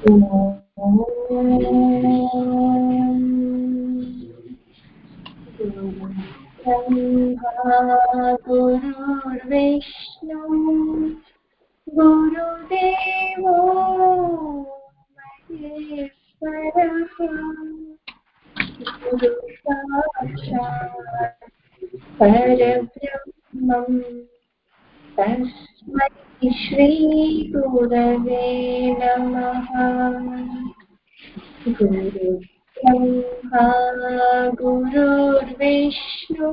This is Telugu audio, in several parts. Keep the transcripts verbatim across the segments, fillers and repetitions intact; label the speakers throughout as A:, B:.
A: गुरुर्विष्णु गुरुदेवो महेश्वरः गुरु साक्षात् परब्रह्मम् तस्मै श्री गुरवे नमः। गुरु ब्रह्मा गुरुर्विष्णु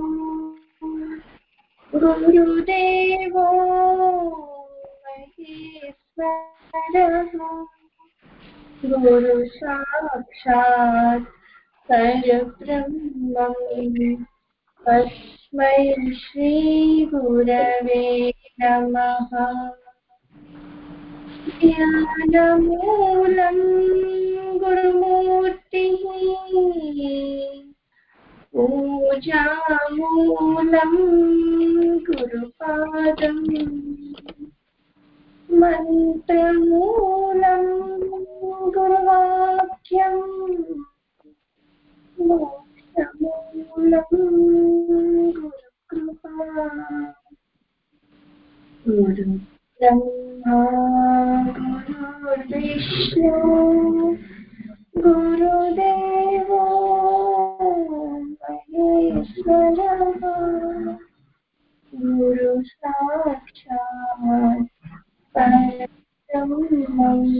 A: गुरुदेवो महेश्वरः गुरु साक्षात् परब्रह्मम् तस्मै श्री गुरवे नमः। ज्ञानमूलं गुरुमूर्तिः पूजामूलं गुरुपादम् मन्त्रमूलं गुरुवाक्यम् मोक्षमूलं गुरुकृपा गुरु ब्रह्मा गुरुर्विष्णु गुरुदेवो महेश्वरः गुरु साक्षात् परब्रह्मम्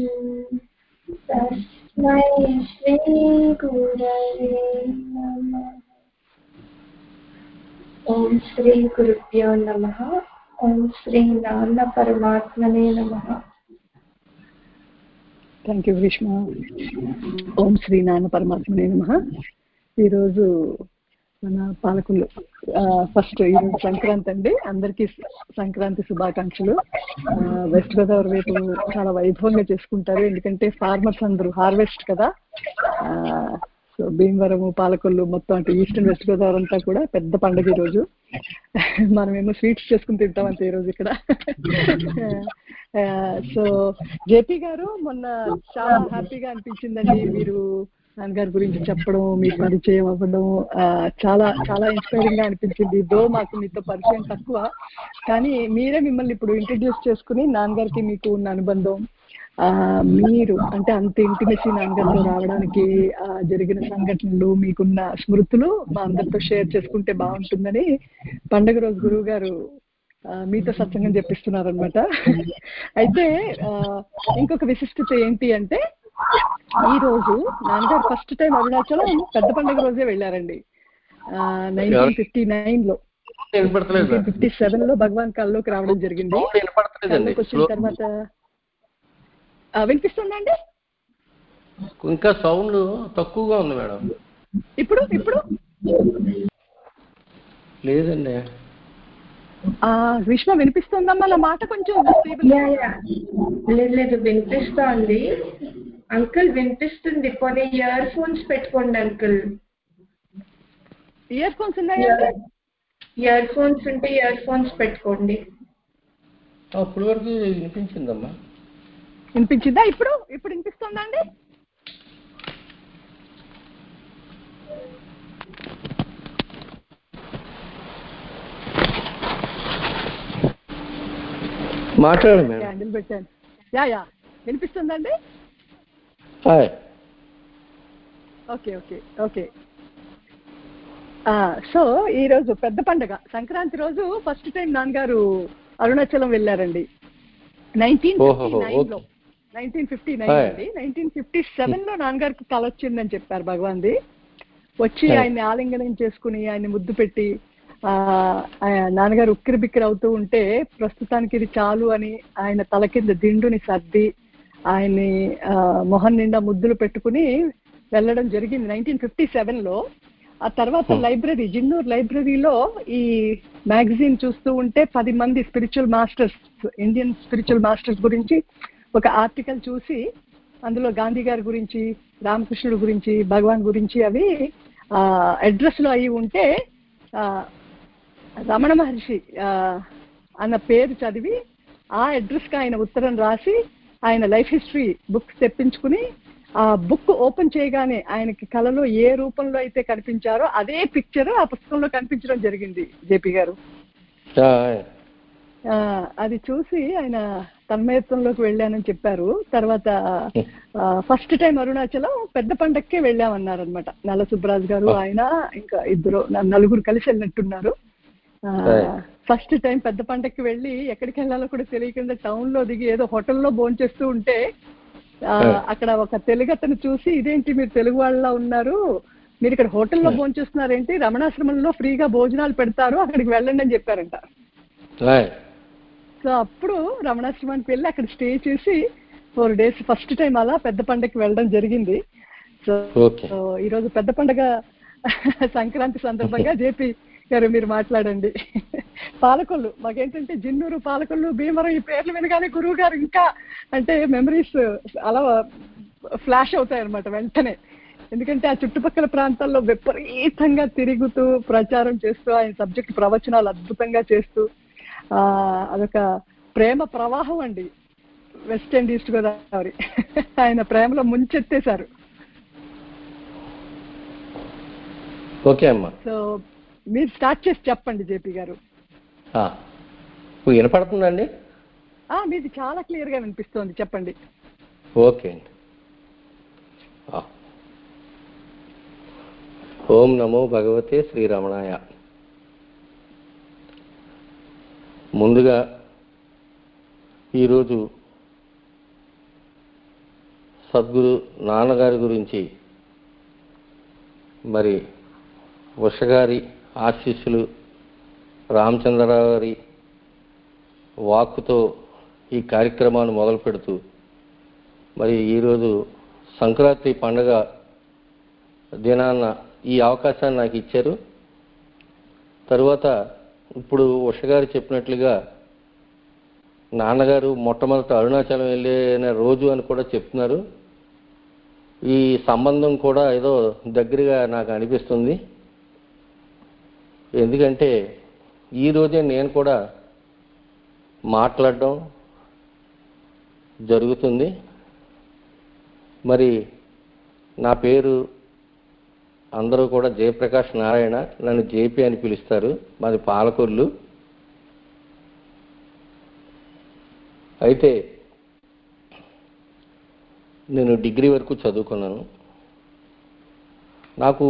A: तस्मै श्री गुरवे नमः। ओम श्री गुरुभ्यो नमः। ओम श्री नारायण परमात्मने नमः।
B: Thank you Greeshma. ఓం శ్రీ నారాయణ పరమాత్మనే నమః. ఈరోజు మన పాలకులు ఫస్ట్ ఈరోజు సంక్రాంతి అండి. అందరికీ సంక్రాంతి శుభాకాంక్షలు. వెస్ట్ గోదావరి వైపు చాలా వైభవంగా చేసుకుంటారు, ఎందుకంటే ఫార్మర్స్ అందరూ హార్వెస్ట్ కదా. సో భీమవరము పాలకొల్లు మొత్తం అంటే ఈస్టర్న్ వెస్ట్ గోదావరి అంతా కూడా పెద్ద పండుగ ఈరోజు. మనమేమో స్వీట్స్ చేసుకుని తింటాం అంతే ఈరోజు ఇక్కడ. సో జేపీ గారు, మొన్న చాలా హ్యాపీగా అనిపించిందండి మీరు నాన్నగారి గురించి చెప్పడం, మీ పరిచయం అవ్వడం చాలా చాలా ఇన్స్పైరింగ్ గా అనిపించింది. దో మాకు మీతో పరిచయం తక్కువ, కానీ మీరే మిమ్మల్ని ఇప్పుడు ఇంట్రడ్యూస్ చేసుకుని నాన్నగారికి మీకు ఉన్న అనుబంధం, మీరు అంటే అంత ఇంటిమెసీ నాన్నగారితో రావడానికి జరిగిన సంఘటనలు, మీకున్న స్మృతులు మా అందరితో షేర్ చేసుకుంటే బాగుంటుందని పండుగ రోజు గురువు గారు మీతో సత్సంగం చెప్పిస్తున్నారనమాట. అయితే ఇంకొక విశిష్టత ఏంటి అంటే, ఈ రోజు నాన్నగారు ఫస్ట్ టైం అరుణాచలం పెద్ద పండుగ రోజే వెళ్ళారండి. నైన్టీన్ ఫిఫ్టీ నైన్ లో నైన్టీన్ ఫిఫ్టీ సెవెన్ లో భగవాన్ కల్లోకి రావడం జరిగింది. కల్లోకి వచ్చిన తర్వాత వినిపిస్తుందండి?
C: ఇంకా సౌండ్ తక్కువగా ఉంది మేడం.
B: ఇప్పుడు ఇప్పుడు
C: లేదండి.
B: విశ్వ వినిపిస్తుందమ్మా నా మాట? కొంచెం
A: లేదు లేదు వినిపిస్తోంది అంకుల్, వినిపిస్తుంది. కొన్ని ఇయర్ ఫోన్స్ పెట్టుకోండి అంకుల్.
B: ఇయర్ ఫోన్స్ ఉన్నాయా?
A: ఇయర్ ఫోన్స్ ఉంటే ఇయర్ ఫోన్స్ పెట్టుకోండి.
C: అప్పుడు వరకు వినిపించిందమ్మా.
B: వినిపించిందా? ఇప్పుడు ఇప్పుడు వినిపిస్తుందా అండి?
C: మాట్లాడు మేడం.
B: క్యాండిల్ పెట్టాను. యా యా వినిపిస్తుందండి? Okay okay okay. సో ఈరోజు పెద్ద పండుగ సంక్రాంతి రోజు ఫస్ట్ టైం నాన్నగారు అరుణాచలం వెళ్ళారండి. నైన్టీన్ ఫిఫ్టీ నైన్ లో నైన్టీన్ ఫిఫ్టీ నైన్ అండి. నైన్టీన్ ఫిఫ్టీ సెవెన్ లో నాన్నగారికి కల వచ్చిందని చెప్పారు భగవాన్ది. వచ్చి ఆయన్ని ఆలింగనం చేసుకుని ఆయన్ని ముద్దు పెట్టి నాన్నగారు ఉక్కిరి బిక్కిరి అవుతూ ఉంటే ప్రస్తుతానికి ఇది చాలు అని ఆయన తల కింద దిండుని సర్ది ఆయన్ని మొహం నిండా ముద్దులు పెట్టుకుని వెళ్ళడం జరిగింది నైన్టీన్ ఫిఫ్టీ సెవెన్ లో. ఆ తర్వాత లైబ్రరీ, జిన్నూర్ లైబ్రరీలో ఈ మ్యాగజైన్ చూస్తూ ఉంటే పది మంది spiritual masters, Indian spiritual masters గురించి ఒక ఆర్టికల్ చూసి అందులో గాంధీ గారి గురించి, రామకృష్ణుడు గురించి, భగవాన్ గురించి అవి అడ్రస్ లో అయి ఉంటే రమణ మహర్షి అన్న పేరు చదివి ఆ అడ్రస్ కి ఆయన ఉత్తరం రాసి ఆయన లైఫ్ హిస్టరీ బుక్ తెప్పించుకుని ఆ బుక్ ఓపెన్ చేయగానే ఆయనకి కళలో ఏ రూపంలో అయితే కనిపించారో అదే పిక్చర్ ఆ పుస్తకంలో కనిపించడం జరిగింది జేపీ గారు. అది చూసి ఆయన తన్మయత్వంలోకి వెళ్ళానని చెప్పారు. తర్వాత ఫస్ట్ టైం అరుణాచలం పెద్ద పండక్కే వెళ్ళామన్నారు అనమాట. నల్ల సుబ్బరాజు గారు, ఆయన ఇంకా ఇద్దరు నలుగురు కలిసి వెళ్ళినట్టున్నారు. ఫస్ట్ టైం పెద్ద పండక్కి వెళ్ళి ఎక్కడికి వెళ్ళాలో కూడా తెలియకుండా టౌన్ లో దిగి ఏదో హోటల్లో భోంచేస్తూ ఉంటే అక్కడ ఒక తెలుగు అతను చూసి, ఇదేంటి మీరు తెలుగు వాళ్ళ ఉన్నారు, మీరు ఇక్కడ హోటల్లో భోంచేస్తున్నారేంటి, రమణాశ్రమంలో ఫ్రీగా భోజనాలు పెడతారు, అక్కడికి వెళ్ళండి అని చెప్పారంట. సో అప్పుడు రమణాశ్రమానికి వెళ్ళి అక్కడ స్టే చేసి ఫోర్ డేస్ ఫస్ట్ టైం అలా పెద్ద పండగకి వెళ్ళడం జరిగింది. సో ఈరోజు పెద్ద పండగ సంక్రాంతి సందర్భంగా జేపీ గారు మీరు మాట్లాడండి. పాలకొల్లు మాకేంటంటే జిన్నూరు, పాలకొల్లు, భీమవరం ఈ పేర్లు వినగానే గురువు గారు ఇంకా అంటే మెమరీస్ అలా ఫ్లాష్ అవుతాయి అన్నమాట వెంటనే. ఎందుకంటే ఆ చుట్టుపక్కల ప్రాంతాల్లో విపరీతంగా తిరుగుతూ ప్రచారం చేస్తూ ఆయన సబ్జెక్ట్ ప్రవచనాలు అద్భుతంగా చేస్తూ ఆ అదొక ప్రేమ ప్రవాహం అండి. వెస్ట్ అండ్ ఈస్ట్ గోదావరి ఆయన ప్రేమలో ముంచెత్తేశారు.
C: ఓకే అమ్మా.
B: సో మీరు స్టార్ట్ చేసి చెప్పండి జేపీ గారు.
C: వినపడుతుందండి?
B: మీది చాలా క్లియర్ గా వినిపిస్తోంది, చెప్పండి.
C: ఓకే అండి. ఓం నమో భగవతే శ్రీరమణాయ. ముందుగా ఈరోజు సద్గురు నాన్నగారి గురించి మరి ఉషగారి ఆశీస్సులు, రామచంద్రరావు గారి వాక్కుతో ఈ కార్యక్రమాన్ని మొదలు పెడుతూ మరి ఈరోజు సంక్రాంతి పండుగ దినాన్న ఈ అవకాశాన్ని నాకు ఇచ్చారు. తరువాత ఇప్పుడు ఉషగారు చెప్పినట్లుగా నాన్నగారు మొట్టమొదట అరుణాచలం వెళ్ళిన రోజు అని కూడా చెప్తున్నారు. ఈ సంబంధం కూడా ఏదో దగ్గరగా నాకు అనిపిస్తుంది. ఎందుకంటే ఈరోజే నేను కూడా మాట్లాడడం జరుగుతుంది. మరి నా పేరు అందరూ కూడా జయప్రకాష్ నారాయణ, నన్ను జేపీ అని పిలుస్తారు. మాది పాలకొల్లు. అయితే నేను డిగ్రీ వరకు చదువుకున్నాను. నాకు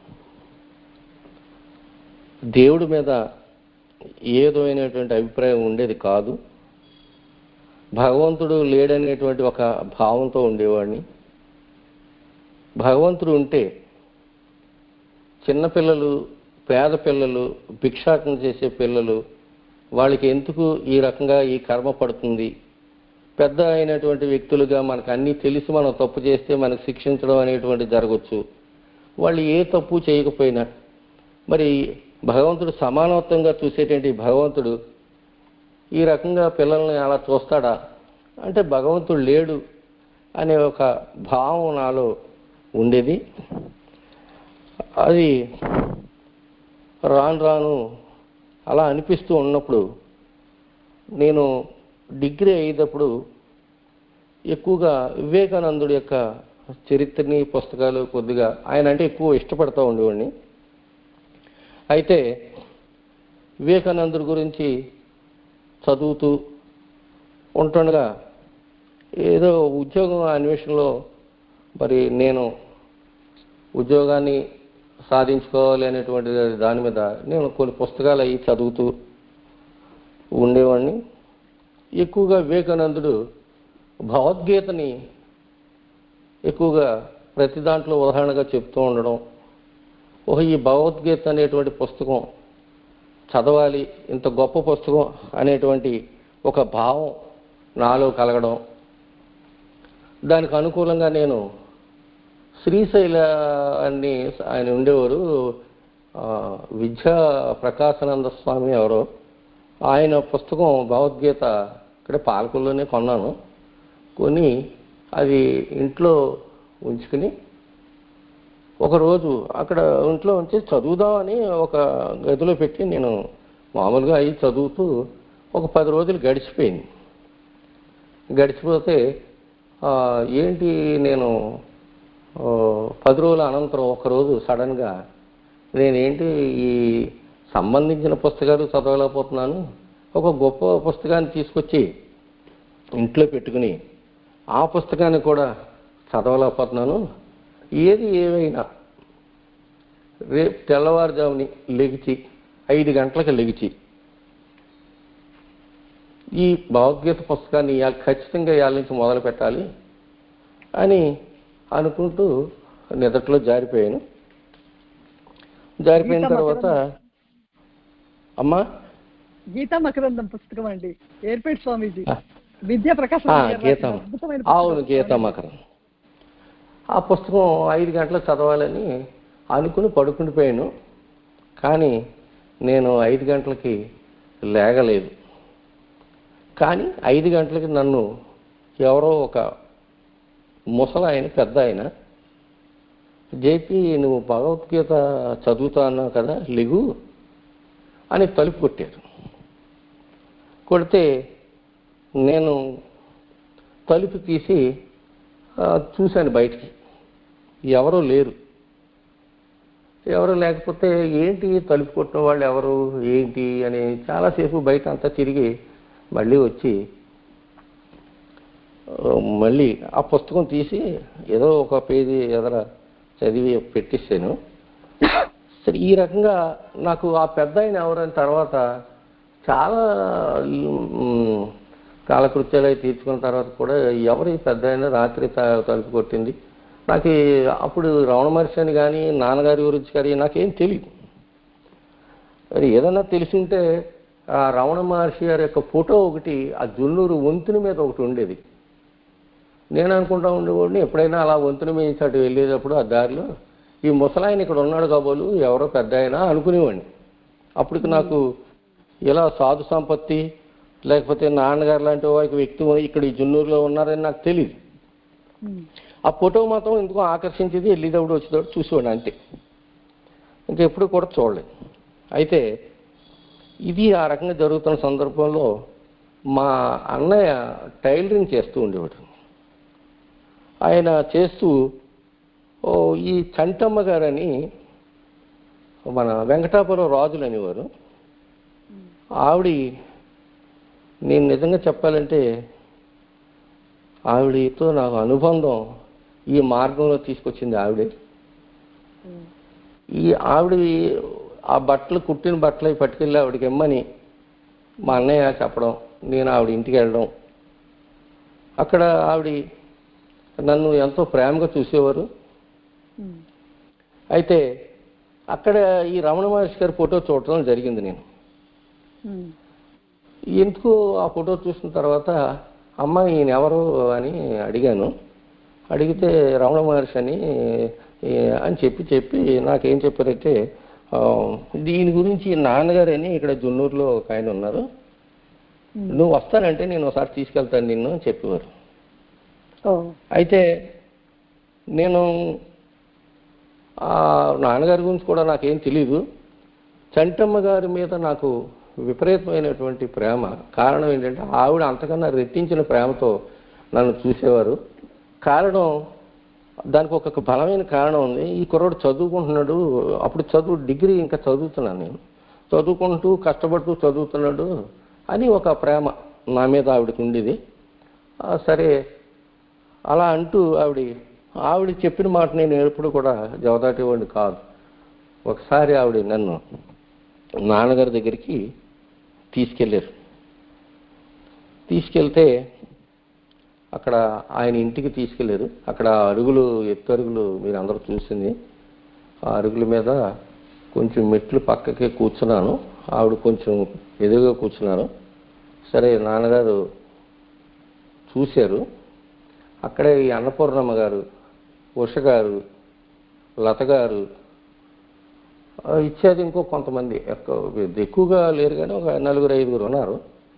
C: దేవుడి మీద ఏదైనటువంటి అభిప్రాయం ఉండేది కాదు. భగవంతుడు లేడనేటువంటి ఒక భావంతో ఉండేవాడిని. భగవంతుడు ఉంటే చిన్నపిల్లలు, పేద పిల్లలు, భిక్షాటన చేసే పిల్లలు, వాళ్ళకి ఎందుకు ఈ రకంగా ఈ కర్మ పడుతుంది? పెద్ద అయినటువంటి వ్యక్తులుగా మనకు అన్నీ తెలిసి మనం తప్పు చేస్తే మనకు శిక్షించడం అనేటువంటి జరగచ్చు. వాళ్ళు ఏ తప్పు చేయకపోయినా మరి భగవంతుడు సమానత్వంగా చూసేటువంటి భగవంతుడు ఈ రకంగా పిల్లల్ని అలా చూస్తాడా అంటే భగవంతుడు లేడు అనే ఒక భావం నాలో ఉండేది. అది రాను రాను అలా అనిపిస్తూ ఉన్నప్పుడు నేను డిగ్రీ అయ్యేటప్పుడు ఎక్కువగా వివేకానందుడి యొక్క చరిత్రని పుస్తకాలు కొద్దిగా ఆయన అంటే ఎక్కువ ఇష్టపడుతూ ఉండేవాడిని. అయితే వివేకానందుడి గురించి చదువుతూ ఉంటుండగా ఏదో ఉద్యోగం అన్వేషణలో మరి నేను ఉద్యోగాన్ని సాధించుకోవాలి అనేటువంటి దాని మీద నేను కొన్ని పుస్తకాలు అవి చదువుతూ ఉండేవాడిని. ఎక్కువగా వివేకానందుడు భగవద్గీతని ఎక్కువగా ప్రతి దాంట్లో ఉదాహరణగా చెప్తూ ఉండడం, ఓ ఈ భగవద్గీత అనేటువంటి పుస్తకం చదవాలి, ఇంత గొప్ప పుస్తకం అనేటువంటి ఒక భావం నాలో కలగడం, దానికి అనుకూలంగా నేను శ్రీశైల అని ఆయన ఉండేవారు, విద్యా ప్రకాశానంద స్వామి ఎవరో, ఆయన పుస్తకం భగవద్గీత ఇక్కడ పాలకుల్లోనే కొన్నాను. కొని అది ఇంట్లో ఉంచుకుని ఒకరోజు అక్కడ ఇంట్లో ఉంచి చదువుదామని ఒక గదిలో పెట్టి నేను మామూలుగా అవి చదువుతూ ఒక పది రోజులు గడిచిపోయింది. గడిచిపోతే ఏంటి నేను పది రోజుల అనంతరం ఒకరోజు సడన్గా నేనేంటి ఈ సంబంధించిన పుస్తకాలు చదవలేకపోతున్నాను, ఒక గొప్ప పుస్తకాన్ని తీసుకొచ్చి ఇంట్లో పెట్టుకుని ఆ పుస్తకాన్ని కూడా చదవలేకపోతున్నాను. ఏది ఏమైనా రేపు తెల్లవారుజాముని లెగిచి ఐదు గంటలకు లెగిచి ఈ భగవద్గీత పుస్తకాన్ని ఖచ్చితంగా ఇవాళ నుంచి మొదలు పెట్టాలి అని అనుకుంటూ నిదట్లో జారిపోయాను. జారిపోయిన తర్వాత అమ్మా
B: గీతా మకరందం పుస్తకం అండి, ఏర్పేట్ స్వామీజీ విద్యా ప్రకాశం.
C: గీతా అవును గీతా మకరం. ఆ పుస్తకం ఐదు గంటలకు చదవాలని అనుకుని పడుకుండిపోయాను. కానీ నేను ఐదు గంటలకి లేగలేదు. కానీ ఐదు గంటలకి నన్ను ఎవరో ఒక ముసల ఆయన, పెద్ద ఆయన, జేపీ నువ్వు భగవద్గీత చదువుతా అన్నావు కదా, లెగు అని తలుపు కొట్టారు. కొడితే నేను తలుపు తీసి చూశాను బయటికి. ఎవరూ లేరు. ఎవరు లేకపోతే ఏంటి తలుపు కొట్టిన వాళ్ళు ఎవరు ఏంటి అని చాలాసేపు బయట అంతా తిరిగి మళ్ళీ వచ్చి మళ్ళీ ఆ పుస్తకం తీసి ఏదో ఒక పేజీ ఎదర చదివి పెట్టిస్తాను. సరే, ఈ రకంగా నాకు ఆ పెద్ద ఆయన ఎవరైన తర్వాత చాలా కాలకృత్యాలు అవి తీర్చుకున్న తర్వాత కూడా ఎవరు పెద్ద ఆయన రాత్రి తలుపు కొట్టింది నాకు అప్పుడు రమణ మహర్షి అని కానీ నాన్నగారి గురించి కానీ నాకేం తెలియదు. మరి ఏదన్నా తెలిసి ఉంటే ఆ రమణ మహర్షి గారి యొక్క ఫోటో ఒకటి ఆ జున్నూరు వంతుని మీద ఒకటి ఉండేది. నేను అనుకుంటా ఉండేవాడిని, ఎప్పుడైనా అలా వంతుని మీద అటు వెళ్ళేటప్పుడు ఆ దారిలో ఈ ముసలాయన ఇక్కడ ఉన్నాడు కాబోలు ఎవరో పెద్ద ఆయన అనుకునేవాడిని. అప్పటికి నాకు ఇలా సాధు సంపత్తి లేకపోతే నాన్నగారు లాంటి వారికి వ్యక్తి ఇక్కడ ఈ జున్నూరులో ఉన్నారని నాకు తెలియదు. ఆ ఫోటో మాత్రం ఎందుకో ఆకర్షించేది, వెళ్ళేటప్పుడు వచ్చేటప్పుడు చూసేవాడిని అంతే, ఇంకెప్పుడు కూడా చూడలేదు. అయితే ఇది ఆ రకంగా జరుగుతున్న సందర్భంలో మా అన్నయ్య టైలరింగ్ చేస్తూ ఉండేవాడు. ఆయన చేస్తూ ఓ ఈ చంటమ్మ గారని మన వెంకటాపురం రాజులు అనేవారు. ఆవిడ, నేను నిజంగా చెప్పాలంటే ఆవిడతో నాకు అనుబంధం ఈ మార్గంలో తీసుకొచ్చింది ఆవిడే. ఈ ఆవిడ ఆ బట్టలు కుట్టిన బట్టలు అవి పట్టుకెళ్ళి ఆవిడకి ఇమ్మని మా అన్నయ్య చెప్పడం, నేను ఆవిడ ఇంటికి వెళ్ళడం. అక్కడ ఆవిడ నన్ను ఎంతో ప్రేమగా చూసేవారు. అయితే అక్కడ ఈ రమణ మహర్షి గారి ఫోటో చూడటం జరిగింది. నేను ఎందుకు ఆ ఫోటో చూసిన తర్వాత అమ్మ ఈయన ఎవరు అని అడిగాను. అడిగితే రమణ మహర్షి అని అని చెప్పి చెప్పి నాకేం చెప్పారంటే, దీని గురించి నాన్నగారు అని ఇక్కడ జున్నూరులో ఒక ఆయన ఉన్నారు, నువ్వు వస్తానంటే నేను ఒకసారి తీసుకెళ్తాను నిన్ను అని చెప్పేవారు. అయితే నేను ఆ నాన్నగారి గురించి కూడా నాకేం తెలీదు. చంటమ్మ గారి మీద నాకు విపరీతమైనటువంటి ప్రేమ. కారణం ఏంటంటే ఆవిడ అంతకన్నా రెట్టించిన ప్రేమతో నన్ను చూసేవారు. కారణం, దానికి ఒక బలమైన కారణం ఉంది. ఈ కుర్రాడు చదువుకుంటున్నాడు, అప్పుడు చదువు డిగ్రీ ఇంకా చదువుతున్నాను నేను, చదువుకుంటూ కష్టపడుతూ చదువుతున్నాడు అని ఒక ప్రేమ నా మీద ఆవిడకి ఉండేది. సరే అలా అంటూ ఆవిడ ఆవిడ చెప్పిన మాట నేను ఎప్పుడు కూడా జవదాటేవాడిని కాదు. ఒకసారి ఆవిడ నన్ను నాన్నగారి దగ్గరికి తీసుకెళ్ళారు. తీసుకెళ్తే అక్కడ ఆయన ఇంటికి తీసుకెళ్ళారు. అక్కడ అరుగులు, ఎత్తు అరుగులు మీరు అందరూ చూసింది. ఆ అరుగుల మీద కొంచెం మెట్లు పక్కకే కూర్చున్నాను, ఆవిడ కొంచెం ఎదురుగా కూర్చున్నారు. సరే నాన్నగారు చూశారు. అక్కడే ఈ అన్నపూర్ణమ్మ గారు, ఉష గారు, లత గారు ఇచ్చేది ఇంకో కొంతమంది, ఎక్కువగా లేరు కానీ ఒక నలుగురు ఐదుగురు ఉన్నారు.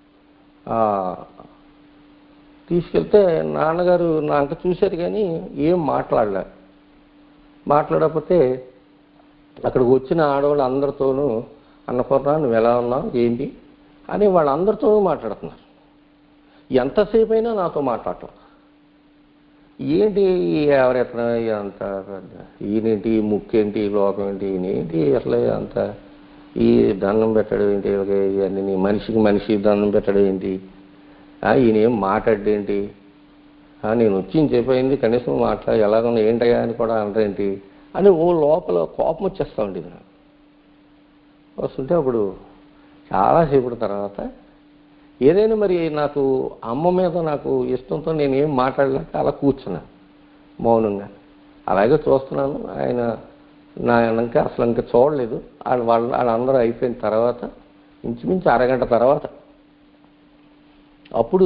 C: తీసుకెళ్తే నాన్నగారు నా అంక చూశారు కానీ ఏం మాట్లాడలే. మాట్లాడకపోతే అక్కడికి వచ్చిన ఆడవాళ్ళు అందరితోనూ అన్నపూర్ణ నువ్వు ఎలా ఉన్నావు ఏంటి అని వాళ్ళందరితోనూ మాట్లాడుతున్నారు. ఎంతసేపు అయినా నాతో మాట్లాడటం. ఏంటి ఎవరెత్తన అంత ఈయనేంటి, ముక్కేంటి, లోకం ఏంటి, ఈయనేంటి అసలు అంత ఈ దండం పెట్టడం ఏంటి, ఇవన్నీ మనిషికి మనిషి దండం పెట్టడం ఏంటి, ఈయనేం మాట్లాడేంటి, నేను వచ్చి చెప్పయింది కనీసం మాట్లా ఎలాగన్నా ఏంటయ్యా అని కూడా అనరేంటి అని ఓ లోపల కోపం వచ్చేస్తూ ఉండేది నాకు. వస్తుంటే అప్పుడు చాలాసేపటి తర్వాత ఏదైనా మరి నాకు అమ్మ మీద నాకు ఇష్టంతో నేనేం మాట్లాడలేక అలా కూర్చున్నాను మౌనంగా. అలాగే చూస్తున్నాను. ఆయన నా ఇంకా అసలు ఇంకా చూడలేదు. వాళ్ళు వాళ్ళు వాళ్ళందరూ అయిపోయిన తర్వాత ఇంచుమించు అరగంట తర్వాత అప్పుడు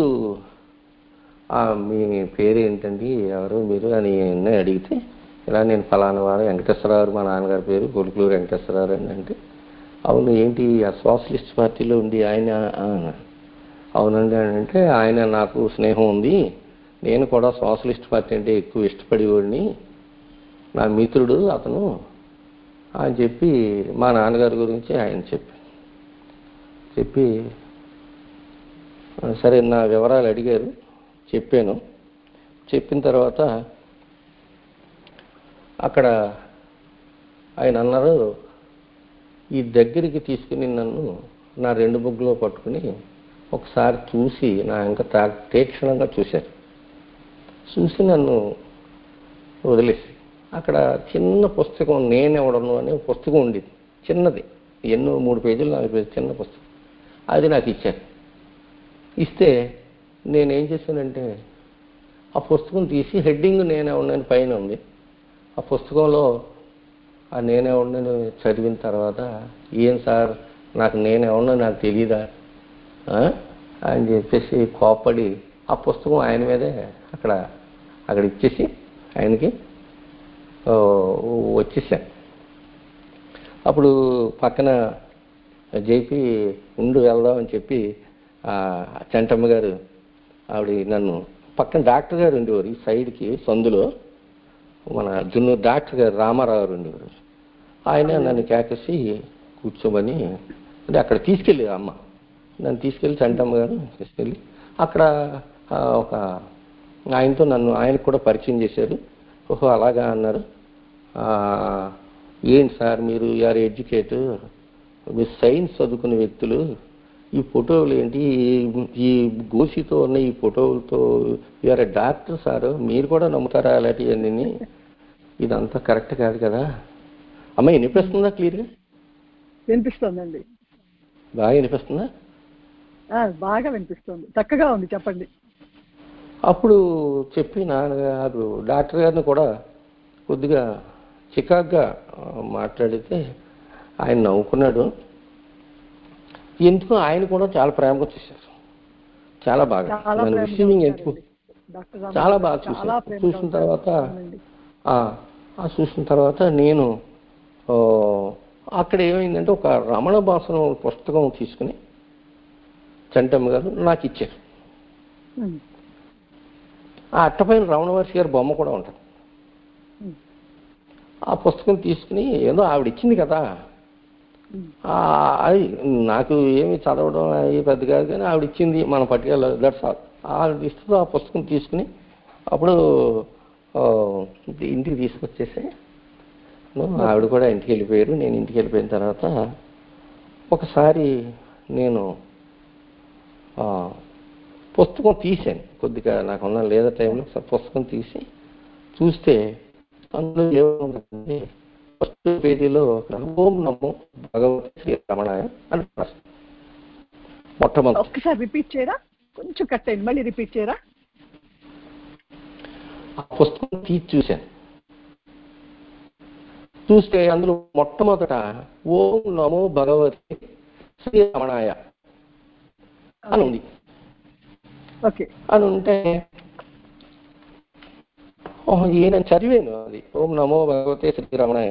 C: మీ పేరు ఏంటండి, ఎవరు మీరు అని అడిగితే, ఇలా నేను ఫలానా వారు వెంకటేశ్వరరావు, మా నాన్నగారి పేరు కొలుకులూరు వెంకటేశ్వరరావు అని అంటే, అవును ఏంటి ఆ సోషలిస్ట్ పార్టీలో ఉండి ఆయన, అవునండి అని అంటే, ఆయన నాకు స్నేహం ఉంది, నేను కూడా సోషలిస్ట్ పార్టీ అంటే ఎక్కువ ఇష్టపడేవాడిని, నా మిత్రుడు అతను అని చెప్పి మా నాన్నగారి గురించి ఆయన చెప్పి చెప్పి సరే నా వివరాలు అడిగారు, చెప్పాను. చెప్పిన తర్వాత అక్కడ ఆయన అన్నారు, ఈ దగ్గరికి తీసుకుని నన్ను నా రెండు బుగ్గులో పట్టుకుని ఒకసారి చూసి నా ఇంకా తీక్షణంగా చూశారు. చూసి నన్ను వదిలేసి అక్కడ చిన్న పుస్తకం నేనెవడను అనే పుస్తకం ఉండేది, చిన్నది, ఎన్నో మూడు పేజీలు నాలుగు పేజీలు చిన్న పుస్తకం, అది నాకు ఇచ్చారు. ఇస్తే నేనేం చేశానంటే ఆ పుస్తకం తీసి హెడ్డింగ్ నేనెవడనని పైన ఉంది. ఆ పుస్తకంలో ఆ నేనెవడనని చదివిన తర్వాత, ఏం సార్ నాకు నేనెవడనో నాకు తెలీదా అని చెప్పేసి కోపడి ఆ పుస్తకం ఆయన మీదే అక్కడ అక్కడ ఇచ్చేసి ఆయనకి వచ్చేసాను. అప్పుడు పక్కన జేపీ ఉండు వెళ్దాం అని చెప్పి చంటమ్మ గారు ఆవిడ నన్ను, పక్కన డాక్టర్ గారు ఉండేవారు ఈ సైడ్కి సందులో, మన జున్నూరు డాక్టర్ గారు రామారావు గారు ఉండేవారు. ఆయన నన్ను కేకేసి కూర్చోమని అంటే అక్కడ తీసుకెళ్ళి అమ్మ నన్ను తీసుకెళ్ళి చంటమ్మ గారు తీసుకెళ్ళి అక్కడ ఒక ఆయనతో నన్ను ఆయనకు కూడా పరిచయం చేశారు. ఓహో అలాగా అన్నారు. ఏంటి సార్ మీరు యూఆర్ ఎడ్యుకేటర్, మీరు సైన్స్ చదువుకున్న వ్యక్తులు, ఈ ఫోటోలు ఏంటి, ఈ గోసితో ఉన్న ఈ ఫోటోలతో యూఆర్ ఏ డాక్టర్ సార్, మీరు కూడా నమ్ముతారా అలాంటివన్నీ, ఇదంతా కరెక్ట్ కాదు కదా. అమ్మ వినిపిస్తుందా క్లియర్గా?
B: వినిపిస్తుందండి.
C: బాగా వినిపిస్తుందా?
B: బాగా వినిపిస్తుంది, చక్కగా ఉంది, చెప్పండి.
C: అప్పుడు చెప్పి నాన్నగారు డాక్టర్ గారిని కూడా కొద్దిగా చికాగ్గా మాట్లాడితే ఆయన నవ్వుకున్నాడు. ఎందుకు ఆయన కూడా చాలా ప్రేమగా చూశారు, చాలా బాగా నన్ను రిసీవింగ్ ఎందుకు చాలా బాగా చూశారు. చూసిన తర్వాత చూసిన తర్వాత నేను అక్కడ ఏమైందంటే ఒక రమణ భాషను పుస్తకం తీసుకుని చంటమ్మ గారు నాకు ఇచ్చారు. ఆ అట్టపైన రమణ మహర్షి గారి బొమ్మ కూడా ఉంటుంది. ఆ పుస్తకం తీసుకుని ఏదో ఆవిడ ఇచ్చింది కదా, అది నాకు ఏమి చదవడం అవి పెద్ద కాదు కానీ ఆవిడ ఇచ్చింది మన పట్టుకెళ్ళ దట్స్ ఆల్. ఆవిడ ఇస్తూ ఆ పుస్తకం తీసుకుని అప్పుడు ఇంటికి తీసుకొచ్చేసి ఆవిడ కూడా ఇంటికి వెళ్ళిపోయారు. నేను ఇంటికి వెళ్ళిపోయిన తర్వాత ఒకసారి నేను పుస్తకం తీశాను, కొద్దిగా నాకున్న లేదా టైంలో పుస్తకం తీసి చూస్తే అందులో ఏముందంటే ఫస్ట్ పేజీలో ఓం నమో భగవతి శ్రీ రమణాయ అని రాస్తాను. మొట్టమొదటి
B: ఒక్కసారి రిపీట్ చేయరా, కొంచెం కట్ అయింది, మళ్ళీ రిపీట్ చేయరా.
C: ఆ పుస్తకం తీసి చూశాను. చూస్తే అందులో మొట్టమొదట ఓం నమో భగవతి శ్రీ రమణాయ అని ఉంది. అని ఉంటే ఈయన చదివాను, అది ఓం నమో భగవతే శ్రీరమణాయ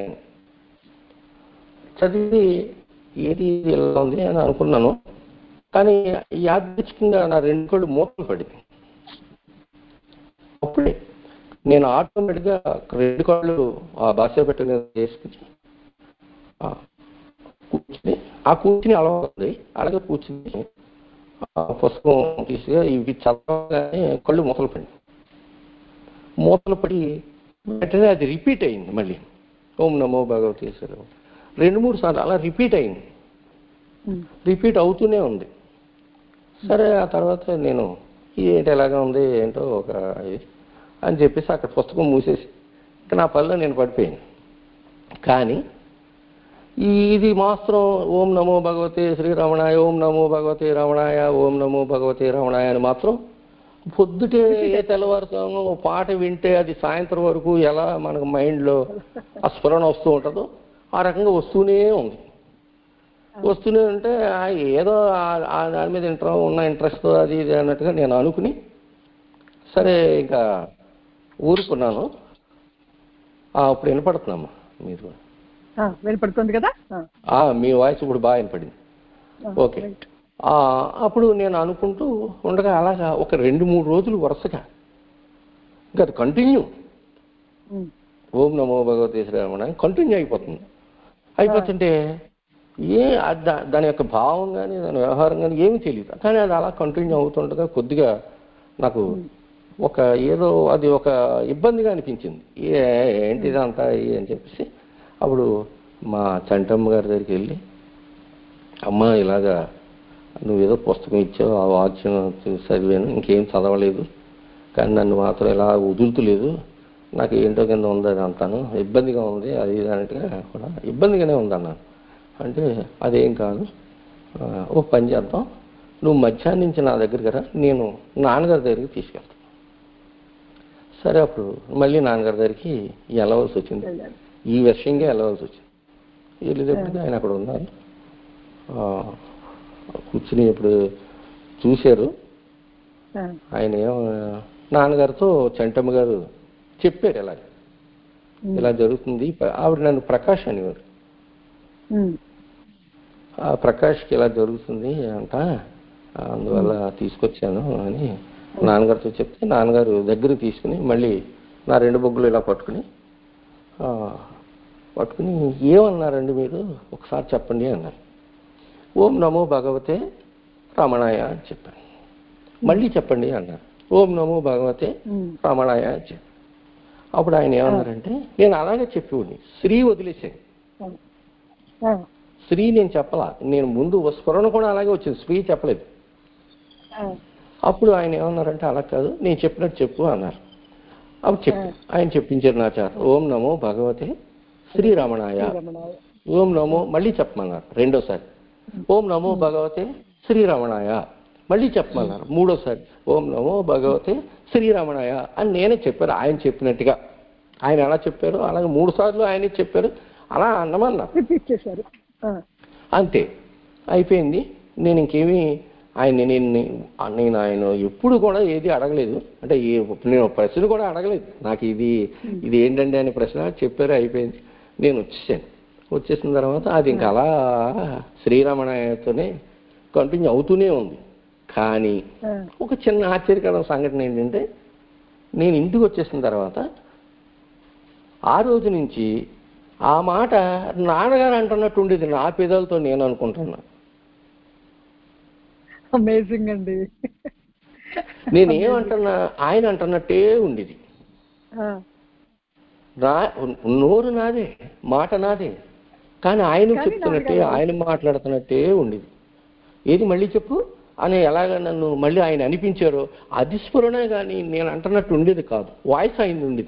C: చదివి ఏది ఎలా ఉంది అని అనుకున్నాను. కానీ యాదృచ్ఛికంగా నా రెండు కళ్ళు మూతలు పడింది. అప్పుడే నేను ఆటోమేటిక్గా రెండు కళ్ళు ఆ భాష పెట్ట చేసుకుని కూర్చుని ఆ కూర్చుని అలవాటు అలాగే కూర్చుని ఆ పుస్తకం తీసుగా ఇవి చదవగానే కళ్ళు మూతలు పడి మూతలు పడి వెంటనే అది రిపీట్ అయింది. మళ్ళీ ఓం నమో భగవతే శ్రీ రెండు మూడు సార్లు అలా రిపీట్ అయింది. రిపీట్ అవుతూనే ఉంది. సరే ఆ తర్వాత నేను ఏంటి ఎలాగా ఉంది ఏంటో ఒక అని చెప్పేసి అక్కడ పుస్తకం మూసేసి నా పనిలో నేను పడిపోయాను. కానీ ఇది మాత్రం ఓం నమో భగవతే శ్రీరమణాయ, ఓం నమో భగవతే రమణాయ, ఓం నమో భగవతే రమణాయ అని మాత్రం పొద్దుటే ఏ తెల్లవారుతామో పాట వింటే అది సాయంత్రం వరకు ఎలా మనకు మైండ్లో ఆ స్ఫురణ వస్తూ ఉంటుందో ఆ రకంగా వస్తూనే ఉంది. వస్తూనే ఉంటే ఏదో దాని మీద ఇంట్రె ఉన్న ఇంట్రెస్ట్ అది ఇది అన్నట్టుగా నేను అనుకుని సరే ఇంకా ఊరుకున్నాను. అప్పుడు వినపడుతున్నామ్మా మీరు
B: వినపడుతుంది కదా,
C: మీ వాయిస్ ఇప్పుడు బాగా వినపడింది. ఓకే. అప్పుడు నేను అనుకుంటూ ఉండగా అలాగా ఒక రెండు మూడు రోజులు వరుసగా ఇంకా అది కంటిన్యూ ఓం నమో భగవతే శ్రీరమణ కంటిన్యూ అయిపోతుంది. అయిపోతుంటే ఏ దాని యొక్క భావం కానీ దాని వ్యవహారం కానీ ఏమీ తెలియదు. కానీ అది అలా కంటిన్యూ అవుతుండగా కొద్దిగా నాకు ఒక ఏదో అది ఒక ఇబ్బందిగా అనిపించింది. ఏంటిది అంతా అని చెప్పేసి అప్పుడు మా చంటమ్మ గారి దగ్గరికి వెళ్ళి, అమ్మ ఇలాగా నువ్వేదో పుస్తకం ఇచ్చావు, ఆ వాక్యం చదివాను, ఇంకేం చదవలేదు, కానీ నన్ను మాత్రం ఇలా వదులుతులేదు, నాకు ఏంటో కింద ఉంది అది అంతాను ఇబ్బందిగా ఉంది అది అన్నట్టుగా కూడా ఇబ్బందిగానే ఉందన్నాను. అంటే అదేం కాదు, ఓ పని చేద్దాం, నువ్వు మధ్యాహ్నం నుంచి నా దగ్గరికి రా, నేను నాన్నగారి దగ్గరికి తీసుకెళ్తాను. సరే అప్పుడు మళ్ళీ నాన్నగారి దగ్గరికి వెళ్ళవలసి వచ్చింది. ఈ విషయంగా వెళ్ళవలసి వచ్చింది. వెళ్ళేటప్పటికి ఆయన అక్కడ ఉన్నారు. కూర్చుని ఇప్పుడు చూశారు. ఆయన ఏమో నాన్నగారితో చంటమ్మ గారు చెప్పారు ఇలా ఇలా జరుగుతుంది. ఆవిడ నన్ను ప్రకాష్ అనేవారు. ఆ ప్రకాష్కి ఇలా జరుగుతుంది అంట, అందువల్ల తీసుకొచ్చాను అని నాన్నగారితో చెప్తే నాన్నగారు దగ్గర తీసుకుని మళ్ళీ నా రెండు బొగ్గులు ఇలా పట్టుకుని పట్టుకుని ఏమన్నారండి మీరు ఒకసారి చెప్పండి అన్నారు. ఓం నమో భగవతే రమణాయ అని చెప్పాను. మళ్ళీ చెప్పండి అన్నారు. ఓం నమో భగవతే రమణాయ అని చెప్పాను. అప్పుడు ఆయన ఏమన్నారంటే, నేను అలాగే చెప్పేవాడిని, శ్రీ వదిలేసాను. శ్రీ నేను చెప్పలా, నేను ముందు స్ఫురణ కూడా అలాగే వచ్చింది, శ్రీ చెప్పలేదు. అప్పుడు ఆయన ఏమన్నారంటే, అలా కాదు నేను చెప్పినట్టు చెప్పు అన్నారు. అప్పుడు చెప్పు ఆయన చెప్పించారు నా చేత. ఓం నమో భగవతే శ్రీరమణాయ, ఓం నమో మళ్ళీ చెప్పమన్నారు రెండోసారి. ఓం నమో భగవతే శ్రీరమణాయ మళ్ళీ చెప్పమన్నారు మూడోసారి. ఓం నమో భగవతే శ్రీరమణాయ అని నేనే చెప్పారు, ఆయన చెప్పినట్టుగా. ఆయన ఎలా చెప్పారు అలాగే మూడు సార్లు ఆయనే చెప్పారు, అలా అన్నమన్నారు. అంతే అయిపోయింది. నేను ఇంకేమీ ఆయన నేను నేను ఆయన ఎప్పుడు కూడా ఏది అడగలేదు, అంటే నేను ప్రశ్న కూడా అడగలేదు. నాకు ఇది ఇది ఏంటంటే అనే ప్రశ్న చెప్పారు, అయిపోయింది. నేను వచ్చేసాను. వచ్చేసిన తర్వాత అది ఇంకా అలా శ్రీరమణాయతోనే కంటిన్యూ అవుతూనే ఉంది. కానీ ఒక చిన్న ఆశ్చర్యకర సంఘటన ఏంటంటే, నేను ఇంటికి వచ్చేసిన తర్వాత ఆ రోజు నుంచి ఆ మాట నాన్నగారు అంటున్నట్టు ఉండేది నా పెదాలతో నేను అనుకుంటున్నా.
B: అమేజింగ్ అండి.
C: నేనేమంటున్నా ఆయన అంటున్నట్టే ఉండేది. నా నోరు నాదే, మాట నాదే, కానీ ఆయన చెప్తున్నట్టే ఆయన మాట్లాడుతున్నట్టే ఉండేది. ఏది మళ్ళీ చెప్పు అని ఎలాగ నన్ను మళ్ళీ ఆయన అనిపించారో అది స్ఫురణే, కానీ నేను అంటున్నట్టు ఉండేది కాదు. వాయిస్ అయింది ఉండేది.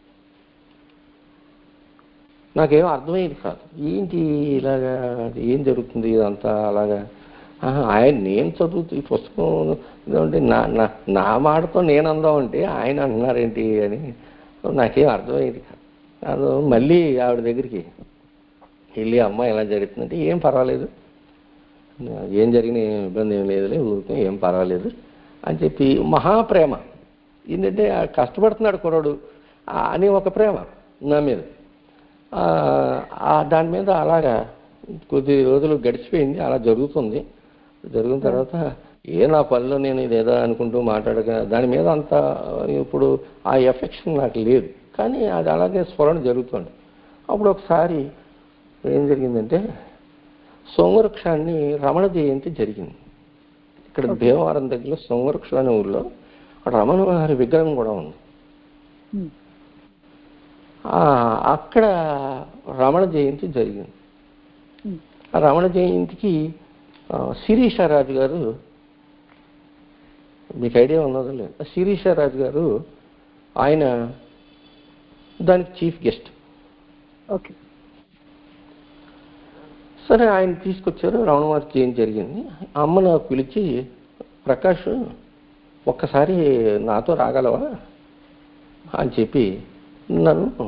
C: నాకేమో అర్థమయ్యేది కాదు, ఏంటి ఇలాగా ఏం జరుగుతుంది ఇదంతా అలాగా. ఆయన నేను చదువుతూ ఈ పుస్తకం ఇదంటే నా నా మాటతో నేను అందామంటే ఆయన అన్నారేంటి అని నాకేం అర్థమయ్యేది కాదు. అది మళ్ళీ ఆవిడ దగ్గరికి వెళ్ళి, అమ్మ ఎలా జరుగుతుందంటే, ఏం పర్వాలేదు, ఏం జరిగిన ఇబ్బంది ఏం లేదులే, ఊరికే ఏం పర్వాలేదు అని చెప్పి మహాప్రేమ. ఏంటంటే కష్టపడుతున్నాడు కుర్రాడు అని ఒక ప్రేమ నా మీద. దాని మీద అలాగా కొద్ది రోజులు గడిచిపోయింది. అలా జరుగుతుంది. జరిగిన తర్వాత ఏ నా పనిలో నేను ఇదేదో అనుకుంటూ మాట్లాడక దాని మీద అంత ఇప్పుడు ఆ ఎఫెక్షన్ నాకు లేదు, కానీ అది అలాగే స్ఫురణ జరుగుతుంది. అప్పుడు ఒకసారి ఏం జరిగిందంటే, సోమవృక్షాన్ని రమణ జయంతి జరిగింది. ఇక్కడ భీమవరం దగ్గర సోమవృక్షం అనే ఊళ్ళో రమణ మహర్షి విగ్రహం కూడా ఉంది. అక్కడ రమణ జయంతి జరిగింది. ఆ రమణ జయంతికి శిరీషారాజు గారు, మీకు ఐడియా ఉన్నదో లేదు, శిరీషారాజు గారు ఆయన దానికి చీఫ్ గెస్ట్.
B: ఓకే,
C: సరే ఆయన తీసుకొచ్చారు. రమణ మహర్షి జయంతి జరిగింది. అమ్మ నాకు పిలిచి, ప్రకాష్ ఒక్కసారి నాతో రాగలవా అని చెప్పి నన్ను,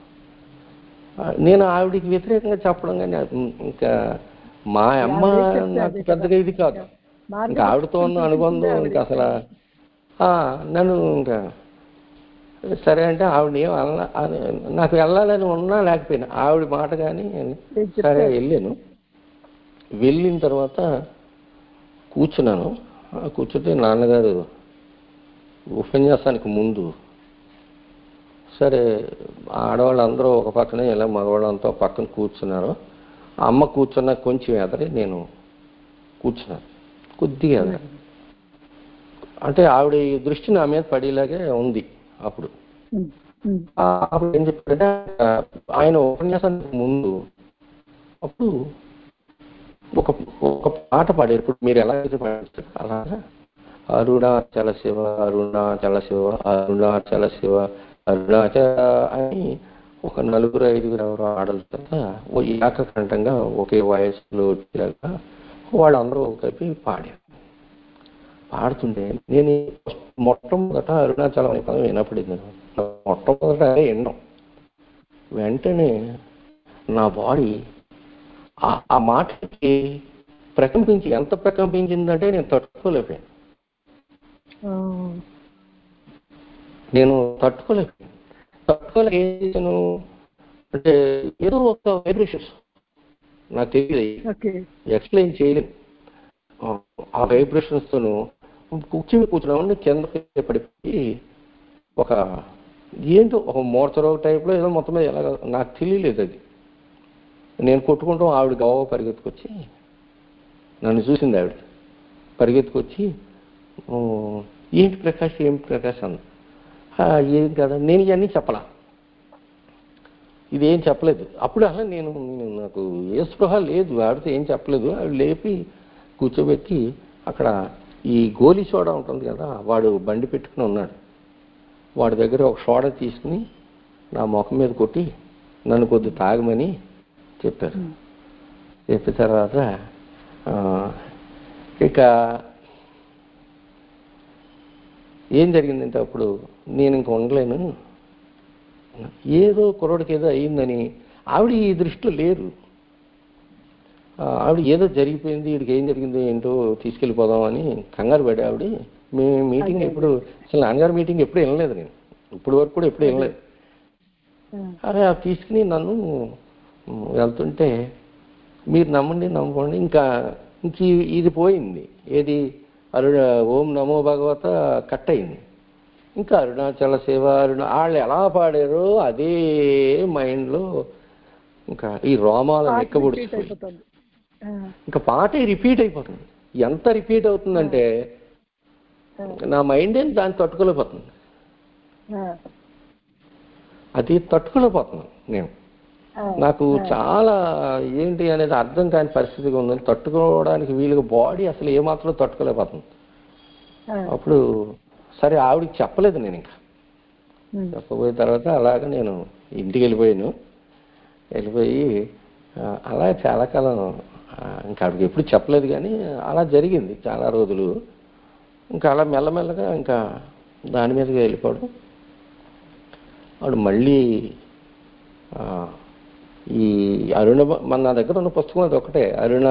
C: నేను ఆవిడికి వ్యతిరేకంగా చెప్పడం కానీ ఇంకా మా అమ్మ నాకు పెద్దగా ఇది కాదు, ఇంకా ఆవిడతో ఉన్న అనుబంధం ఇంకా అసలు నన్ను ఇంకా సరే అంటే ఆవిడ ఏం అలా నాకు వెళ్ళాలని ఉన్నా లేకపోయినా ఆవిడ మాట కానీ సరే వెళ్ళాను. వెళ్ళిన తర్వాత కూర్చున్నాను. కూర్చుంటే నాన్నగారు ఉపన్యాసానికి ముందు సరే ఆడవాళ్ళందరూ ఒక పక్కనే ఇలా మగవాళ్ళంతా పక్కన కూర్చున్నారు. అమ్మ కూర్చున్నా కొంచెం ఎదరి నేను కూర్చున్నాను, కొద్దిగా ఎదరి. అంటే ఆవిడ దృష్టి నా మీద పడేలాగే ఉంది. అప్పుడు అప్పుడు ఏం చెప్పారంటే ఆయన ఉపన్యాసానికి ముందు అప్పుడు ఒక ఒక పాట పాడారు. ఇప్పుడు మీరు ఎలాగైతే పాడారు అలాగా, అరుణాచల శివ అరుణాచల శివ అరుణాచల శివ అరుణాచల అని ఒక నలుగురు ఐదుగురు ఎవరో ఆడల చేత ఓ ఏకకంఠంగా ఒకే వయస్సులో వచ్చాక వాళ్ళందరూ కలిపి పాడారు. పాడుతుంటే నేను మొట్టమొదట అరుణాచలం అనే పదం వినపడింది. మొట్టమొదట అదే విన్నాం. వెంటనే నా బాడీ ఆ మాటకి ప్రకంపించి, ఎంత ప్రకంపించిందంటే నేను తట్టుకోలేకపోయాను. నేను తట్టుకోలేకపోయాను తట్టుకోలేక ఏం చేశాను అంటే ఏదో ఒక వైబ్రేషన్స్ నాకు తెలియదు, ఎక్స్ప్లెయిన్ చేయలేను. ఆ వైబ్రేషన్స్ తోను కూర్చుని కూర్చున్నామని కింద పడిపోయి ఒక ఏంటో ఒక మోర్చరో టైప్లో ఏదో మొత్తం మీద ఎలాగ నాకు తెలియలేదు. అది నేను కొట్టుకుంటాం. ఆవిడ గవ పరిగెత్తుకొచ్చి నన్ను చూసింది. ఆవిడ పరిగెత్తుకొచ్చి ఏంటి ప్రకాష్ ఏం ప్రకాష్ అన్న, ఏం కదా నేను ఇవన్నీ చెప్పలా, ఇదేం చెప్పలేదు. అప్పుడు అలా నేను నాకు ఏ స్పృహ లేదు, ఆవిడతో ఏం చెప్పలేదు. ఆవిడ లేపి కూర్చోబెట్టి అక్కడ ఈ గోలీ సోడా ఉంటుంది కదా, వాడు బండి పెట్టుకుని ఉన్నాడు. వాడి దగ్గర ఒక సోడా తీసుకుని నా ముఖం మీద కొట్టి నన్ను కొద్ది తాగమని చెప్పారు. చెప్పిన తర్వాత ఇక ఏం జరిగిందంటే అప్పుడు నేను ఇంక ఉండలేను, ఏదో కుర్రోడికి ఏదో అయ్యిందని ఆవిడ ఈ దృష్టిలో లేరు. ఆవిడ ఏదో జరిగిపోయింది, వీడికి ఏం జరిగిందో ఏంటో తీసుకెళ్ళిపోదామని కంగారు పడి ఆవిడ మీ మీటింగ్ ఎప్పుడు అసలు నాన్నగారు మీటింగ్ ఎప్పుడు వినలేదు, నేను ఇప్పుడు వరకు కూడా ఎప్పుడు వినలేదు. అరే అవి తీసుకుని నన్ను వెళ్తుంటే మీరు నమ్మండి నమ్ముకోండి ఇంకా ఇంక ఇది పోయింది. ఏది అరుణ ఓం నమో భగవత కట్ అయింది. ఇంకా అరుణాచల శివ అరుణ వాళ్ళు ఎలా పాడారో అదే మైండ్లో ఇంకా ఈ రోమాలను ఎక్కబొడుతుంది. ఇంకా పాటే రిపీట్ అయిపోతుంది. ఎంత రిపీట్ అవుతుందంటే నా మైండ్ ఏం దాన్ని తట్టుకోలేకపోతుంది. అది తట్టుకోలేకపోతున్నాను నేను. నాకు చాలా ఏంటి అనేది అర్థం కాని పరిస్థితిగా ఉందని, తట్టుకోవడానికి వీలుగా బాడీ అసలు ఏమాత్రం తట్టుకోలేకపోతుంది. అప్పుడు సరే ఆవిడకి చెప్పలేదు నేను. ఇంకా చెప్పబోయిన తర్వాత అలాగ నేను ఇంటికి వెళ్ళిపోయాను. వెళ్ళిపోయి అలా చాలా కాలం ఇంకా ఆవిడకి ఎప్పుడు చెప్పలేదు, కానీ అలా జరిగింది చాలా రోజులు. ఇంకా అలా మెల్లమెల్లగా ఇంకా దాని మీదగా వెళ్ళిపోవడం. ఆవిడ మళ్ళీ ఈ అరుణ మన నా దగ్గర ఉన్న పుస్తకం అది ఒకటే, అరుణ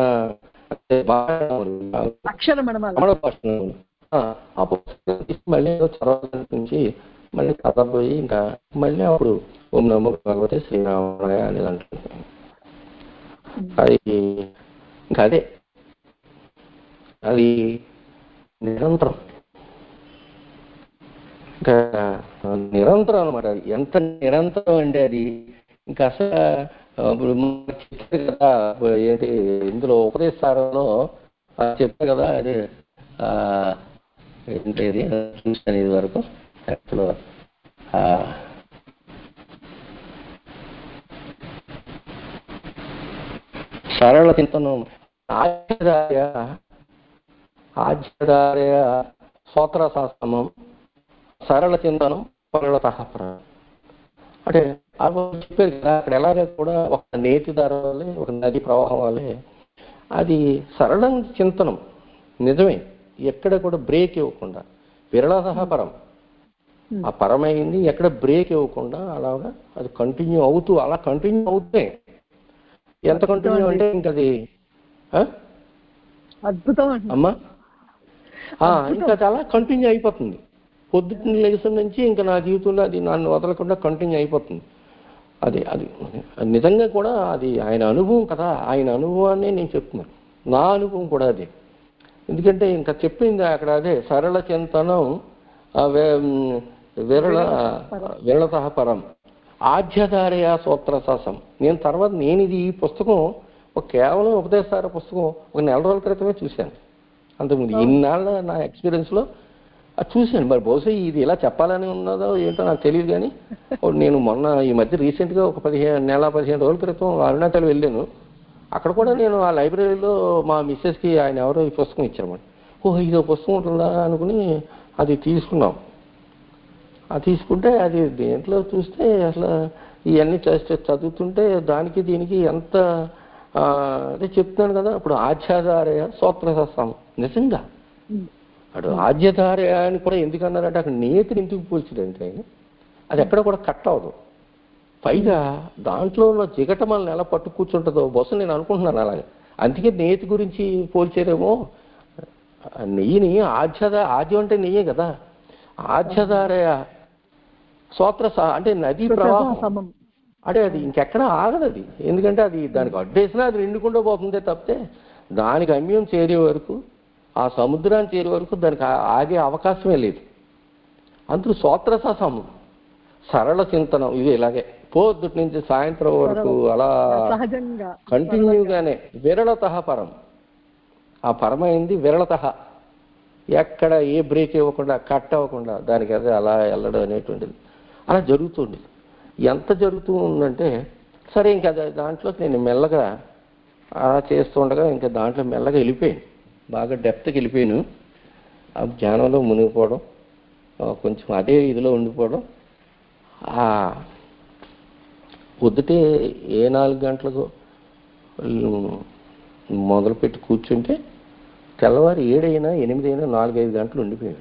C: ఆ పుస్తకం తీసి మళ్ళీ చదవాలనిపించి మళ్ళీ చదవబోయి ఇంకా మళ్ళీ అప్పుడు ఓం నమో భగవతే శ్రీరామాయ అనేది అంటున్నాను. అది ఇంకా అదే అది నిరంతరం, ఇంకా నిరంతరం అనమాట. ఎంత నిరంతరం అంటే అది ఇంకా అసలు చెప్పారు కదా ఏంటి ఇందులో ఉపదేశాలలో చెప్పారు కదా, అదే ఏంటది చూసాను ఇది వరకు అప్పుడు సరళ చింతనం ఆజ్యదార్య ఆజ్యదార్య స్తోత్ర శాస్త్రమం సరళ చింతనం పరళ తహపర అంటే చెప్పారు కదా అక్కడ ఎలాగే కూడా ఒక నేతి దారి వల్లే ఒక నది ప్రవాహం వల్లే అది సరళ చింతనం నిజమే ఎక్కడ కూడా బ్రేక్ ఇవ్వకుండా విరళతః పరం ఆ పరమైంది ఎక్కడ బ్రేక్ ఇవ్వకుండా అలాగా అది కంటిన్యూ అవుతూ అలా కంటిన్యూ అవుతాయి. ఎంత కంటిన్యూ అంటే ఇంకది
B: అద్భుతం
C: అమ్మా ఇంకా చాలా కంటిన్యూ అయిపోతుంది. పొద్దున్న లెగిసిన నుంచి ఇంకా నా జీవితంలో అది నన్ను వదలకుండా కంటిన్యూ అయిపోతుంది. అది అది నిజంగా కూడా అది ఆయన అనుభవం కదా, ఆయన అనుభవాన్ని నేను చెప్తున్నాను. నా అనుభవం కూడా అదే. ఎందుకంటే ఇంకా చెప్పింది అక్కడ అదే సరళ చింతనం విరళ విరళతః పరం ఆధ్యధారయ సూత్రశాసం. నేను తర్వాత నేను ఇది ఈ పుస్తకం ఒక కేవలం ఉపదేశార పుస్తకం ఒక నెల రోజుల క్రితమే చూశాను. అంతకుముందు ఇన్నాళ్ళ నా ఎక్స్పీరియన్స్లో అది చూశాను. మరి బహుశా ఇది ఇలా చెప్పాలని ఉన్నదో ఏంటో నాకు తెలియదు. కానీ నేను మొన్న ఈ మధ్య రీసెంట్గా ఒక పదిహేను నెల పదిహేను రోజుల క్రితం అరుణాచల్ వెళ్ళాను. అక్కడ కూడా నేను ఆ లైబ్రరీలో మా మిస్సెస్కి ఆయన ఎవరో ఈ పుస్తకం ఇచ్చారన్నమాట. ఓహో ఇదో పుస్తకం ఉంటుందా అనుకుని అది తీసుకున్నాం. అది తీసుకుంటే అది దేంట్లో చూస్తే అసలు ఇవన్నీ చదువుతుంటే దానికి దీనికి ఎంత అదే చెప్తున్నాను కదా. ఇప్పుడు ఆధ్యాధారయ స్తోత్రశాస్త్రం నిజంగా అటు ఆధ్యధారయ అని కూడా ఎందుకన్నారంటే అక్కడ నేతిని ఎందుకు పోల్చిందంటే అది ఎక్కడ కూడా కట్ అవ్వదు. పైగా దాంట్లో ఉన్న జిగట మనల్ని ఎలా పట్టు కూర్చుంటుందో బహుశా నేను అనుకుంటున్నాను అలాగే. అందుకే నేతి గురించి పోల్చారేమో. నెయ్యిని ఆధ్యద ఆద్యం అంటే నెయ్యే కదా. ఆధ్యధారయ స్తోత్ర అంటే నదీ ప్రవాహం అంటే అది ఇంకెక్కడ ఆగదు. అది ఎందుకంటే అది దానికి అడ్డేసినా అది నిండుకుండా పోతుందే తప్పితే దానికి గమ్యం చేరే వరకు ఆ సముద్రాన్ని చేరే వరకు దానికి ఆగే అవకాశమే లేదు. అందుకు స్తోత్రశాసం సరళ చింతనం ఇది ఇలాగే పొద్దుటి నుంచి సాయంత్రం వరకు అలా కంటిన్యూగానే విరళతః పరం. ఆ పరమైంది విరళతః ఎక్కడ ఏ బ్రేక్ ఇవ్వకుండా కట్ అవ్వకుండా దానికి అదే అలా వెళ్ళడం అనేటువంటిది అలా జరుగుతుంది. ఎంత జరుగుతూ ఉందంటే సరే ఇంకా దాంట్లోకి నేను మెల్లగా అలా చేస్తుండగా ఇంకా దాంట్లో మెల్లగా వెళ్ళిపోయాను. బాగా డెప్త్కి వెళ్ళిపోయాను. ఆ జ్ఞానంలో మునిగిపోవడం, కొంచెం అదే ఇదిలో ఉండిపోవడం. పొద్దుటే ఏ నాలుగు గంటలకు మొదలుపెట్టి కూర్చుంటే తెల్లవారు ఏడైనా ఎనిమిదైనా నాలుగైదు గంటలు ఉండిపోయాడు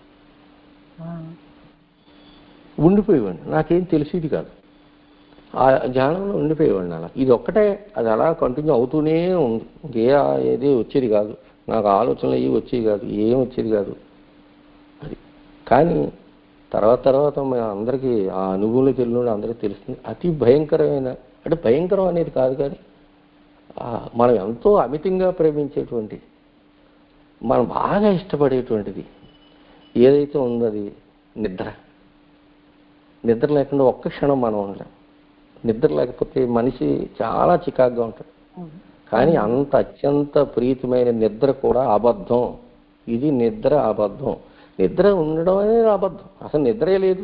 C: ఉండిపోయేవాడిని నాకేం తెలిసేది కాదు. ఆ ధ్యానంలో ఉండిపోయేవాడిని అలా. ఇది ఒక్కటే అది అలా కంటిన్యూ అవుతూనే ఉంది. ఇంకే ఏది వచ్చేది కాదు నాకు, ఆలోచనలు అవి వచ్చేవి కాదు, ఏం వచ్చేది కాదు అది. కానీ తర్వాత తర్వాత అందరికీ ఆ అనుభవంలోకి వెళ్ళిన అందరికీ తెలుస్తుంది అతి భయంకరమైన, అంటే భయంకరం అనేది కాదు కానీ మనం ఎంతో అమితంగా ప్రేమించేటువంటి, మనం బాగా ఇష్టపడేటువంటిది ఏదైతే ఉందో అది నిద్ర. నిద్ర లేకుండా ఒక్క క్షణం మనం ఉండలేం. నిద్ర లేకపోతే మనిషి చాలా చికాగ్గా ఉంటాడు. కానీ అంత అత్యంత ప్రీతమైన నిద్ర కూడా అబద్ధం. ఇది నిద్ర అబద్ధం. నిద్ర ఉండడం అనేది అబద్ధం. అసలు నిద్రే లేదు.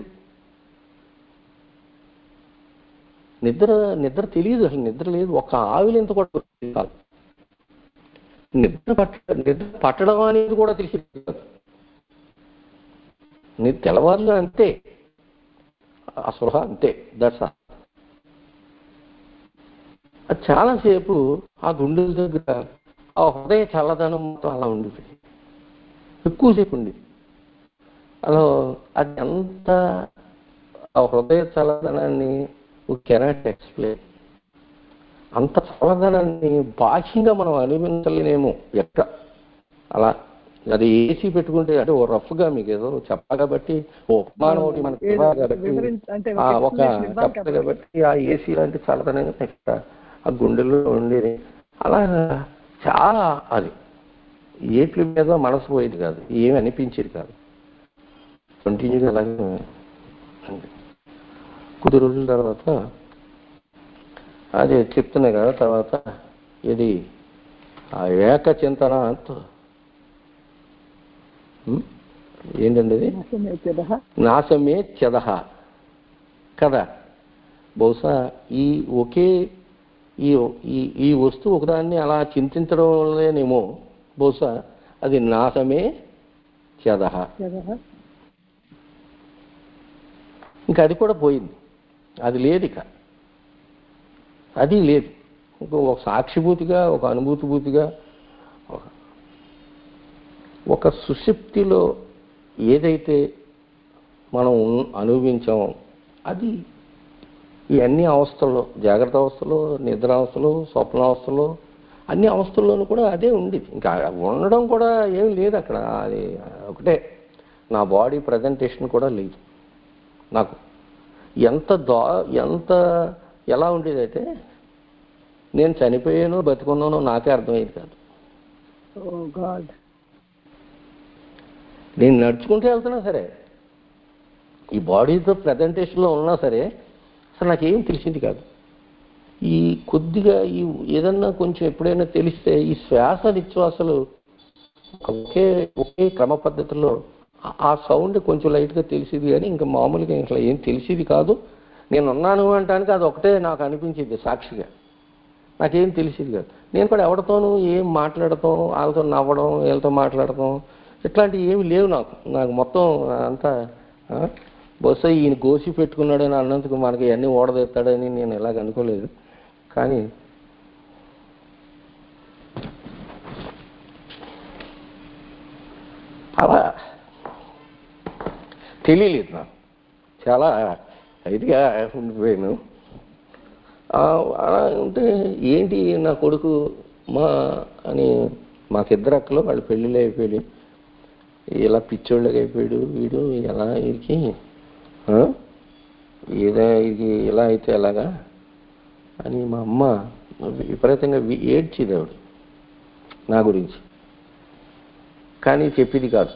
C: నిద్ర నిద్ర తెలియదు, అసలు నిద్ర లేదు. ఒక ఆవిలింత కూడా కాదు. నిద్ర పట్ట నిద్ర పట్టడం అనేది కూడా తెలిసి కాదు. నిద్ర తెల్లవారులు అంతే, ఆ స్పృహ అంతే. That's all. అది చాలాసేపు ఆ గుండెల దగ్గర ఆ హృదయ చల్లదనం మొత్తం అలా ఉండిపోయింది. ఎక్కువసేపు ఉంది అలా. అది ఎంత ఆ హృదయ చల్లదనాన్ని కెనాట్ ఎక్స్ప్లెయిన్. అంత చల్లదనాన్ని బాహ్యంగా మనం అనుభవించలేనేమో ఎక్క అలా. అది ఏసీ పెట్టుకుంటే అంటే ఓ రఫ్గా మీకు ఏదో చెప్పాలి కాబట్టి, ఓ ఉపమానం ఒకటి మనకి ఇవ్వాలి కాబట్టి, ఒక చెప్పాలి కాబట్టి ఆ ఏసీ లాంటి చల్లదనంగా ఎక్కడ ఆ గుండెల్లో ఉండేది. అలా చాలా అది ఏట్ల మీద మనసు పోయేది కాదు, ఏమి అనిపించేది కాదు. కంటిన్యూగా అలాగే కొద్ది రోజుల తర్వాత అదే చెప్తున్నా కదా. తర్వాత ఇది ఆ ఏక చింతన అంత ఏంటండి అది? నాశమే చెదహ కదా. బహుశా ఈ ఒకే ఈ ఈ వస్తువు ఒకదాన్ని అలా చింతించడం వల్లనేమో బహుశా అది నాశమే చెదహ. ఇంకా అది కూడా పోయింది, అది లేదు, ఇక అది లేదు. ఇంకో ఒక సాక్షిభూతిగా, ఒక అనుభూతిభూతిగా, ఒక సుషుప్తిలో ఏదైతే మనం అనుభవించామో అది ఈ అన్ని అవస్థల్లో, జాగ్రత్త అవస్థలో, నిద్రావస్థలో, స్వప్నావస్థలో, అన్ని అవస్థల్లోనూ కూడా అదే ఉండేది. ఇంకా ఉండడం కూడా ఏం లేదు అక్కడ. అది ఒకటే, నా బాడీ ప్రజెంటేషన్ కూడా లేదు నాకు. ఎంత దా ఎంత ఎలా ఉండేదైతే నేను చనిపోయానో బతికున్నానో నాకే అర్థమయ్యేది కాదు. నేను నడుచుకుంటూ వెళ్తున్నా సరే, ఈ బాడీతో ప్రజెంటేషన్లో ఉన్నా సరే అసలు నాకేం తెలిసింది కాదు. ఈ కొద్దిగా ఈ ఏదన్నా కొంచెం ఎప్పుడైనా తెలిస్తే ఈ శ్వాస నిశ్వాసలు ఒకే ఒకే క్రమ పద్ధతిలో ఆ సౌండ్ కొంచెం లైట్గా తెలిసింది, కానీ ఇంకా మామూలుగా ఇంకా ఏం తెలిసేది కాదు. నేను ఉన్నాను అంటానికి అది ఒకటే నాకు అనిపించింది సాక్షిగా, నాకేం తెలిసేది కాదు. నేను కూడా ఎవరితోనూ ఏం మాట్లాడతాం, వాళ్ళతో నవ్వడం, వీళ్ళతో మాట్లాడతాం ఇట్లాంటివి ఏమి లేవు నాకు. నాకు మొత్తం అంతా బహుశా ఈయన గోసి పెట్టుకున్నాడని అన్నందుకు మనకి అన్నీ ఓడదెత్తాడని నేను ఎలాగ అనుకోలేదు. కానీ అలా తెలియలేదు నాకు, చాలా ఇదిగా ఉండిపోయాను. అలా ఉంటే ఏంటి నా కొడుకు మా అని మాకిద్దరు అక్కలు వాళ్ళు పెళ్ళిళ్ళు అయిపోయి ఇలా పిచ్చోళ్ళకి అయిపోయాడు వీడు, ఎలా వీరికి ఏదో ఇది ఇలా అయితే ఎలాగా అని మా అమ్మ విపరీతంగా ఏడ్చేది ఆవిడ నా గురించి, కానీ చెప్పేది కాదు.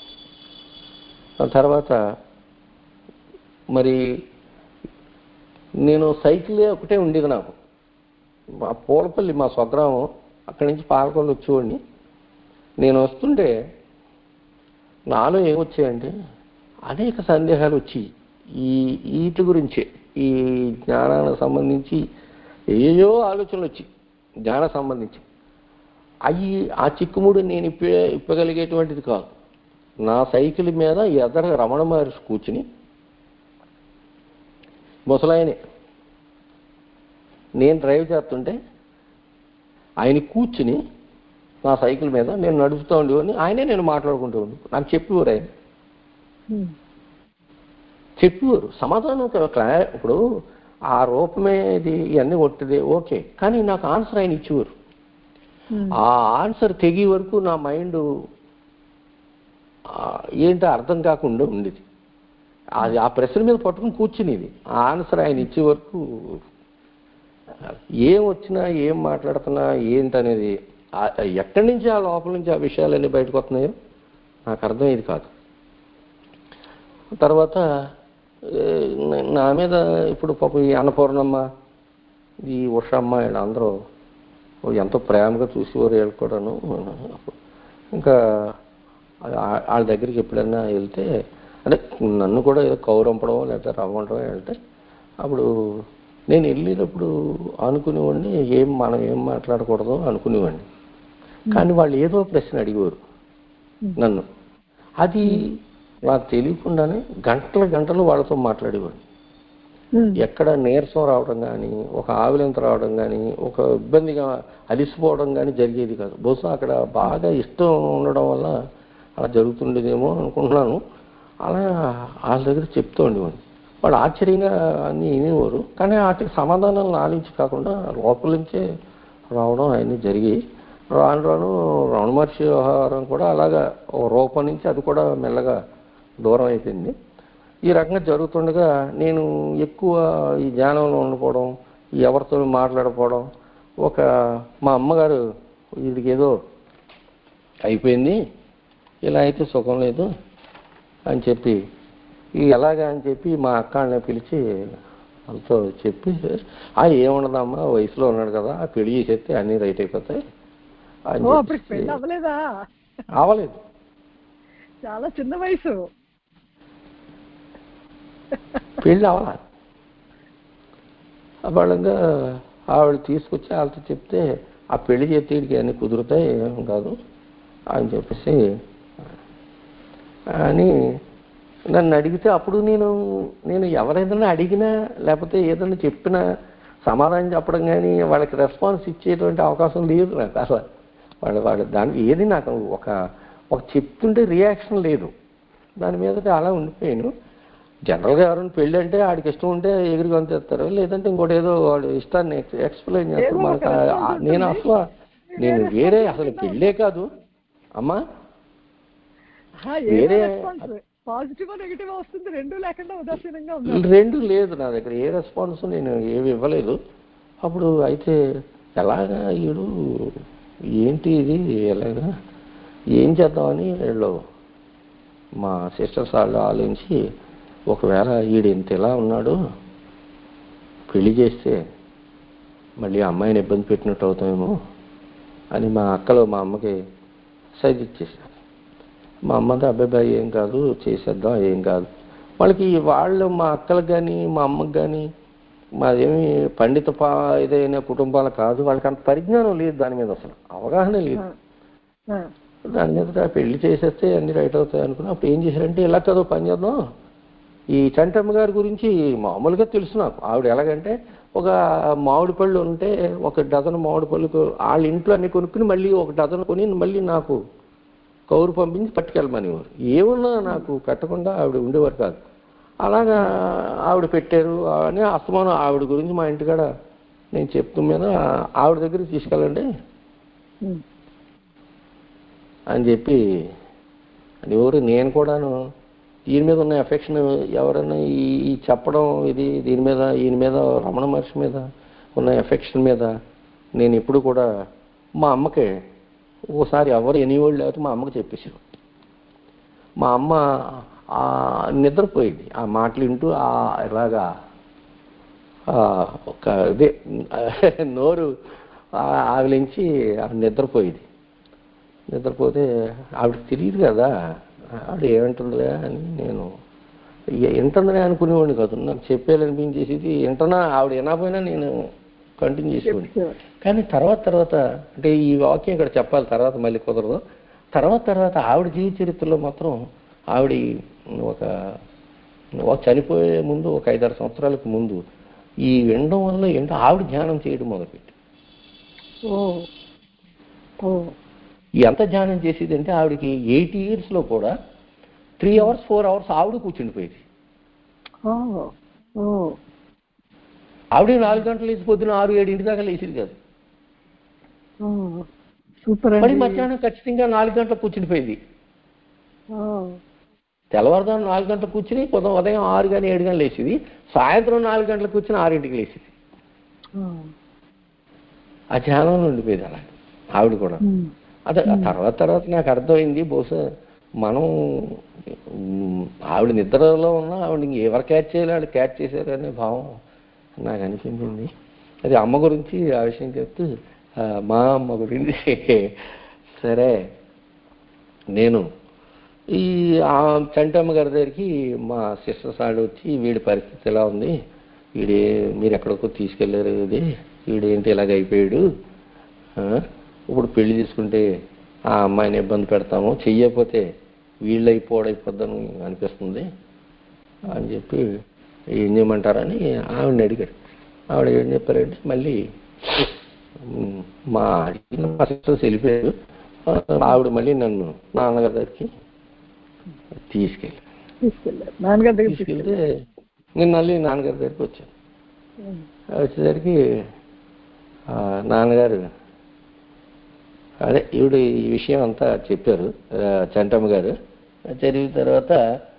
C: తర్వాత మరి నేను సైకిలే ఒకటే ఉండేది నాకు. మా పూలపల్లి మా స్వగ్రామం, అక్కడి నుంచి పాలకొల్లు వచ్చేవాడిని. నేను వస్తుంటే నాలో ఏమొచ్చాయంటే అనేక సందేహాలు వచ్చి ఈ వీటి గురించే, ఈ జ్ఞానానికి సంబంధించి ఏయో ఆలోచనలు వచ్చి జ్ఞానం సంబంధించి అవి ఆ చిక్కుముడు నేను ఇప్ప ఇప్పగలిగేటువంటిది కాదు. నా సైకిల్ మీద ఎదర రమణ మహర్షి కూర్చుని, ముసలాయనే, నేను డ్రైవ్ చేస్తుంటే ఆయన కూర్చుని నా సైకిల్ మీద నేను నడుపుతూ ఉండేవాడిని, ఆయనే నేను మాట్లాడుకుంటూ ఉండి నాకు చెప్పేవారు. ఆయన చెప్పేవారు సమాధానం. ఇప్పుడు ఆ రూపమే ఇది ఇవన్నీ కొట్టిదే ఓకే, కానీ నాకు ఆన్సర్ ఆయన ఇచ్చేవారు. ఆ ఆన్సర్ తెగే వరకు నా మైండ్ ఏంటో అర్థం కాకుండా ఉండేది. అది ఆ ప్రశ్న మీద పట్టుకుని కూర్చునేది. ఆ ఆన్సర్ ఆయన ఇచ్చే వరకు ఏం వచ్చినా ఏం మాట్లాడుతున్నా ఏంటనేది ఎక్కడి నుంచి ఆ లోపల నుంచి ఆ విషయాలన్నీ బయటకు వస్తున్నాయో నాకు అర్థమయ్యేది కాదు. తర్వాత నా మీద ఇప్పుడు పాపం ఈ అన్నపూర్ణమ్మ, ఈ ఉషమ్మ వీళ్ళందరూ ఎంతో ప్రేమగా చూసేవారు. వీళ్ళు కూడాను ఇంకా వాళ్ళ దగ్గరికి ఎప్పుడైనా వెళ్తే అంటే నన్ను కూడా ఏదో కౌరంపడం లేకపోతే రవ్వంటం వెళ్తే అప్పుడు నేను వెళ్ళేటప్పుడు అనుకునేవాడిని ఏం మనం ఏం మాట్లాడకూడదు అనుకునేవాడిని. కానీ వాళ్ళు ఏదో ప్రశ్న అడిగేవారు నన్ను, అది నాకు తెలియకుండానే గంటల గంటలు వాళ్ళతో మాట్లాడేవాడిని. ఎక్కడ నీరసం రావడం కానీ, ఒక ఆవిలంత రావడం కానీ, ఒక ఇబ్బందిగా అలిసిపోవడం కానీ జరిగేది కాదు. బహుశా అక్కడ బాగా ఇష్టం ఉండడం వల్ల అలా జరుగుతుండేదేమో అనుకుంటున్నాను. అలా వాళ్ళ దగ్గర చెప్తూ ఉండేవాడిని. వాళ్ళు ఆశ్చర్యంగా అన్నీ వినేవారు, కానీ వాటికి సమాధానాలు నాలించి కాకుండా లోపల నుంచే రావడం అవన్నీ జరిగి రాను రాను రమణ మహర్షి వ్యవహారం కూడా అలాగా ఓ రూపం నుంచి అది కూడా మెల్లగా దూరం అయిపోయింది. ఈ రకంగా జరుగుతుండగా నేను ఎక్కువ ఈ ధ్యానంలో ఉండిపోవడం, ఎవరితో మాట్లాడకపోవడం, ఒక మా అమ్మగారు వీడికి ఏదో అయిపోయింది, ఇలా అయితే సుఖం లేదు అని చెప్పి ఈ ఎలాగా అని చెప్పి మా అక్కని పిలిచి వాళ్ళతో చెప్పి, ఆ ఏముండదమ్మా వయసులో ఉన్నాడు కదా ఆ పెళ్లి చేసేస్తే అన్నీ రైట్ అయిపోతాయి అని చెప్పి.
B: అవ్వలేదు. చాలా చిన్న వయసు.
C: పెళ్ళి అవ్వాల వాళ్ళగా ఆవిడ తీసుకొచ్చి వాళ్ళతో చెప్తే ఆ పెళ్లి చేస్తే వీడికి అన్నీ కుదురుతాయి ఏం కాదు అని చెప్పేసి అని నన్ను అడిగితే అప్పుడు నేను నేను ఎవరైనా అడిగినా లేకపోతే ఏదైనా చెప్పినా సమాధానం చెప్పడం కానీ వాళ్ళకి రెస్పాన్స్ ఇచ్చేటువంటి అవకాశం లేదు నాకు అసలు. వాళ్ళు వాళ్ళు దానికి ఏది నాకు ఒక ఒక చెప్తుంటే రియాక్షన్ లేదు. దాని మీద అలా ఉండిపోయాను. జనరల్గా ఎవరైనా పెళ్ళి అంటే ఆడికి ఇష్టం ఉంటే ఎగిరి కొంతేస్తారు, లేదంటే ఇంకోటి ఏదో వాడు ఇష్టాన్ని ఎక్స్ప్లెయిన్ చేస్తారు మనకు. నేను అసలు నేను వేరే అసలు పెళ్ళే కాదు అమ్మా, వేరే రెండు లేదు నా దగ్గర, ఏ రెస్పాన్స్ నేను ఏమి ఇవ్వలేదు. అప్పుడు అయితే ఎలాగా వీడు ఏంటి ఇది ఎలాగా ఏం చేద్దామని వీళ్ళు మా సిస్టర్స్ వాళ్ళు ఆలోచించి, ఒకవేళ వీడు ఇంత ఇలా ఉన్నాడు పెళ్లి చేస్తే మళ్ళీ అమ్మాయిని ఇబ్బంది పెట్టినట్టు అవుతామేమో అని మా అక్కలు మా అమ్మకి సైజ్ ఇచ్చేసారు. మా అమ్మతో అబ్బాయి ఏం కాదు చేసేద్దాం ఏం కాదు. వాళ్ళకి వాళ్ళు మా అక్కలకు కానీ మా అమ్మకి కానీ మాదేమి పండిత పా ఇదైన కుటుంబాలు కాదు, వాళ్ళకి అంత పరిజ్ఞానం లేదు, దాని మీద అసలు అవగాహన లేదు. దాని మీద పెళ్లి చేసేస్తే అన్ని రైట్ అవుతాయి అనుకున్నా. అప్పుడు ఏం చేశారంటే ఇలా చదువు పని చేద్దాం, ఈ చంటమ్మ గారి గురించి మామూలుగా తెలుసు నాకు. ఆవిడ ఎలాగంటే ఒక మామిడి పళ్ళు ఉంటే ఒక డజన్ మామిడి పళ్ళు వాళ్ళ ఇంట్లో అన్ని కొనుక్కుని మళ్ళీ ఒక డజన్ కొని మళ్ళీ నాకు కౌరు పంపించి పట్టుకెళ్ళమనేవారు. ఏమన్నా నాకు పెట్టకుండా ఆవిడ ఉండేవారు కాదు. అలాగా ఆవిడ పెట్టారు అని అస్తమానం ఆవిడ గురించి మా ఇంటికాడ నేను చెప్తూ మీద ఆవిడ దగ్గరికి తీసుకెళ్ళండి అని చెప్పి అని ఎవరు నేను కూడాను దీని మీద ఉన్న ఎఫెక్షన్ ఎవరైనా ఈ చెప్పడం ఇది దీని మీద ఈయన మీద రమణ మహర్షి మీద ఉన్న ఎఫెక్షన్ మీద నేను ఎప్పుడు కూడా మా అమ్మకి ఓసారి ఎవరు ఎనివాళ్ళు లేకపోతే మా అమ్మకి చెప్పేసాను. మా అమ్మ నిద్రపోయింది ఆ మాటలు వింటూ ఇలాగా ఒక ఇదే నోరు ఆవిలించి నిద్రపోయింది. నిద్రపోతే ఆవిడకి తెలియదు కదా ఆవిడ ఏమంటుందిలే అని నేను వింటుందనే అనుకునేవాడిని కాదు. నాకు చెప్పేయాలనిపించేసి వింటున్నా ఆవిడ వినకపోయినా నేను కంటిన్యూ చేసేవాడిని. కానీ తర్వాత తర్వాత అంటే ఈ వాక్యం ఇక్కడ చెప్పాలి, తర్వాత మళ్ళీ కుదరదు. తర్వాత తర్వాత ఆవిడ జీవిత చరిత్రలో మాత్రం ఆవిడ ఒక చనిపోయే ముందు ఒక ఐదారు సంవత్సరాలకు ముందు ఈ వినడం వల్ల ఏంటో ఆవిడ ధ్యానం చేయడం మొదలుపెట్టి ఎంత ధ్యానం చేసేది అంటే ఆవిడకి ఎయిటీ ఇయర్స్లో కూడా త్రీ అవర్స్ ఫోర్ అవర్స్ ఆవిడ కూర్చుండిపోయేది. ఆవిడ నాలుగు గంటలు లేచి పొద్దున ఆరు ఏడు ఇంటి దాకా లేచేది కాదు. మళ్ళీ మధ్యాహ్నం ఖచ్చితంగా నాలుగు గంటలకు కూర్చునిపోయింది. తెల్లవారుదాం నాలుగు గంటలకు కూర్చుని పొద్దున ఉదయం ఆరు కానీ ఏడు కానీ లేచేది. సాయంత్రం నాలుగు గంటలకు కూర్చుని ఆరింటికి లేచేది. ఆ ధ్యానంలో ఉండిపోయేది అలా ఆవిడ కూడా. అదే తర్వాత తర్వాత నాకు అర్థమైంది, బహుశా మనం ఆవిడ నిద్రలో ఉన్నా ఆవిడ ఎవరు క్యాచ్ చేయాలి ఆవిడ క్యాచ్ చేశారు అనే భావం నాకు అనిపించింది. అది అమ్మ గురించి ఆ విషయం చెప్తూ మా అమ్మ గురించి సరే నేను ఈ చంటమ్మ గారి దగ్గరికి మా సిస్టర్స్ ఆడు వచ్చి వీడి పరిస్థితి ఎలా ఉంది, వీడి మీరు ఎక్కడికో తీసుకెళ్ళారు, ఇది వీడేంటి ఇలాగ అయిపోయాడు, ఇప్పుడు పెళ్లి తీసుకుంటే ఆ అమ్మాయిని ఇబ్బంది పెడతాము, చెయ్యకపోతే వీళ్ళు అయిపోవడైపోద్దని అనిపిస్తుంది అని చెప్పి ఏం చేయమంటారని ఆవిడని అడిగాడు. ఆవిడ ఏం చెప్పారంటే మళ్ళీ మా మా సిస్టర్స్ వెళ్ళిపోయారు, ఆవిడ మళ్ళీ నన్ను నాన్నగారి దగ్గరికి తీసుకెళ్ళి తీసుకెళ్తే నేను మళ్ళీ నాన్నగారి దగ్గరికి వచ్చాను. వచ్చేసరికి నాన్నగారు అదే ఈవిడ ఈ విషయం అంతా చెప్పారు చంటమ్మ గారు. చదివిన తర్వాత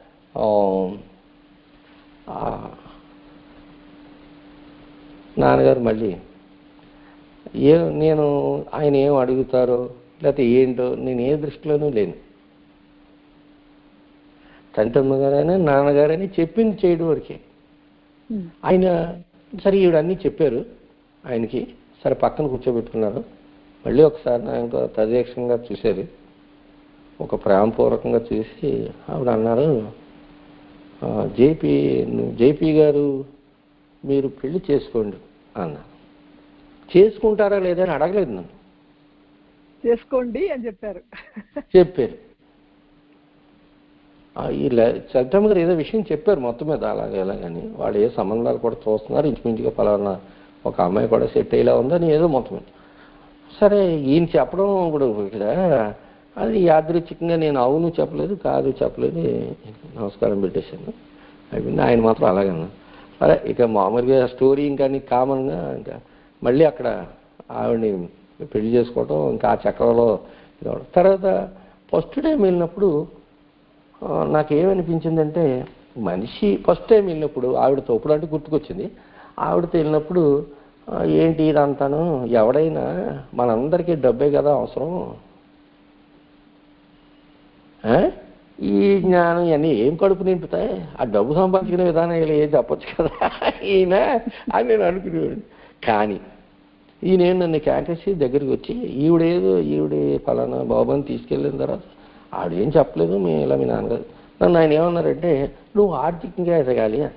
C: నాన్నగారు మళ్ళీ ఏ నేను ఆయన ఏం అడుగుతారో లేకపోతే ఏంటో నేను ఏ దృష్టిలోనూ లేను. చంటమ్మ గారైనా నాన్నగారని చెప్పింది చేయడం వరకే. ఆయన సరే ఈవిడ అన్నీ చెప్పారు ఆయనకి, సరే పక్కన కూర్చోబెట్టుకున్నారు. మళ్ళీ ఒకసారి నాకు తదేక్షంగా చూశారు. ఒక ప్రేమపూర్వకంగా చూసి ఆవిడ అన్నారు, జేపీ జేపీ గారు మీరు పెళ్లి చేసుకోండి అన్నారు. చేసుకుంటారా లేదా అని అడగలేదు నన్ను,
B: చేసుకోండి అని చెప్పారు.
C: చెప్పారు. ఈ చట్టం గారు ఏదో విషయం చెప్పారు మొత్తం మీద అలాగే ఎలాగని, వాళ్ళు ఏ సంబంధాలు కూడా చూస్తున్నారు, ఇంచుమించుగా పలానా ఒక అమ్మాయి కూడా సెట్ అయ్యేలా ఉందని ఏదో మొత్తం మీద. సరే ఈయన చెప్పడం ఇప్పుడు ఇక్కడ అది యాదృచ్ఛికంగా నేను అవును చెప్పలేదు కాదు చెప్పలేదు, నమస్కారం పెట్టేశాను అయిపోయింది. ఆయన మాత్రం అలాగన్నా. సరే ఇక మామూలుగా స్టోరీ ఇంకా కామన్గా ఇంకా మళ్ళీ అక్కడ ఆవిడని పెళ్లి చేసుకోవటం ఇంకా ఆ చక్రంలో ఇదవడం. తర్వాత ఫస్ట్ టైం వెళ్ళినప్పుడు నాకేమనిపించిందంటే, మనిషి ఫస్ట్ టైం వెళ్ళినప్పుడు ఆవిడతో ఇప్పుడు అంటే గుర్తుకొచ్చింది, ఆవిడతో వెళ్ళినప్పుడు ఏంటి ఇదంతాను, ఎవడైనా మనందరికీ డబ్బే కదా అవసరం, ఈ జ్ఞానం ఇవన్నీ ఏం కడుపు నింపుతాయి, ఆ డబ్బు సంపాదించుకునే విధానం ఇలా ఏం చెప్పొచ్చు కదా ఈయన అని నేను అనుకునేవాడు. కానీ ఈయన నన్ను క్యాంటేసి దగ్గరికి వచ్చి ఈవిడేదో ఈవిడ పలానా బాబాని తీసుకెళ్ళిన తర్వాత ఆవిడేం చెప్పలేదు, మేము ఇలా మీ నాన్నగారు నన్ను ఆయన ఏమన్నారంటే, నువ్వు ఆర్థికంగా ఎదగాలి అన్న.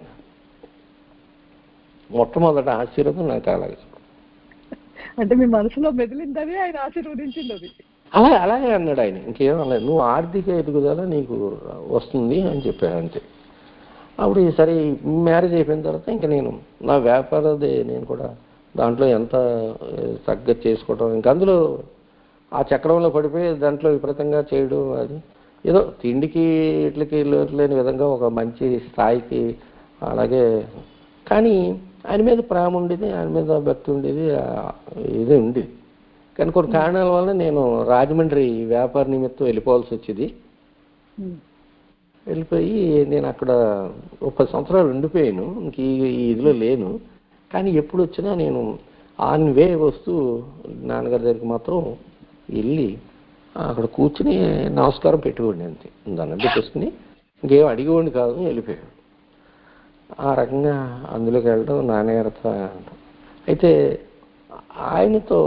C: మొట్టమొదట ఆశీర్వాదం నాకు అలాగే.
B: అంటే మీ మనసులో మెదిలిందని ఆయన ఆశీర్వదించింది అది.
C: అలా అలాగే అన్నాడు ఆయన, ఇంకేమనలేదు. నువ్వు ఆర్థిక ఎదుగుదల నీకు వస్తుంది అని చెప్పాడు అంతే. అప్పుడు సరే మ్యారేజ్ అయిపోయిన తర్వాత ఇంకా నేను నా వ్యాపారదే నేను కూడా దాంట్లో ఎంత తగ్గ చేసుకోవటం, ఇంక అందులో ఆ చక్రంలో పడిపోయి దాంట్లో విపరీతంగా చేయడం, అది ఏదో తిండికి ఇట్లకి లేని విధంగా ఒక మంచి స్థాయికి అలాగే. కానీ ఆయన మీద ప్రేమ ఉండేది, ఆయన మీద భక్తి ఉండేది, ఇదే ఉండేది. కానీ కొన్ని కారణాల వల్ల నేను రాజమండ్రి వ్యాపార నిమిత్తం వెళ్ళిపోవాల్సి వచ్చేది. వెళ్ళిపోయి నేను అక్కడ ఒక పది సంవత్సరాలు ఉండిపోయాను, ఇంక ఈ ఇదిలో లేను. కానీ ఎప్పుడు వచ్చినా నేను ఆన్ వే వస్తూ నాన్నగారి దగ్గరికి మాత్రం వెళ్ళి అక్కడ కూర్చుని నమస్కారం పెట్టుకోండి అంతే, దండం పెట్టేసుకుని ఇంకేం అడిగేవాడిని కాదు, వెళ్ళిపోయాడు. ఆ రకంగా అందులోకి వెళ్ళడం నాన్నగారితో. అయితే ఆయనతో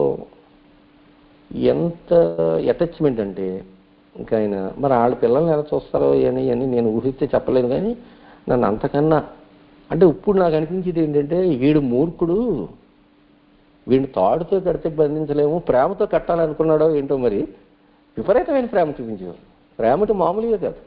C: ఎంత అటాచ్మెంట్ అంటే ఇంకా ఆయన మరి వాళ్ళ పిల్లల్ని ఎలా చూస్తారో అని అని నేను ఊహిస్తే చెప్పలేను. కానీ నన్ను అంతకన్నా అంటే ఇప్పుడు నాకు అనిపించేది ఏంటంటే, వీడు మూర్ఖుడు, వీడిని తాడుతో కడితే బంధించలేము, ప్రేమతో కట్టాలనుకున్నాడో ఏంటో మరి విపరీతమైన ప్రేమ చూపించేవారు. ప్రేమతో మామూలుగా కాదు.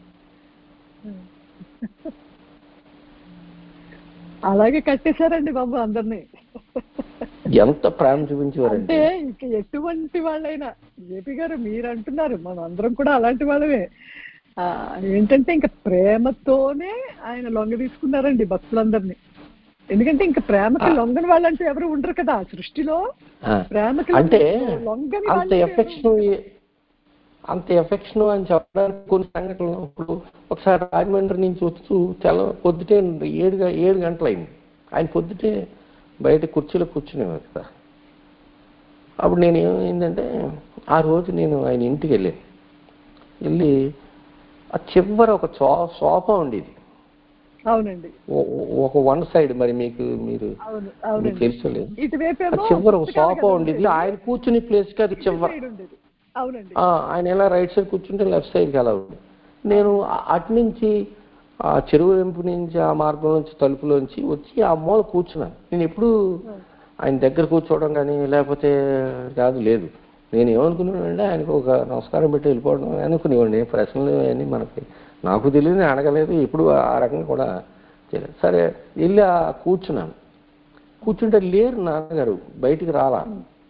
B: అలాగే కట్టేశారండి బాబు అందరినీ.
C: ఎంత ప్రేమ చూపించేవారంటే
B: ఇంక ఎటువంటి వాళ్ళైనా, జేపీ గారు మీరు అంటున్నారు, మనం అందరం కూడా అలాంటి వాళ్ళమే. ఆ ఏంటంటే ఇంకా ప్రేమతోనే ఆయన లొంగ తీసుకున్నారండి భక్తులందరినీ. ఎందుకంటే ఇంకా ప్రేమకి లొంగని వాళ్ళంటూ ఎవరు ఉండరు కదా సృష్టిలో. ప్రేమకి
C: అంటే అంత ఎఫెక్షన్ అంత ఎఫెక్షన్ అని చెప్పడానికి కొన్ని సంఘటనలు. ఇప్పుడు ఒకసారి రాజమండ్రి నుంచి వస్తూ తెల్ల పొద్దుటే ఏడు ఏడు గంటలైంది, ఆయన పొద్దుటే బయట కుర్చీలో కూర్చునేవారు కదా. అప్పుడు నేను ఏమైందంటే ఆ రోజు నేను ఆయన ఇంటికి వెళ్ళాను. వెళ్ళి ఆ చివర ఒక సో సోఫా ఉండేది.
B: అవునండి,
C: ఒక వన్ సైడ్, మరి మీకు మీరు తెలుసలేదు, చివర ఒక సోఫా ఉండేది. ఆయన కూర్చుని ప్లేస్ కి అది చివర. ఆయన ఎలా రైట్ సైడ్ కూర్చుంటే లెఫ్ట్ సైడ్కి ఎలా ఉంది. నేను అటు నుంచి ఆ చెరువు వెంపు నుంచి ఆ మార్గం నుంచి తలుపులోంచి వచ్చి ఆ మూల కూర్చున్నాను. నేను ఎప్పుడు ఆయన దగ్గర కూర్చోవడం కానీ లేకపోతే కాదు లేదు. నేను ఏమనుకున్నానంటే ఆయనకు ఒక నమస్కారం పెట్టి వెళ్ళిపోవడం అనుకునేవాడిని. ప్రశ్నలు అని మనకి నాకు తెలియదు, అడగలేదు, ఎప్పుడు ఆ రకంగా కూడా చేయలేదు. సరే వెళ్ళి ఆ కూర్చున్నాను. కూర్చుంటే లేరు నాన్నగారు, బయటికి రాలా.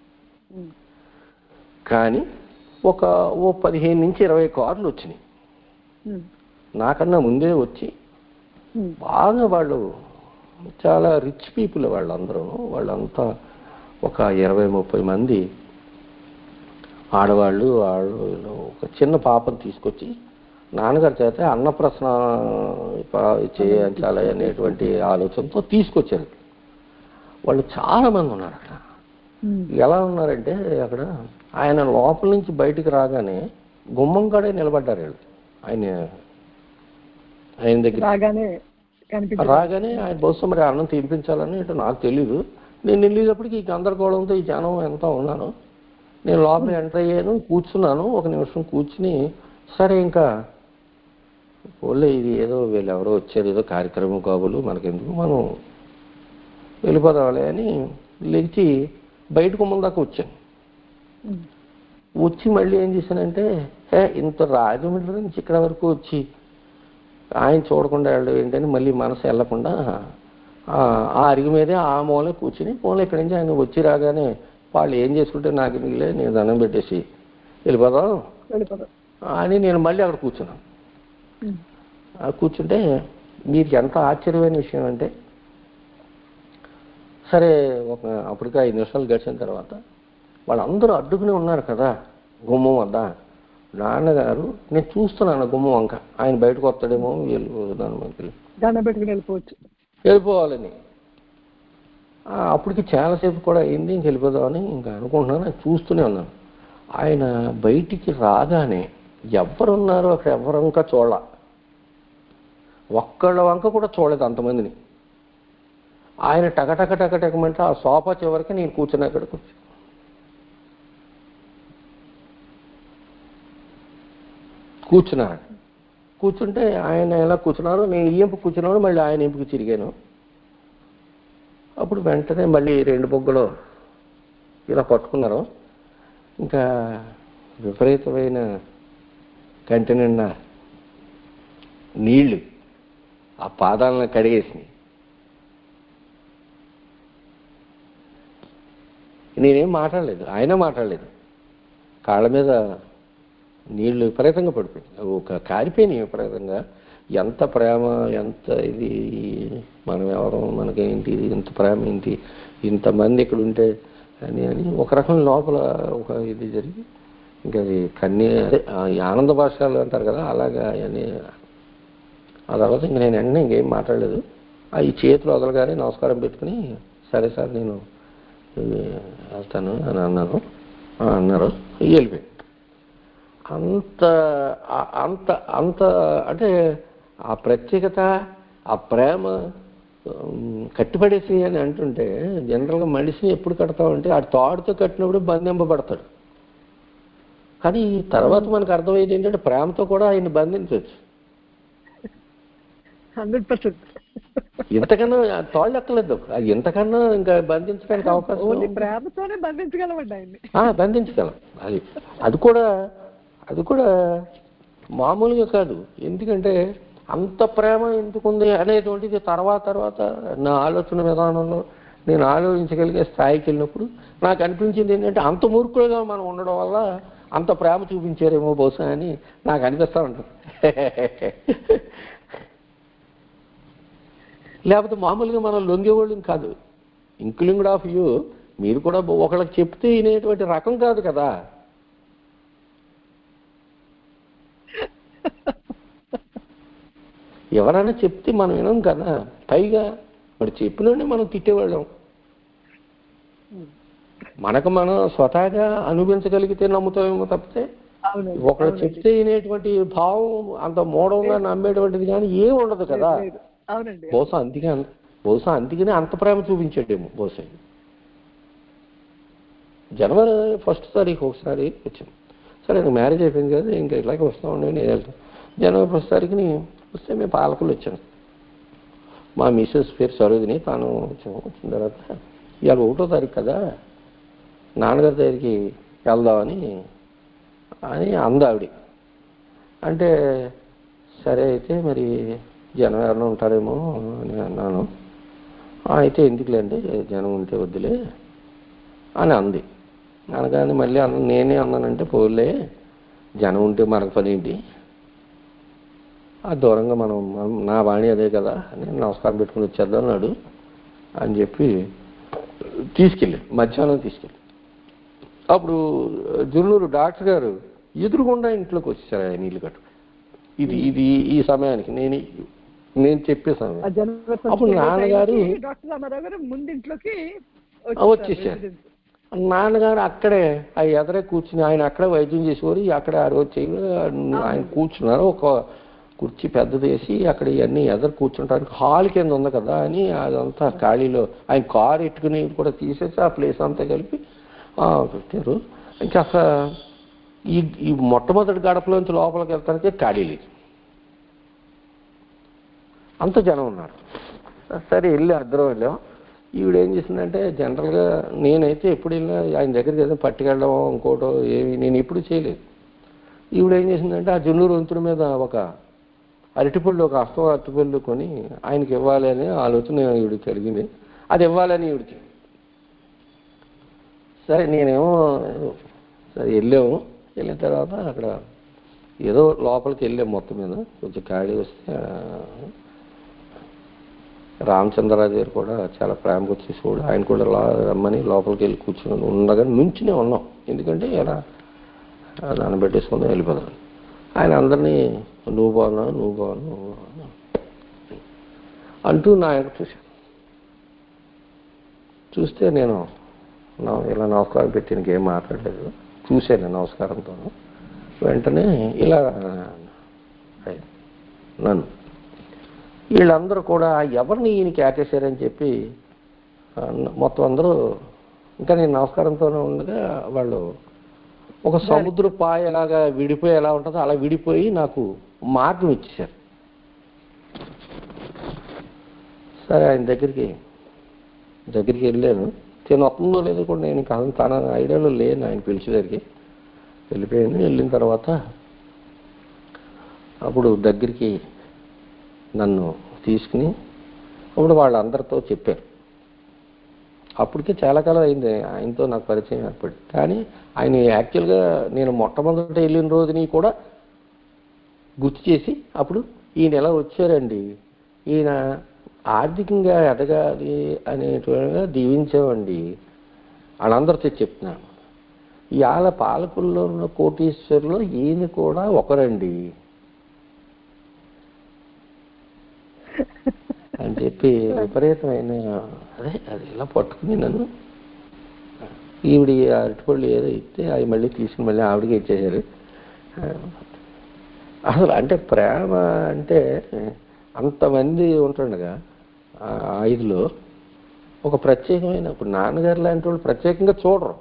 C: కానీ ఒక ఓ పదిహేను నుంచి ఇరవై కార్లు వచ్చినాయి నాకన్నా ముందే వచ్చి. బాగా వాళ్ళు చాలా రిచ్ పీపుల్ వాళ్ళందరూ. వాళ్ళంతా ఒక ఇరవై ముప్పై మంది ఆడవాళ్ళు ఆడవాళ్ళు ఒక చిన్న పాపను తీసుకొచ్చి నాన్నగారి చేత అన్నప్రసన చేయించాలి అనేటువంటి ఆలోచనతో తీసుకొచ్చారు. వాళ్ళు చాలా మంది ఉన్నారు అక్కడ. ఎలా ఉన్నారంటే అక్కడ ఆయన లోపల నుంచి బయటికి రాగానే గుమ్మం కాడే నిలబడ్డారు వీళ్ళు. ఆయన ఆయన దగ్గర రాగానే ఆయన బహుశా మరి అన్నం తినిపించాలని అంటే నాకు తెలీదు. నేను వెళ్ళేటప్పటికి ఈ గందరగోళంతో ఈ జనం ఎంత ఉన్నాను. నేను లోపల ఎంటర్ అయ్యాను, కూర్చున్నాను. ఒక నిమిషం కూర్చుని సరే ఇంకా పోలే ఇది ఏదో వీళ్ళు ఎవరో వచ్చారు, ఏదో కార్యక్రమం కాబోలు, మనకెందుకు, మనం వెళ్ళిపోదాంలే అని లేచి బయట గుమ్మం దాకా వచ్చాను. వచ్చి మళ్ళీ ఏం చేశానంటే, హే ఇంత రాజమండ్రి నుంచి ఇక్కడ వరకు వచ్చి ఆయన చూడకుండా వెళ్ళడం ఏంటని మళ్ళీ మనసు వెళ్ళకుండా ఆ అరిగి మీదే ఆ మూలే కూర్చుని, మూల ఇక్కడి నుంచి ఆయన వచ్చి రాగానే వాళ్ళు ఏం చేసుకుంటే నాకు మిగిలే, నేను దండం పెట్టేసి వెళ్ళిపోదాం అని నేను మళ్ళీ అక్కడ కూర్చున్నాను. కూర్చుంటే మీకు ఎంత ఆశ్చర్యమైన విషయం అంటే, సరే ఒక అప్పటికే ఐదు నిమిషాలు గడిచిన తర్వాత వాళ్ళందరూ అడ్డుకుని ఉన్నారు కదా గుమ్మం వద్ద. నాన్నగారు నేను చూస్తున్నాను గుమ్మం వంక, ఆయన బయటకు వస్తాడేమో
B: దండం పెట్టుకుని వెళ్ళిపోవచ్చు
C: వెళ్ళిపోవాలని. అప్పటికి చాలాసేపు కూడా అయింది, ఇంక వెళ్ళిపోదామని ఇంకా అనుకుంటున్నాను, నేను చూస్తూనే ఉన్నాను. ఆయన బయటికి రాగానే ఎవరున్నారో అక్కడ ఎవరు ఇంకా చూడాల, ఒక్కళ్ళ వంక కూడా చూడలేదు అంతమందిని. ఆయన టకటక టకటకమంటే ఆ సోఫా చివరికి నేను కూర్చున్నా, అక్కడ కూర్చు కూర్చున్నాను కూర్చుంటే ఆయన ఎలా కూర్చున్నారు, నేను ఈ ఎంపు కూర్చున్నాను, మళ్ళీ ఆయన ఎంపుకి తిరిగాను. అప్పుడు వెంటనే మళ్ళీ రెండు బొగ్గలు ఇలా పట్టుకున్నారు. ఇంకా విపరీతమైన కంటి నిండా నీళ్లు ఆ పాదాలను కడిగేసినాయి. నేనేం మాట్లాడలేదు, ఆయన మాట్లాడలేదు. కాళ్ళ మీద నీళ్లు విపరీతంగా పడిపోయింది, ఒక కారిపోయినాయి విపరీతంగా. ఎంత ప్రేమ, ఎంత ఇది, మనం ఎవరు, మనకేంటి, ఇంత ప్రేమ ఏంటి, ఇంతమంది ఇక్కడ ఉంటే అని అని ఒక రకం లోపల ఒక ఇది జరిగి, ఇంకా అది కన్నీ అదే ఆనంద భాషలు అంటారు కదా, అలాగా అని. ఆ తర్వాత ఇంక నేను వెంటనే ఇంకేం మాట్లాడలేదు. ఈ చేతులు వదలగానే నమస్కారం పెట్టుకుని, సరే సార్ నేను వెళ్తాను అని అన్నాను. అన్నారు, వెళ్ళిపోయి. అంత అంత అంత అంటే ఆ ప్రత్యేకత, ఆ ప్రేమ కట్టిపడేసి అని అంటుంటే, జనరల్గా మనిషిని ఎప్పుడు కడతామంటే ఆ తాడుతో కట్టినప్పుడు బంధింపబడతాడు. కానీ తర్వాత మనకు అర్థమయ్యేది ఏంటంటే ప్రేమతో కూడా ఆయన బంధించవచ్చు.
B: హండ్రెడ్ పర్సెంట్
C: ఇంతకన్నా తాళ్ళు ఎక్కలేదు, ఇంతకన్నా ఇంకా బంధించడానికి అవకాశం,
B: ప్రేమతోనే బంధించగలమండి ఆయన్ని,
C: బంధించగలం. అది అది కూడా అది కూడా మామూలుగా కాదు. ఎందుకంటే అంత ప్రేమ ఎందుకుంది అనేటువంటిది తర్వాత తర్వాత నా ఆలోచన విధానంలో నేను ఆలోచించగలిగే స్థాయికి వెళ్ళినప్పుడు నాకు అనిపించింది ఏంటంటే, అంత మూర్ఖులుగా మనం ఉండడం వల్ల అంత ప్రేమ చూపించారేమో బహుశా అని నాకు అనిపిస్తూ ఉంటుంది. లేకపోతే మామూలుగా మనం లొంగేవాళ్ళం కాదు. ఇంక్లూడింగ్ ఆఫ్ యూ, మీరు కూడా ఒకళ్ళకి చెప్తే వినేటువంటి రకం కాదు కదా. ఎవరైనా చెప్తే మనం వినం కదా. పైగా మరి చెప్పినోడిని మనం తిట్టేవాళ్ళం. మనకు మనం స్వతహాగా అనుభవించగలిగితే నమ్ముతామేమో తప్పితే ఒకళ్ళు చెప్తే వినేటువంటి భావం అంత మూఢంగా నమ్మేటువంటిది కానీ ఏమి ఉండదు కదా. బహుశా అందుకే బహుశా అందుకనే అంత ప్రేమ చూపించాడేమో బహుశా. జనవరి ఫస్ట్ తారీఖు ఒకసారి వచ్చాను. సరే నాకు మ్యారేజ్ అయిపోయింది కదా, ఇంకా ఇలాగే వస్తూ ఉండే నేను వెళ్తాను. జనవరి ఫస్ట్ తారీఖుని వస్తే మేము పాలకులు వచ్చాను. మా మిస్సెస్ పేరు సరోజిని, తాను వచ్చాము. వచ్చిన తర్వాత ఇవాళ ఒకటో తారీఖు కదా, నాన్నగారి దగ్గరికి వెళ్దామని అని అందావిడి. అంటే సరే అయితే మరి జనం ఎవరైనా ఉంటారేమో అని అన్నాను. అయితే ఎందుకులేండి, జనం ఉంటే వద్దులే అని అంది. అనగానే మళ్ళీ అన్న నేనే అన్నానంటే, పోలే జనం ఉంటే మనకు పని ఏంటి, ఆ దూరంగా మనం నా వాణి అదే కదా అని నమస్కారం పెట్టుకుని వచ్చేద్దాం అన్నాడు అని చెప్పి తీసుకెళ్ళి మధ్యాహ్నం తీసుకెళ్ళి. అప్పుడు జున్నూరు డాక్టర్ గారు ఎదురుగుండా ఇంట్లోకి వచ్చేసారు ఆయన నీళ్ళు కట్టు. ఇది ఇది ఈ సమయానికి నేను నేను చెప్పే సమయం. అప్పుడు నాన్నగారు వచ్చేసారు. నాన్నగారు అక్కడే ఆ ఎదరే కూర్చుని, ఆయన అక్కడే వైద్యం చేసేవారు, అక్కడే ఆ రోజు చేయ ఆయన కూర్చున్నారు. ఒక కుర్చీ పెద్దది వేసి అక్కడ ఇవన్నీ ఎదరు కూర్చుంటానికి హాల్ కింద ఉంది కదా అని అదంతా ఖాళీలో ఆయన కారు ఎట్టుకుని కూడా తీసేసి ఆ ప్లేస్ అంతా కలిపి పెట్టారు. ఇంకా అసలు ఈ ఈ మొట్టమొదటి గడపలోంచి లోపలికి వెళ్తానికే ఖాళీ లేదు, అంత జనం ఉన్నారు. సరే వెళ్ళి అద్దరం వెళ్ళాం. ఈవిడ ఏం చేసిందంటే, జనరల్గా నేనైతే ఎప్పుడు వెళ్ళినా ఆయన దగ్గరికి ఏదో పట్టుకెళ్ళడం ఇంకోటో ఏమి నేను ఎప్పుడు చేయలేదు. ఈవిడ ఏం చేసిందంటే, ఆ జున్నూరు వంతుల మీద ఒక అరటిపళ్ళు, ఒక అస్తం అరటిపళ్ళు కొని ఆయనకి ఇవ్వాలి అనే ఆలోచన ఈవిడికి కలిగింది. అది ఇవ్వాలని ఈవిడికి. సరే నేనేమో సరే వెళ్ళాము. వెళ్ళిన తర్వాత అక్కడ ఏదో లోపలికి వెళ్ళాం. మొత్తం మీద కొంచెం ఖాళీ వస్తే రామచంద్రరాజు గారు కూడా చాలా ప్రేమగా వచ్చేసి కూడా ఆయన కూడా రమ్మని లోపలికి వెళ్ళి కూర్చుని ఉండగా నుంచునే ఉన్నాం. ఎందుకంటే ఇలా దాన్ని పెట్టేసుకుందాం వెళ్ళిపోదాం. ఆయన అందరినీ నువ్వు బాగున్నా నువ్వు బాగున్నా నువ్వు బాగున్నా అంటూ నా ఆయన చూశాను. చూస్తే నేను ఇలా నమస్కారం పెట్టి ఇంకేం మాట్లాడలేదు. చూశాను నమస్కారంతో. వెంటనే ఇలా నన్ను వీళ్ళందరూ కూడా ఎవరిని ఈయనకి యాకేశారని చెప్పి మొత్తం అందరూ ఇంకా నేను నమస్కారంతోనే ఉండగా వాళ్ళు ఒక సముద్ర పాయ ఎలాగా విడిపోయి ఎలా ఉంటుందో అలా విడిపోయి నాకు మార్గం ఇచ్చేశారు. సరే ఆయన దగ్గరికి దగ్గరికి వెళ్ళాను. తిన వస్తుందో లేదో కూడా నేను కాదు తన ఐడియాలో లేను. ఆయన పిలిచేసరికి వెళ్ళిపోయాను. వెళ్ళిన తర్వాత అప్పుడు దగ్గరికి నన్ను తీసుకుని అప్పుడు వాళ్ళందరితో చెప్పారు. అప్పటికే చాలా కాలం అయింది ఆయనతో నాకు పరిచయం ఏర్పడి. కానీ ఆయన యాక్చువల్గా నేను మొట్టమొదట వెళ్ళిన రోజుని కూడా గుర్తు చేసి అప్పుడు ఈయన ఎలా వచ్చారండి, ఈయన ఆర్థికంగా ఎదగాలి అనేటువంటిగా దీవించామండి వాళ్ళందరితో చెప్తున్నాను. ఇవాళ పాలకుల్లో ఉన్న కోటీశ్వరులో ఈయన కూడా ఒకరండి అని చెప్పి విపరీతమైన అదే అది ఇలా పట్టుకుని నన్ను ఈవిడి అరటిపళ్ళు ఏదో ఇస్తే అవి మళ్ళీ తీసుకుని మళ్ళీ ఆవిడకి ఇచ్చేసారు. అసలు అంటే ప్రేమ అంటే అంతమంది ఉంటుండగా ఐదులో ఒక ప్రత్యేకమైన ఇప్పుడు నాన్నగారు లాంటి వాళ్ళు ప్రత్యేకంగా చూడరు.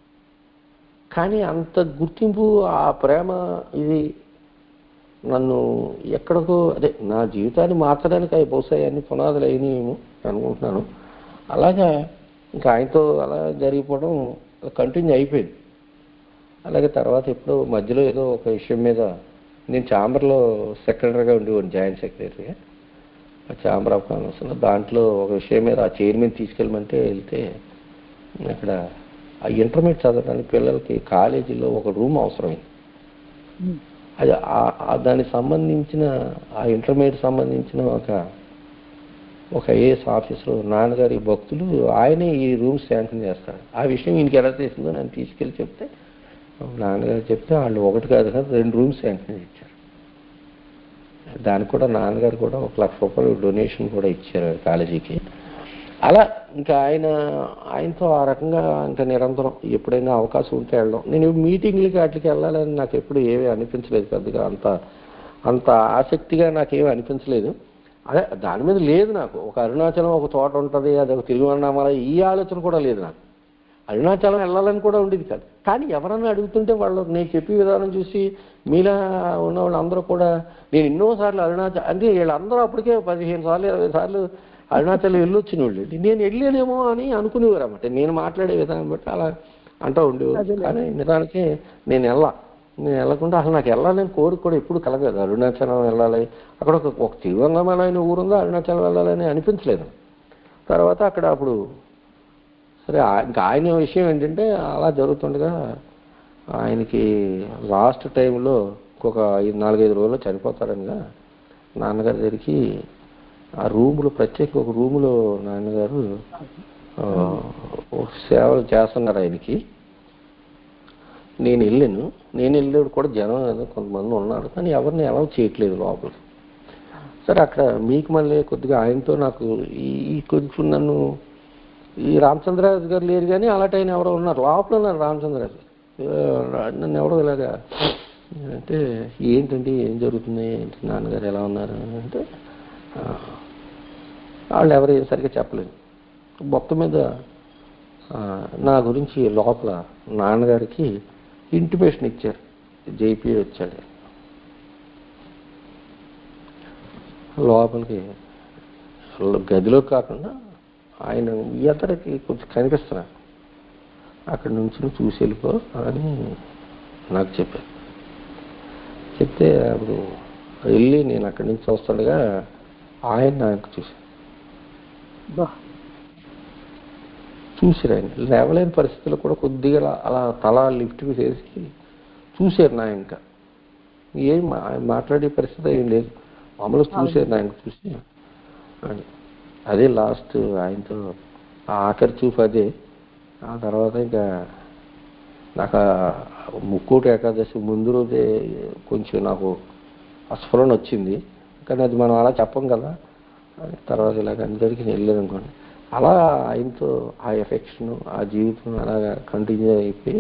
C: కానీ అంత గుర్తింపు ఆ ప్రేమ ఇది నన్ను ఎక్కడికో అదే నా జీవితాన్ని మార్చడానికి అవి బహుశా అన్ని పునాదులు అయినాయేమో అనుకుంటున్నాను. అలాగా ఇంకా ఆయనతో అలా జరిగిపోవడం కంటిన్యూ అయిపోయింది. అలాగే తర్వాత ఎప్పుడో మధ్యలో ఏదో ఒక విషయం మీద నేను ఛాంబర్లో సెక్రటరీగా ఉండేవాడిని, జాయింట్ సెక్రటరీగా ఆ ఛాంబర్ ఆఫ్ కామర్స్లో. దాంట్లో ఒక విషయం మీద ఆ చైర్మన్ తీసుకెళ్ళమంటే వెళ్తే అక్కడ ఆ ఇంటర్మీడియట్ చదవడానికి పిల్లలకి కాలేజీలో ఒక రూమ్ అవసరమైంది. అది దానికి సంబంధించిన ఆ ఇంటర్మీడియట్ సంబంధించిన ఒక ఒక ఐఏఎస్ ఆఫీసర్ నాన్నగారి భక్తులు ఆయనే ఈ రూమ్ శాంక్షన్ చేస్తాడు. ఆ విషయం ఈయనకి ఎలా చేసిందో నన్ను తీసుకెళ్ళి చెప్తే నాన్నగారు చెప్తే వాళ్ళు ఒకటి కాదు కదా రెండు రూమ్స్ శాంక్షన్ ఇచ్చారు. దానికి కూడా నాన్నగారు కూడా ఒక లక్ష రూపాయలు డొనేషన్ కూడా ఇచ్చారు కాలేజీకి. అలా ఇంకా ఆయన ఆయనతో ఆ రకంగా ఇంకా నిరంతరం ఎప్పుడైనా అవకాశం ఉంటే వెళ్ళడం. నేను మీటింగ్లకి వాటికి వెళ్ళాలని నాకు ఎప్పుడు ఏమీ అనిపించలేదు పెద్దగా, అంత అంత ఆసక్తిగా నాకేమీ అనిపించలేదు. అదే దాని మీద లేదు నాకు. ఒక అరుణాచలం ఒక తోట ఉంటుంది, అది ఒక తిరువన్నామల ఈ ఆలోచన కూడా లేదు నాకు. అరుణాచలం వెళ్ళాలని కూడా ఉండేది కాదు. కానీ ఎవరన్నా అడుగుతుంటే వాళ్ళు నేను చెప్పే విధానం చూసి మీలా ఉన్న వాళ్ళందరూ కూడా నేను ఎన్నోసార్లు అరుణాచలం అంటే వీళ్ళందరూ అప్పటికే పదిహేను సార్లు ఇరవై సార్లు అరుణాచలం వెళ్ళొచ్చిన వాళ్ళు నేను వెళ్ళలేనేమో అని అనుకునేవారు అన్నమాట. నేను మాట్లాడే విధానం బట్టి అలా అంటూ ఉండేవారు. కానీ నిజానికి నేను వెళ్ళా నేను వెళ్ళకుండా అసలు నాకు వెళ్ళాలని కోరిక కూడా ఎప్పుడు కలగదు. అరుణాచలం వెళ్ళాలి, అక్కడ ఒక ఒక తిరువన్నామలైన ఊరుందో అరుణాచలం వెళ్ళాలని అనిపించలేదు. తర్వాత అక్కడ అప్పుడు సరే ఇంకా ఆయన విషయం ఏంటంటే అలా జరుగుతుండగా ఆయనకి లాస్ట్ టైంలో ఇంకొక ఐదు నాలుగైదు రోజుల్లో చనిపోతారనిగా నాన్నగారి దగ్గరికి ఆ రూములో ప్రత్యేక ఒక రూములో నాన్నగారు సేవలు చేస్తున్నారు ఆయనకి. నేను వెళ్ళాను. నేను వెళ్ళేప్పుడు కూడా జనం కొంతమంది ఉన్నారు, కానీ ఎవరిని ఎలా చేయట్లేదు లోపల. సరే అక్కడ మీకు మళ్ళీ కొద్దిగా ఆయనతో నాకు ఈ కొంచెం నన్ను ఈ రామచంద్రరాజు గారు లేరు కానీ అలాంటి ఆయన ఎవరో ఉన్నారు లోపల ఉన్నారు. రామచంద్రరాజు నన్ను ఎవరో ఇలాగా అంటే ఏంటండి ఏం జరుగుతుంది ఏంటి నాన్నగారు ఎలా ఉన్నారు అంటే వాళ్ళు ఎవరు సరిగ్గా చెప్పలేదు. మొత్తం మీద నా గురించి లోపల నాన్నగారికి ఇంటిమేషన్ ఇచ్చారు. జేపీ వచ్చాడు లోపలికి. గదిలో కాకుండా ఆయన ఇతరకి కొంచెం కనిపిస్తున్నారు. అక్కడి నుంచి చూసి వెళ్ళిపో అని నాకు చెప్పారు. చెప్తే అప్పుడు వెళ్ళి నేను అక్కడి నుంచి వస్తుండగా ఆయన నాకు చూశాను. చూసారు ఆయన లేవలేని పరిస్థితుల్లో కూడా కొద్దిగా అలా తల లిఫ్ట్ చేసి చూశారు. నా ఇంకా ఏం మాట్లాడే పరిస్థితి ఏం లేదు, మామూలుగా చూశారు. నా ఇంకా చూసి అదే లాస్ట్ ఆయనతో ఆఖరి చూపు అదే. ఆ తర్వాత ఇంకా నాకు ముక్కోటి ఏకాదశి ముందు రోజే కొంచెం నాకు అస్ఫురణ వచ్చింది, కానీ అది మనం అలా చెప్పం కదా. తర్వాత ఇలాగ అందరికీ వెళ్ళలేదు అనుకోండి. అలా ఆయనతో ఆ ఎఫెక్షన్ ఆ జీవితం అలాగా కంటిన్యూ అయిపోయి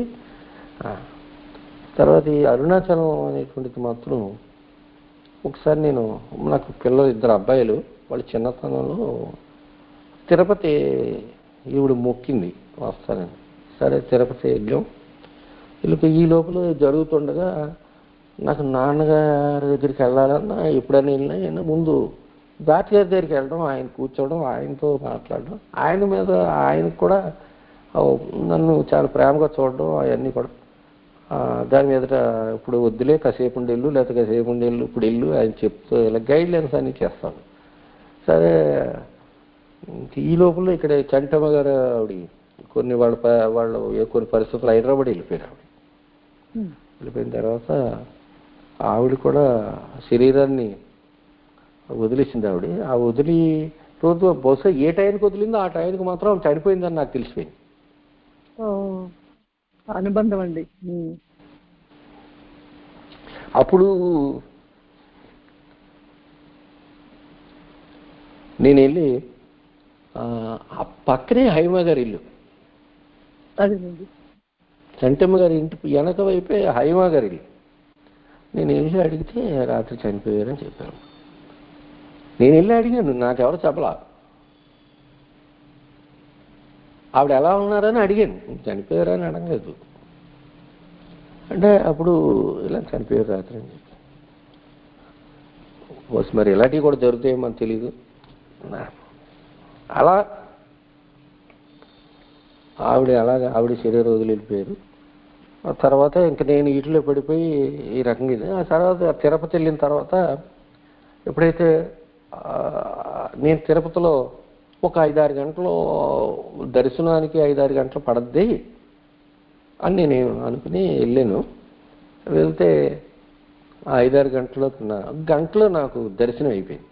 C: తర్వాత ఈ అరుణాచలం అనేటువంటిది మాత్రం ఒకసారి నేను నాకు పిల్లలు ఇద్దరు అబ్బాయిలు వాళ్ళ చిన్నతనంలో తిరుపతి ఈవిడ మొక్కింది వస్తానని. సరే తిరుపతి వెళ్ళాం. వీళ్ళకి ఈ లోపల జరుగుతుండగా నాకు నాన్నగారి దగ్గరికి వెళ్ళాలన్నా ఎప్పుడైనా వెళ్ళినా ముందు డాక్టర్ దగ్గరికి వెళ్ళడం, ఆయన కూర్చోవడం, ఆయనతో మాట్లాడడం, ఆయన మీద ఆయనకు కూడా నన్ను చాలా ప్రేమగా చూడడం అవన్నీ కూడా. దాని మీదట ఇప్పుడు వద్దులే కాసేపు ఉండి వెళ్ళు, లేకపోతే కాసేపు ఉండి వెళ్ళు, ఇప్పుడు వెళ్ళు ఆయన చెప్తూ ఇలా గైడ్ లైన్స్ అన్నీ చేస్తాను. సరే ఈ లోపల ఇక్కడ చంటమ్మ గారు ఆవిడ కొన్ని వాళ్ళ వాళ్ళు కొన్ని పరిస్థితులు హైదరాబాద్ వెళ్ళిపోయారు. ఆవిడ వెళ్ళిపోయిన తర్వాత ఆవిడ కూడా శరీరాన్ని వదిలేసింది. ఆవిడ ఆ వదిలి రోజు బహుశా ఏ టైంకి వదిలిందో ఆ టైంకి మాత్రం చనిపోయిందని నాకు తెలిసిపోయింది.
B: అనుబంధం అండి.
C: అప్పుడు నేను వెళ్ళి ఆ పక్కనే హైమ గారి ఇల్లు, చంటమ్మ గారి ఇంటి వెనక వైపే హైమ గారి ఇల్లు. నేను వెళ్ళి అడిగితే రాత్రి చనిపోయారని చెప్పాను. నేను వెళ్ళి అడిగాను, నాకెవరు చెప్పలా. ఆవిడ ఎలా ఉన్నారని అడిగాను, చనిపోయారని అడగలేదు. అంటే అప్పుడు ఇలా చనిపోయారు రాత్రి అని చెప్పి. మరి ఇలాంటివి కూడా జరుగుతాయో మనకు తెలీదు. అలా ఆవిడ అలాగా ఆవిడ శరీరం వదిలి వెళ్ళిపోయారు. ఆ తర్వాత ఇంక నేను వీటిలో పడిపోయి ఈ రకంగా ఇది. ఆ తర్వాత తిరుపతి వెళ్ళిన తర్వాత ఎప్పుడైతే నేను తిరుపతిలో ఒక ఐదారు గంటలు దర్శనానికి ఐదారు గంటలు పడద్ది అని నేను అనుకుని వెళ్ళాను. వెళ్తే ఆ ఐదారు గంటలో గంటలో నాకు దర్శనం అయిపోయింది.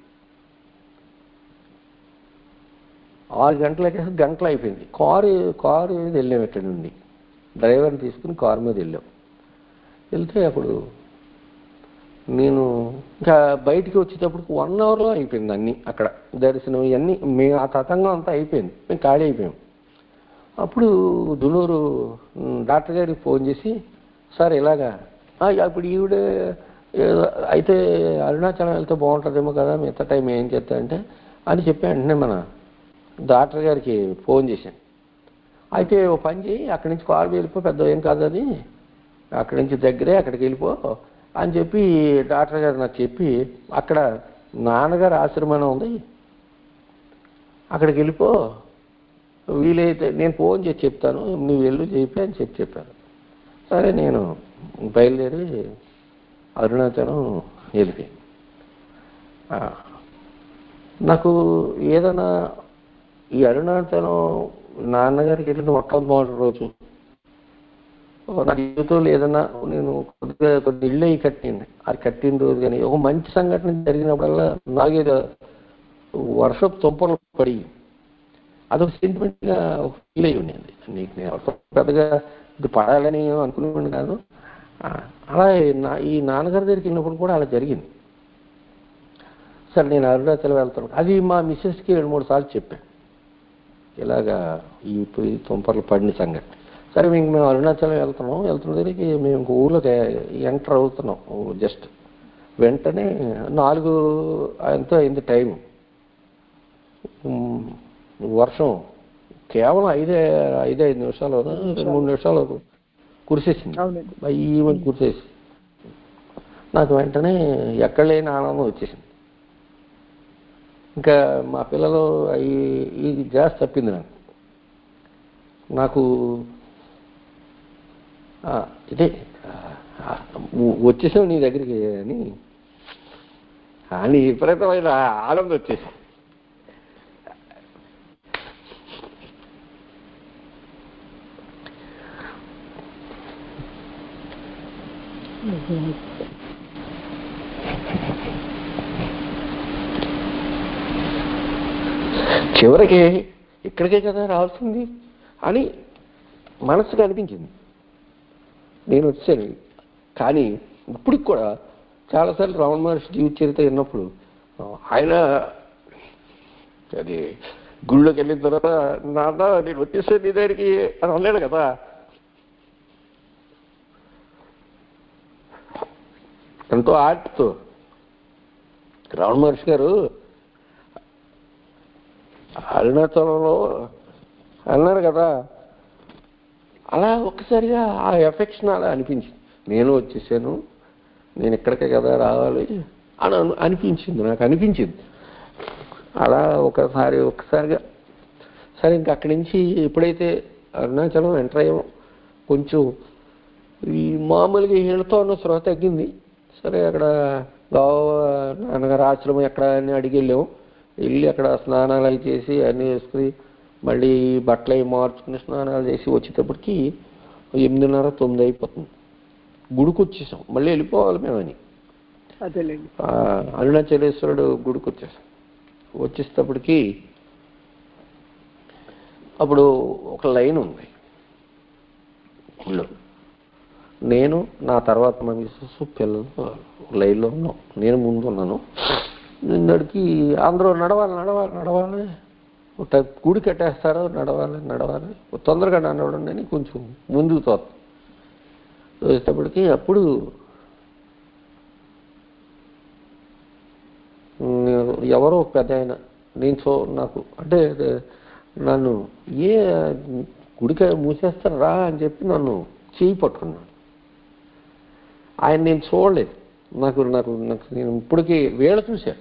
C: ఆరు గంటలకే గంటలు అయిపోయింది. కారు కారు మీద వెళ్ళాం, ఇక్కడ నుండి డ్రైవర్ని తీసుకుని కారు మీద వెళ్ళాం. వెళ్తే అప్పుడు నేను ఇంకా బయటికి వచ్చేటప్పుడు వన్ అవర్లో అయిపోయింది అన్నీ. అక్కడ దర్శనం ఇవన్నీ మేము ఆ తతంగం అంతా అయిపోయింది, మేము ఖాళీ అయిపోయాం. అప్పుడు దులూరు డాక్టర్ గారికి ఫోన్ చేసి, సార్ ఇలాగా ఇప్పుడు ఈవిడ అయితే అరుణాచలం వెళ్తే బాగుంటుందేమో కదా, మిగతా టైం ఏం చేస్తా అంటే అని చెప్పి వెంటనే మన డాక్టర్ గారికి ఫోన్ చేశాను. అయితే ఓ పని చేయి, అక్కడి నుంచి కారు వెళ్ళిపో, పెద్ద ఏం కాదు అది, అక్కడి నుంచి దగ్గరే అక్కడికి వెళ్ళిపో అని చెప్పి డాక్టర్ గారు నాకు చెప్పి, అక్కడ నాన్నగారు ఆశ్రమం ఉంది అక్కడికి వెళ్ళిపో, వీలైతే నేను ఫోన్ చేసి చెప్తాను నువ్వు వెళ్ళు చెప్పి అని చెప్పి చెప్పారు. సరే నేను బయలుదేరి అరుణాచలం వెళ్ళిపోయి నాకు ఏదైనా ఈ అరుణాచలం నాన్నగారికి వెళ్ళిన మొట్టమొదటి రోజు నా జీవితంలో ఏదైనా నేను కొద్దిగా కొద్ది ఇళ్ళు అవి కట్టింది, అది కట్టిన రోజు కానీ ఒక మంచి సంఘటన జరిగినప్పుడల్లా నాకేదో వర్షపు తుంపర్లు పడి అదొక సెంటిమెంట్గా ఫీల్ అయ్యి ఉండేది. నీకు నేను పెద్దగా ఇది పడాలని అనుకునేవాడిని కాదు. అలా నా ఈ నాన్నగారి దగ్గరికి వెళ్ళినప్పుడు కూడా అలా జరిగింది. సరే నేను అరుణాచలం వెళ్తాను, అది మా మిస్సెస్కి రెండు మూడు సార్లు చెప్పాను ఇలాగా ఈ తుంపర్లు పడిన సంగతి. సరే ఇంక మేము అరుణాచలం వెళ్తున్నాం, వెళ్తున్న దగ్గరికి మేము ఇంక ఊళ్ళోకి ఎంటర్ అవుతున్నాం. జస్ట్ వెంటనే నాలుగు ఎంతో అయింది టైం, వర్షం కేవలం ఐదే ఐదు ఐదు నిమిషాలు మూడు నిమిషాలు కురిసేసింది, ఈవెన్ కురిసేసి నాకు వెంటనే ఎక్కడ లేని ఆనందం వచ్చేసింది. ఇంకా మా పిల్లలు అవి ఈ గ్యాస్ తప్పింది నాకు నాకు ఇదే వచ్చేసావు నీ దగ్గరికి అని అని విపరీతమైన ఆనందం వచ్చేసి చివరికి ఇక్కడికే కదా రావాల్సింది అని మనసుకు అనిపించింది. నేను వచ్చాను. కానీ ఇప్పటికి కూడా చాలాసార్లు రమణ మహర్షి జీవిత చరిత్ర విన్నప్పుడు ఆయన అది గుళ్ళోకి వెళ్ళిన తర్వాత నాన్న నేను వచ్చేసే నీ దగ్గరికి అని అన్నాడు కదా. ఎంతో ఆర్ట్తో రమణ మహర్షి గారు అరుణాచలంలో అన్నారు కదా, అలా ఒక్కసారిగా ఆ ఎఫెక్షన్ అలా అనిపించింది. నేను వచ్చేసాను, నేను ఇక్కడికే కదా రావాలి అని అనిపించింది, నాకు అనిపించింది. అలా ఒకసారి ఒక్కసారిగా సరే ఇంక అక్కడి నుంచి ఎప్పుడైతే అరుణాచలం ఎంటర్ అయ్యామో కొంచెం ఈ మామూలుగా ఈళ్ళతో ఉన్న స్పృహ తగ్గింది. సరే అక్కడ గోవా నాన్నగారు ఆశ్రమం ఎక్కడ అని అడిగి వెళ్ళాము. వెళ్ళి అక్కడ స్నానాలు అవి చేసి అన్నీ వేసుకుని మళ్ళీ బట్టలు అవి మార్చుకుని స్నానాలు చేసి వచ్చేటప్పటికి ఎనిమిదిన్నర తొమ్మిది అయిపోతుంది. గుడికి వచ్చేసాం. మళ్ళీ వెళ్ళిపోవాలి మేమని అరుణాచలేశ్వరుడు గుడికి వచ్చేసాం. వచ్చేటప్పటికి అప్పుడు ఒక లైన్ ఉంది గుళ్ళో. నేను నా తర్వాత మా మిస్సెస్ పిల్లలు లైన్లో ఉన్నాం. నేను ముందు ఉన్నాను. నిన్నడికి అందరూ నడవాలి నడవాలి నడవాలి గుడి కట్టేస్తారు, నడవాలి నడవాలి తొందరగా నడవడం అని కొంచెం ముందుకు తోస్తాం. వచ్చేటప్పటికి అప్పుడు ఎవరో పెద్ద ఆయన నేను చూ నాకు అంటే నన్ను ఏ గుడికి మూసేస్తారు రా అని చెప్పి నన్ను చేయి పట్టుకున్నాను. ఆయన నేను చూడలేదు. నాకు నాకు నాకు నేను ఇప్పటికీ వేళ చూశాను.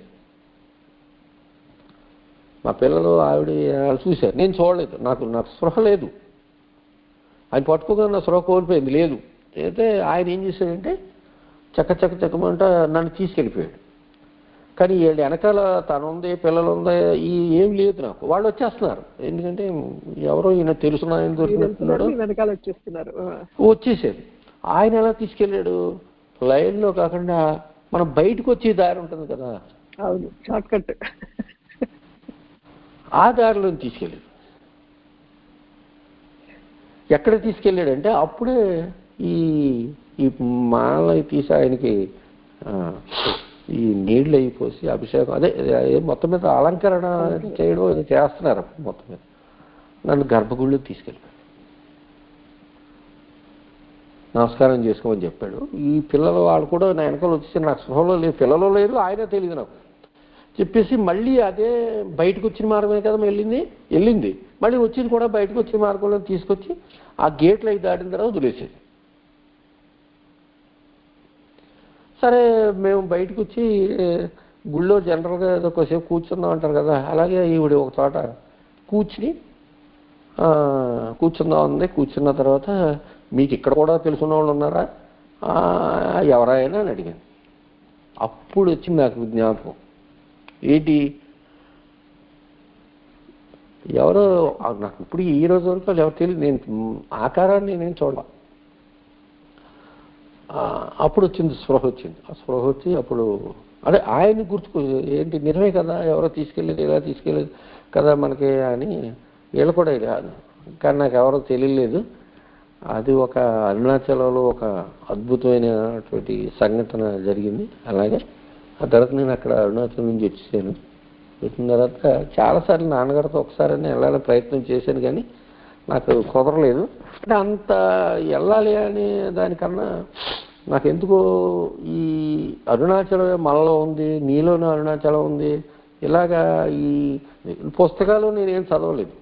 C: మా పిల్లలు ఆవిడ చూశారు, నేను చూడలేదు. నాకు నాకు స్పృహ లేదు. ఆయన పట్టుకోగా నా స్పృహ కోల్పోయింది లేదు. అయితే ఆయన ఏం చేశాడంటే చక్క చక్క చక్కమంట నన్ను తీసుకెళ్ళిపోయాడు. కానీ వీళ్ళు వెనకాల తను ఉంది పిల్లలు ఉంది ఈ ఏం లేదు నాకు. వాళ్ళు వచ్చేస్తున్నారు. ఎందుకంటే ఎవరో ఈయన తెలుసున్న ఆయన దొరికినట్టున్నాడు,
B: వెనకాల వచ్చేస్తున్నారు.
C: వచ్చేసారు. ఆయన ఎలా తీసుకెళ్ళాడు? లైన్లో కాకుండా మనం బయటకు వచ్చే దారి ఉంటుంది కదా,
B: అవును షార్ట్ కట్,
C: ఆ దారిలో తీసుకెళ్ళాడు. ఎక్కడ తీసుకెళ్ళాడంటే అప్పుడే ఈ ఈ మాల తీసి ఆయనకి ఈ నీళ్ళు అయిపోసి అభిషేకం అదే మొత్తం మీద అలంకరణ చేయడం చేస్తున్నారు. మొత్తం మీద నన్ను గర్భగుడిలోకి తీసుకెళ్ళాడు. నమస్కారం చేసుకోమని చెప్పాడు. ఈ పిల్లలు వాళ్ళు కూడా నా వెనకాల వచ్చేసి నాకు స్పృహలో లేదు, పిల్లలు లేరు, ఆయనే తెలియదు నాకు. చెప్పేసి మళ్ళీ అదే బయటకు వచ్చిన మార్గమే కదా వెళ్ళింది వెళ్ళింది మళ్ళీ వచ్చింది కూడా బయటకు వచ్చిన మార్గంలో తీసుకొచ్చి ఆ గేట్లు అవి దాటిన తర్వాత వదిలేసేది. సరే మేము బయటకు వచ్చి గుళ్ళో జనరల్గా ఏదో కొద్దిసేపు కూర్చున్నాం అంటారు కదా, అలాగే ఈవిడ ఒక చోట కూర్చుని కూర్చుందాం ఉంది. కూర్చున్న తర్వాత మీకు ఇక్కడ కూడా తెలుసున్న వాళ్ళు ఉన్నారా ఎవరైనా అని అడిగాను. అప్పుడు వచ్చింది నాకు జ్ఞాపకం. ఏంటి ఎవరో నాకు ఇప్పుడు ఈ రోజు వరకు వాళ్ళు ఎవరు తెలియదు. నేను ఆకారాన్ని నేను చూడాల. అప్పుడు వచ్చింది స్పృహ వచ్చింది. ఆ స్పృహ వచ్చి అప్పుడు అదే ఆయన్ని గుర్తుకు ఏంటి నిజమే కదా ఎవరో తీసుకెళ్ళేది ఇలా తీసుకెళ్ళేది కదా మనకి అని వీళ్ళు కూడా కాదు. కానీ నాకు ఎవరో తెలియలేదు. అది ఒక అరుణాచలంలో ఒక అద్భుతమైనటువంటి సంఘటన జరిగింది. అలాగే ఆ తర్వాత నేను అక్కడ అరుణాచలం నుంచి వచ్చేసాను. వచ్చిన తర్వాత చాలాసార్లు నాన్నగారితో ఒకసారి వెళ్ళాలని ప్రయత్నం చేశాను కానీ నాకు కుదరలేదు. అంటే అంత వెళ్ళాలి అనే దానికన్నా నాకెందుకో ఈ అరుణాచలం మనలో ఉంది, నీలోనే అరుణాచలం ఉంది. ఇలాగా ఈ పుస్తకాలు నేనేం చదవలేదు,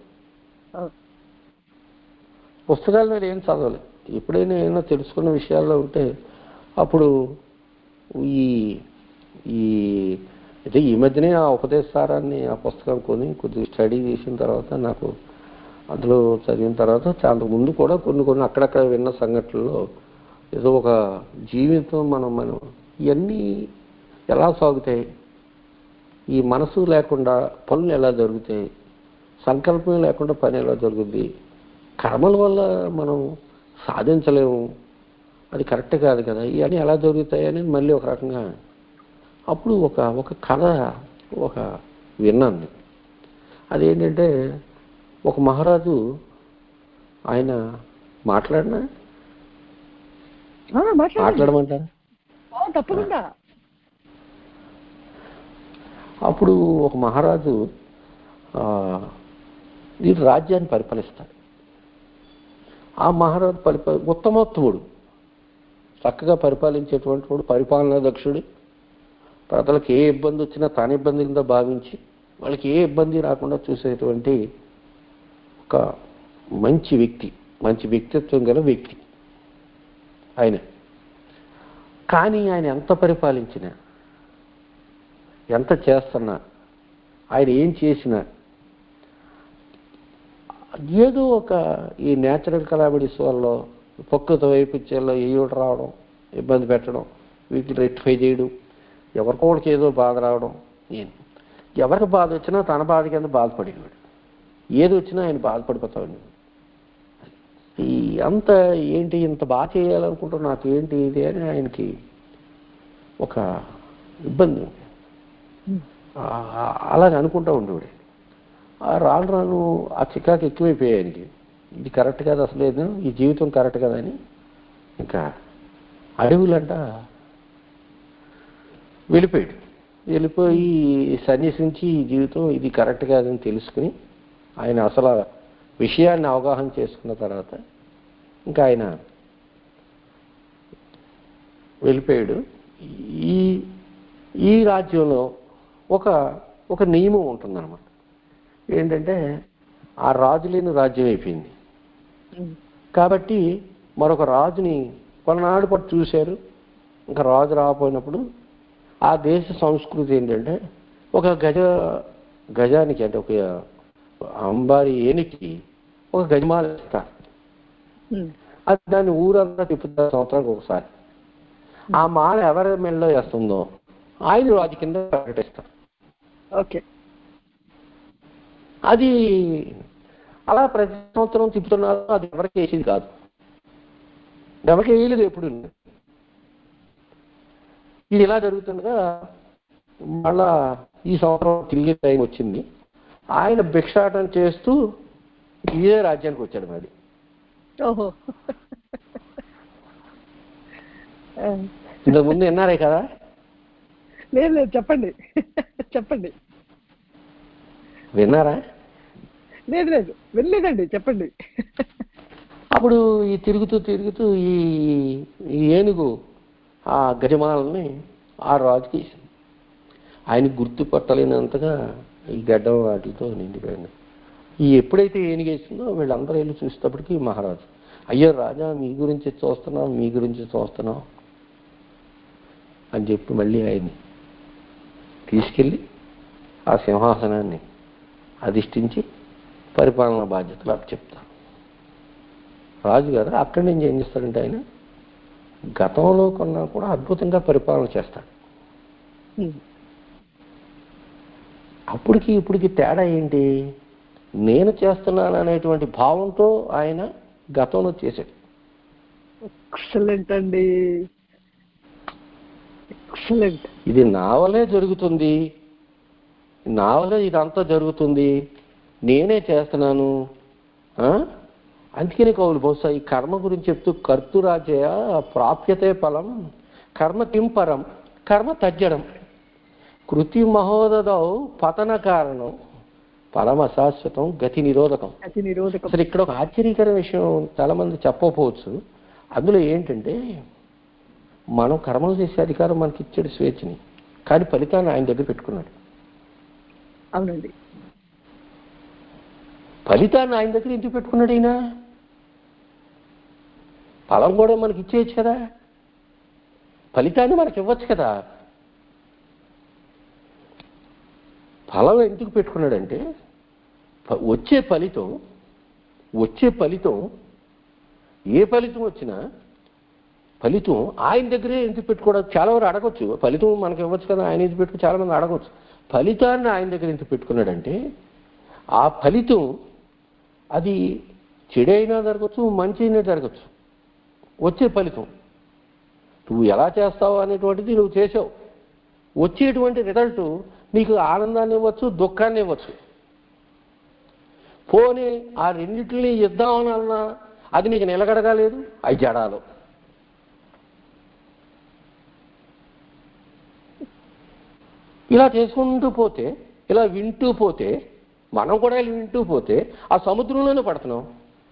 C: పుస్తకాలు నేను ఏం చదవలేదు. ఎప్పుడైనా ఏమైనా తెలుసుకున్న విషయాల్లో ఉంటే అప్పుడు ఈ ఈ అయితే ఈ మధ్యనే ఆ ఉపదేశసారాన్ని ఆ పుస్తకం కొని కొద్దిగా స్టడీ చేసిన తర్వాత నాకు అందులో చదివిన తర్వాత చాలా ముందు కూడా కొన్ని కొన్ని అక్కడక్కడ విన్న సంఘటనలో ఏదో ఒక జీవితం మనం మనం ఇవన్నీ ఎలా సాగుతాయి, ఈ మనసు లేకుండా పనులు ఎలా జరుగుతాయి, సంకల్పం లేకుండా పని ఎలా జరుగుద్ది, కర్మల వల్ల మనం సాధించలేము, అది కరెక్ట్ కాదు కదా, ఇవన్నీ ఎలా జరుగుతాయని మళ్ళీ ఒక రకంగా అప్పుడు ఒక ఒక కథ ఒక విన్నాను. అదేంటంటే ఒక మహారాజు ఆయన మాట్లాడినా మాట్లాడమంటారా?
B: తప్పకుండా.
C: అప్పుడు ఒక మహారాజు ఈ రాజ్యాన్ని పరిపాలిస్తాడు. ఆ మహారాజు పరిపా ఉత్తమోత్తముడు, చక్కగా పరిపాలించేటువంటి వాడు, పరిపాలనా దక్షుడు, ప్రజలకు ఏ ఇబ్బంది వచ్చినా తాను ఇబ్బంది కింద భావించి వాళ్ళకి ఏ ఇబ్బంది రాకుండా చూసేటువంటి ఒక మంచి వ్యక్తి, మంచి వ్యక్తిత్వం గల వ్యక్తి ఆయన. కానీ ఆయన ఎంత పరిపాలించినా, ఎంత చేస్తున్నా, ఆయన ఏం చేసినా ఏదో ఒక ఈ న్యాచురల్ కలామిటీస్ వల్ల ప్రకృతి వైపరీత్యాల్లో ఏయోటి రావడం, ఇబ్బంది పెట్టడం, వీటిని రెక్టిఫై చేయడం, ఎవరికోడికి ఏదో బాధ రావడం, ఎవరికి బాధ వచ్చినా తన బాధ కింద బాధపడేవాడు, ఏది వచ్చినా ఆయన బాధపడిపోతాడు. ఈ అంత ఏంటి ఇంత బాగా చేయాలనుకుంటూ నాకు ఏంటి ఇది అని ఆయనకి ఒక ఇబ్బంది అలాగే అనుకుంటూ ఉండేవాడు. ఆ రాను రాను ఆ చికాకు ఎక్కువైపోయాయి ఆయనకి. ఇది కరెక్ట్ కాదు, అసలు లేదు, ఈ జీవితం కరెక్ట్ కదా అని ఇంకా అడవులంట వెళ్ళిపోయాడు. వెళ్ళిపోయి సన్యసించి ఈ జీవితం ఇది కరెక్ట్ కాదని తెలుసుకుని ఆయన అసలు విషయాన్ని అవగాహన చేసుకున్న తర్వాత ఇంకా ఆయన వెళ్ళిపోయాడు. ఈ ఈ రాజ్యంలో ఒక ఒక నియమం ఉంటుందన్నమాట. ఏంటంటే ఆ రాజు లేని రాజ్యం అయిపోయింది కాబట్టి మరొక రాజుని కొన్నాడు పాటు చూశారు. ఇంకా రాజు రాకపోయినప్పుడు ఆ దేశ సంస్కృతి ఏంటంటే ఒక గజ గజానికి అంటే ఒక అంబారి ఏనికి ఒక గజమాల ఇస్తారు. అది దాన్ని ఊరంతా తిప్పుతారు సంవత్సరానికి ఒకసారి. ఆ మాల ఎవరి మెడలో వేస్తుందో ఆయన రాజు కింద ప్రకటిస్తారు.
B: ఓకే,
C: అది అలా ప్రతి సంవత్సరం తిప్పుతున్నారు. అది ఎవరికి వేసేది కాదు, ఎవరికి వేయలేదు ఎప్పుడు. ఇది ఇలా జరుగుతుండగా మళ్ళా ఈ సంవత్సరం తిరిగే టైం వచ్చింది. ఆయన భిక్షాటన చేస్తూ ఇదే రాజ్యానికి వచ్చాడు. మరి
B: ఓహో,
C: ఇంతకుముందు విన్నారే కదా?
B: లేదు లేదు, చెప్పండి చెప్పండి.
C: విన్నారా?
B: లేదు లేదు, వెళ్ళలేదండి, చెప్పండి.
C: అప్పుడు ఈ తిరుగుతూ తిరుగుతూ ఈ ఏనుగు ఆ గజమాలని ఆ రాజుకి వేసింది. ఆయన గుర్తుపట్టలేనంతగా ఈ గడ్డం వాటితో నిండిపోయింది. ఈ ఎప్పుడైతే ఏనుగేసిందో వీళ్ళందరూ వెళ్ళి చూసేటప్పటికి మహారాజు, అయ్యో రాజా, మీ గురించి చూస్తున్నాం మీ గురించి చూస్తున్నాం అని చెప్పి మళ్ళీ ఆయన్ని తీసుకెళ్ళి ఆ సింహాసనాన్ని అధిష్ఠించి పరిపాలనా బాధ్యతలు అప్పు చెప్తారు. రాజుగారు అక్కడి నుంచి ఏం చేస్తాడంటే ఆయన గతంలో కన్నా కూడా అద్భుతంగా పరిపాలన చేస్తాడు. అప్పటికి ఇప్పటికి తేడా ఏంటి? నేను చేస్తున్నాను అనేటువంటి భావంతో ఆయన గతంలో చేశాడు.
B: ఎక్సలెంట్ అండి, ఎక్సలెంట్.
C: ఇది నా వల్లే జరుగుతుంది, నా వల్లే ఇదంతా జరుగుతుంది, నేనే చేస్తున్నాను. అందుకని కవులు బహుశా ఈ కర్మ గురించి చెప్తూ కర్తురాజయ ప్రాప్యతే ఫలం కర్మ కిం పరం కర్మ తజ్జడం కృతి మహోదౌ పతన కారణం ఫలం అశాశ్వతం గతి నిరోధకం.
B: గతి నిరోధకం.
C: అసలు ఇక్కడ ఒక ఆశ్చర్యకర విషయం చాలా మంది చెప్పకపోవచ్చు. అందులో ఏంటంటే మనం కర్మలు చేసే అధికారం మనకి ఇచ్చాడు, స్వేచ్ఛని, కానీ ఫలితాన్ని ఆయన దగ్గర పెట్టుకున్నాడు.
B: అవునండి,
C: ఫలితాన్ని ఆయన దగ్గర ఎందుకు పెట్టుకున్నాడు? అయినా ఫలం కూడా మనకి ఇచ్చేయచ్చు కదా. ఫలితాన్ని మనకి ఇవ్వచ్చు కదా. ఫలం ఎందుకు పెట్టుకున్నాడంటే వచ్చే ఫలితం వచ్చే ఫలితం ఏ ఫలితం వచ్చినా ఫలితం ఆయన దగ్గరే ఎందుకు పెట్టుకోవడం. చాలా వరకు అడగొచ్చు, ఫలితం మనకి ఇవ్వచ్చు కదా, ఆయన ఎందుకు పెట్టుకుని చాలా మంది అడగవచ్చు. ఫలితాన్ని ఆయన దగ్గర ఎందుకు పెట్టుకున్నాడంటే ఆ ఫలితం అది చెడైనా జరగచ్చు, మంచి అయినా జరగచ్చు. వచ్చే ఫలితం నువ్వు ఎలా చేస్తావు అనేటువంటిది నువ్వు చేసావు, వచ్చేటువంటి రిజల్ట్ నీకు ఆనందాన్ని ఇవ్వచ్చు, దుఃఖాన్ని ఇవ్వచ్చు. పోనీ ఆ రెండింటిని ఇద్దామనన్నా అది నీకు నిలగడగాలేదు, అవి జడాలు. ఇలా చేసుకుంటూ పోతే, ఇలా వింటూ పోతే, మనం కూడా ఇలా వింటూ పోతే ఆ సముద్రంలోనే పడుతున్నాం.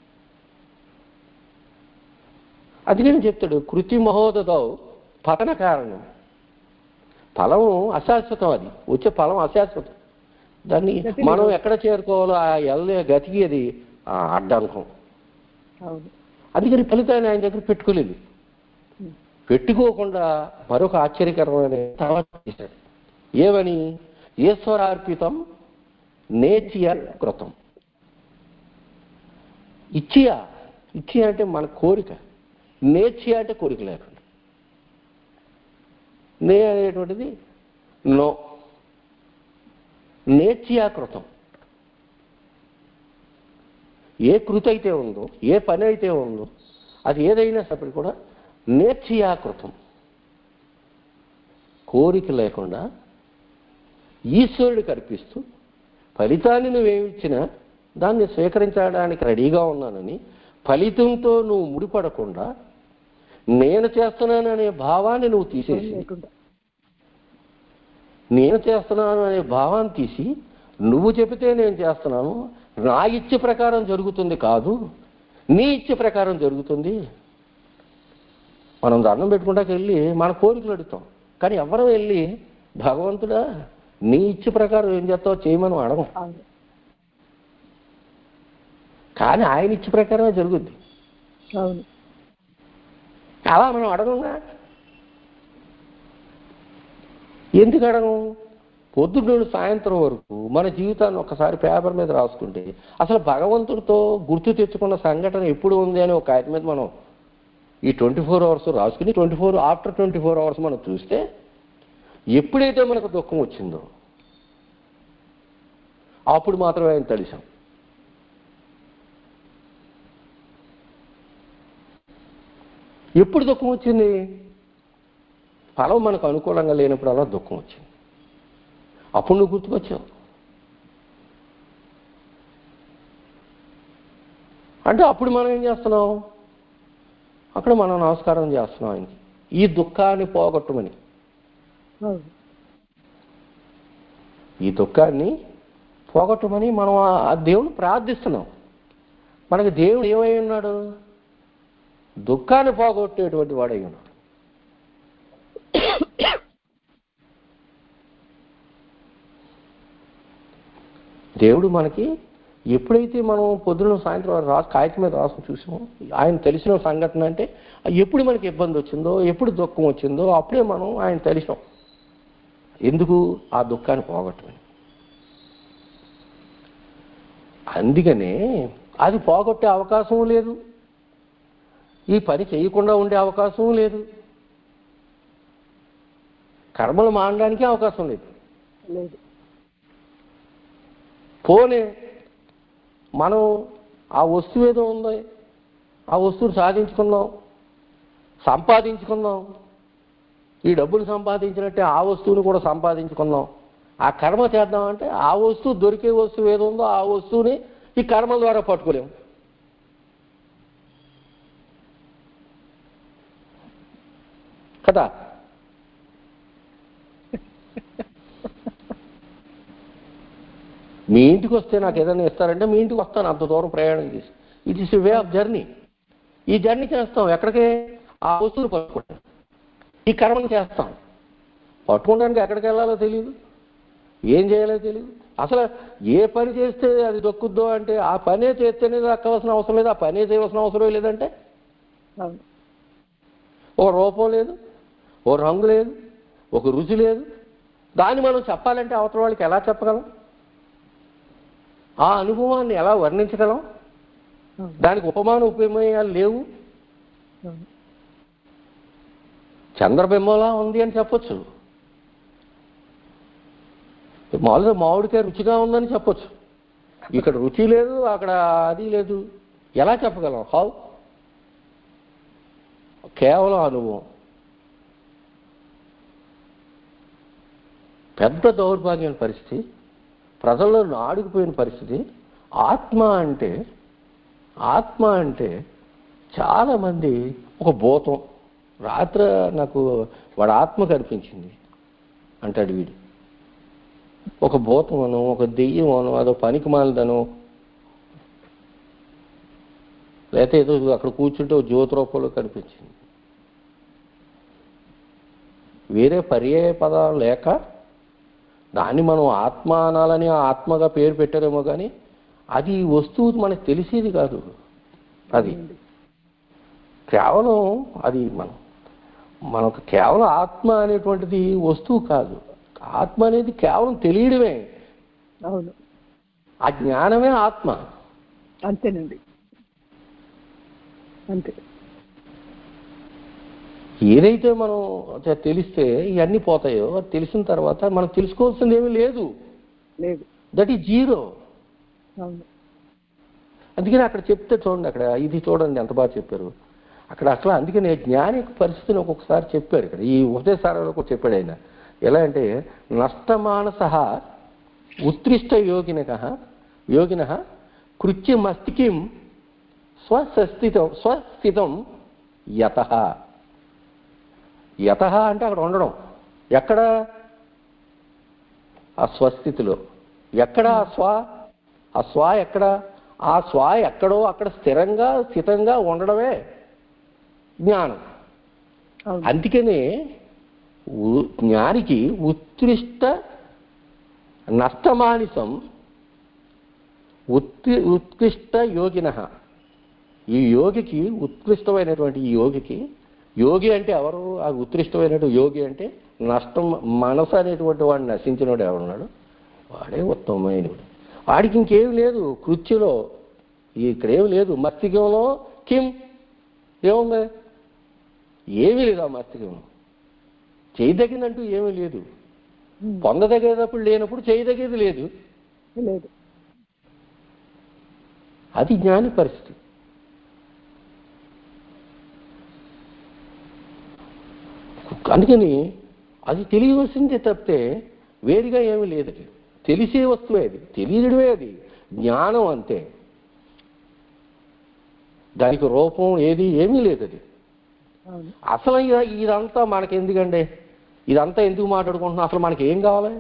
C: అది నేను చెప్తాడు, కృతి మహోదదావు పతన కారణం. ఫలం అశాశ్వతం, అది వచ్చే ఫలం అశాశ్వతం. దాన్ని మనం ఎక్కడ చేరుకోవాలో ఆ ఎల్లే గతికి అది అడ్డాంకం. అందుకని ఫలితాన్ని ఆయన దగ్గర పెట్టుకోలేదు. పెట్టుకోకుండా మరొక ఆశ్చర్యకరమైన తర్వాత చేశాడు. ఏమని? ఈశ్వరార్పితం నేచియ కృతం. ఇచ్చియా ఇచ్చి అంటే మన కోరిక, నేచియ అంటే కోరిక లేకుండా. నే అనేటువంటిది నో, నేచియాకృతం. ఏ కృతి అయితే ఉందో, ఏ పని అయితే ఉందో, అది ఏదైనా సరే కూడా నేచియాకృతం, కోరిక లేకుండా ఈశ్వరుడికి అర్పిస్తూ ఫలితాన్ని నువ్వేమిచ్చినా దాన్ని స్వీకరించడానికి రెడీగా ఉన్నానని, ఫలితంతో నువ్వు ముడిపడకుండా నేను చేస్తున్నాననే భావాన్ని నువ్వు తీసేసి, నేను చేస్తున్నాను అనే భావాన్ని తీసి నువ్వు చెబితే నేను చేస్తున్నాను, నా ఇచ్చ ప్రకారం జరుగుతుంది కాదు, నీ ఇచ్చ ప్రకారం జరుగుతుంది. మనం దండం పెట్టుకుంటాకి వెళ్ళి మన కోరికలు అడుగుతాం, కానీ ఎవరు వెళ్ళి భగవంతుడా నీ ఇచ్చ ప్రకారం ఏం చేస్తావో చేయమని అడగం. కానీ ఆయన ఇచ్చ ప్రకారమే జరుగుద్ది. అలా మనం అడగంగా. ఎందుకు అడగం? పొద్దున్న సాయంత్రం వరకు మన జీవితాన్ని ఒక్కసారి పేపర్ మీద రాసుకుంటే అసలు భగవంతుడితో గుర్తు తెచ్చుకున్న సంఘటన ఎప్పుడు ఉంది అని ఒక ఆయన మీద మనం ఈ ట్వంటీ ఫోర్ అవర్స్ రాసుకుని twenty four after twenty four hours మనం చూస్తే ఎప్పుడైతే మనకు దుఃఖం వచ్చిందో అప్పుడు మాత్రమే ఆయన తెలిసాం. ఎప్పుడు దుఃఖం వచ్చింది? ఫలం మనకు అనుకూలంగా లేనప్పుడు అలా దుఃఖం వచ్చింది. అప్పుడు నువ్వు గుర్తుకొచ్చావు. అంటే అప్పుడు మనం ఏం చేస్తున్నాం? అక్కడ మనం నమస్కారం చేస్తున్నాం ఆయనకి, ఈ దుఃఖాన్ని పోగొట్టమని. ఈ దుఃఖాన్ని పోగొట్టమని మనం ఆ దేవుని ప్రార్థిస్తున్నాం. మనకి దేవుడు ఏమై ఉన్నాడు? దుఃఖాన్ని పోగొట్టేటువంటి వాడై ఉన్నాడు. దేవుడు మనకి ఎప్పుడైతే మనం పొద్దున సాయంత్రం రాసు కాగితం మీద రాసుకుని చూసామో ఆయన తెలిసిన సంఘటన అంటే ఎప్పుడు మనకి ఇబ్బంది వచ్చిందో, ఎప్పుడు దుఃఖం వచ్చిందో అప్పుడే మనం ఆయన తెలిసాం. ఎందుకు? ఆ దుఃఖాన్ని పోగొట్టమని. అందుకనే అది పోగొట్టే అవకాశం లేదు, ఈ పని చేయకుండా ఉండే అవకాశం లేదు, కర్మలు మానడానికి అవకాశం లేదు. పోనే మనం ఆ వస్తువు ఏదో ఉందో ఆ వస్తువును సాధించుకుందాం, సంపాదించుకుందాం, ఈ డబ్బులు సంపాదించినట్టే ఆ వస్తువును కూడా సంపాదించుకుందాం, ఆ కర్మ చేద్దామంటే ఆ వస్తువు దొరికే వస్తువు ఏదో ఉందో ఆ వస్తువుని ఈ కర్మల ద్వారా పట్టుకోలేము. కదా? మీ ఇంటికి వస్తే నాకు ఏదైనా ఇస్తారంటే మీ ఇంటికి వస్తాను, అంత దూరం ప్రయాణం చేసి. It is way of journey. ఈ జర్నీ చేస్తాం ఎక్కడికి? ఆ వస్తువులు పట్టుకుంటాం, ఈ కర్మను చేస్తాం. పట్టుకోవడానికి ఎక్కడికి వెళ్ళాలో తెలియదు, ఏం చేయాలో తెలియదు. అసలు ఏ పని చేస్తే అది దొక్కుద్దో అంటే ఆ పనే చేస్తేనే దక్కవలసిన అవసరం లేదు, ఆ పనే చేయవలసిన అవసరం లేదంటే ఒక రూపం లేదు, ఓ రంగు లేదు, ఒక రుచి లేదు. దాన్ని మనం చెప్పాలంటే అవతల వాళ్ళకి ఎలా చెప్పగలం? ఆ అనుభవాన్ని ఎలా వర్ణించగలం? దానికి ఉపమాన ఉపమేయాలు లేవు. చంద్రబింబంలా ఉంది అని చెప్పొచ్చు, మామూలుగా మామిడికాయ రుచిగా ఉందని చెప్పొచ్చు. ఇక్కడ రుచి లేదు, అక్కడ అది లేదు. ఎలా చెప్పగలం? హౌ? కేవలం అనుభవం. పెద్ద దౌర్భాగ్యమైన పరిస్థితి, ప్రజల్లో నాడుకుపోయిన పరిస్థితి. ఆత్మ అంటే ఆత్మ అంటే చాలామంది ఒక భూతం. రాత్రి నాకు వాడు ఆత్మ కనిపించింది అంటాడు వీడు. ఒక భూతం అను, ఒక దెయ్యం అను, అదో పనికి మాలదను, లేకపోతే ఏదో అక్కడ కూర్చుంటే ఒక జ్యోతి రూపంలో కనిపించింది. వేరే పర్యాయ పదాలు లేక దాన్ని మనం ఆత్మ అనాలని ఆత్మగా పేరు పెట్టారేమో కానీ అది వస్తువు మనకు తెలిసేది కాదు. అది కేవలం అది మనం మనకు కేవలం ఆత్మ అనేటువంటిది వస్తువు కాదు. ఆత్మ అనేది కేవలం తెలియడమే.
B: అవును,
C: ఆ జ్ఞానమే ఆత్మ.
B: అంతేనండి, అంతే.
C: ఏదైతే మనం తెలిస్తే ఇవన్నీ పోతాయో అది తెలిసిన తర్వాత మనం తెలుసుకోవాల్సింది ఏమీ లేదు.
B: లేదు,
C: దట్ ఈజ్ జీరో.
B: అవును.
C: అందుకని అక్కడ చెప్తే చూడండి, అక్కడ ఇది చూడండి ఎంత బాగా చెప్పారు అక్కడ. అసలు అందుకనే జ్ఞాని పరిస్థితిని ఒక్కొక్కసారి చెప్పారు ఇక్కడ. ఈ ఉపదేశాలలో కూడా చెప్పాడు ఆయన. ఎలా అంటే నష్టమానస ఉత్కృష్ట యోగిన యోగిన కృత్యమస్తికిం స్వస్థితం స్వస్థితం యత. యత అంటే అక్కడ ఉండడం. ఎక్కడ? ఆ స్వస్థితిలో. ఎక్కడ ఆ స్వ? ఆ స్వ ఎక్కడ? ఆ స్వ ఎక్కడో అక్కడ స్థిరంగా స్థితంగా ఉండడమే జ్ఞానం. అందుకనే జ్ఞానికి ఉత్కృష్ట నష్టమానిసం ఉత్కృ ఉత్కృష్ట యోగిన. ఈ యోగికి ఉత్కృష్టమైనటువంటి ఈ యోగికి, యోగి అంటే ఎవరు? ఆ ఉత్కృష్టమైనటువంటి యోగి అంటే నష్టం మనసు అనేటువంటి వాడు నశించినవాడు ఎవరున్నాడు వాడే ఉత్తమమైనవాడు. వాడికి ఇంకేం లేదు కృత్యలో, ఇక్కడేం లేదు. మస్తికంలో కిం ఏముంది? ఏమీ లేదు. ఆ మస్తికంలో చేయదగినంటూ ఏమీ లేదు. పొందదగేటప్పుడు లేనప్పుడు చేయదగేది లేదు.
B: లేదు.
C: అది జ్ఞాని పరిస్థితి. అందుకని అది తెలియవలసిందే తప్పితే వేరుగా ఏమీ లేదు. అది తెలిసే వస్తువే, అది తెలియడమే, అది జ్ఞానం అంతే. దానికి రూపం ఏది ఏమీ లేదు. అది అసలు ఇదంతా మనకి ఎందుకండి, ఇదంతా ఎందుకు మాట్లాడుకుంటున్నాం, అసలు మనకి ఏం కావాలి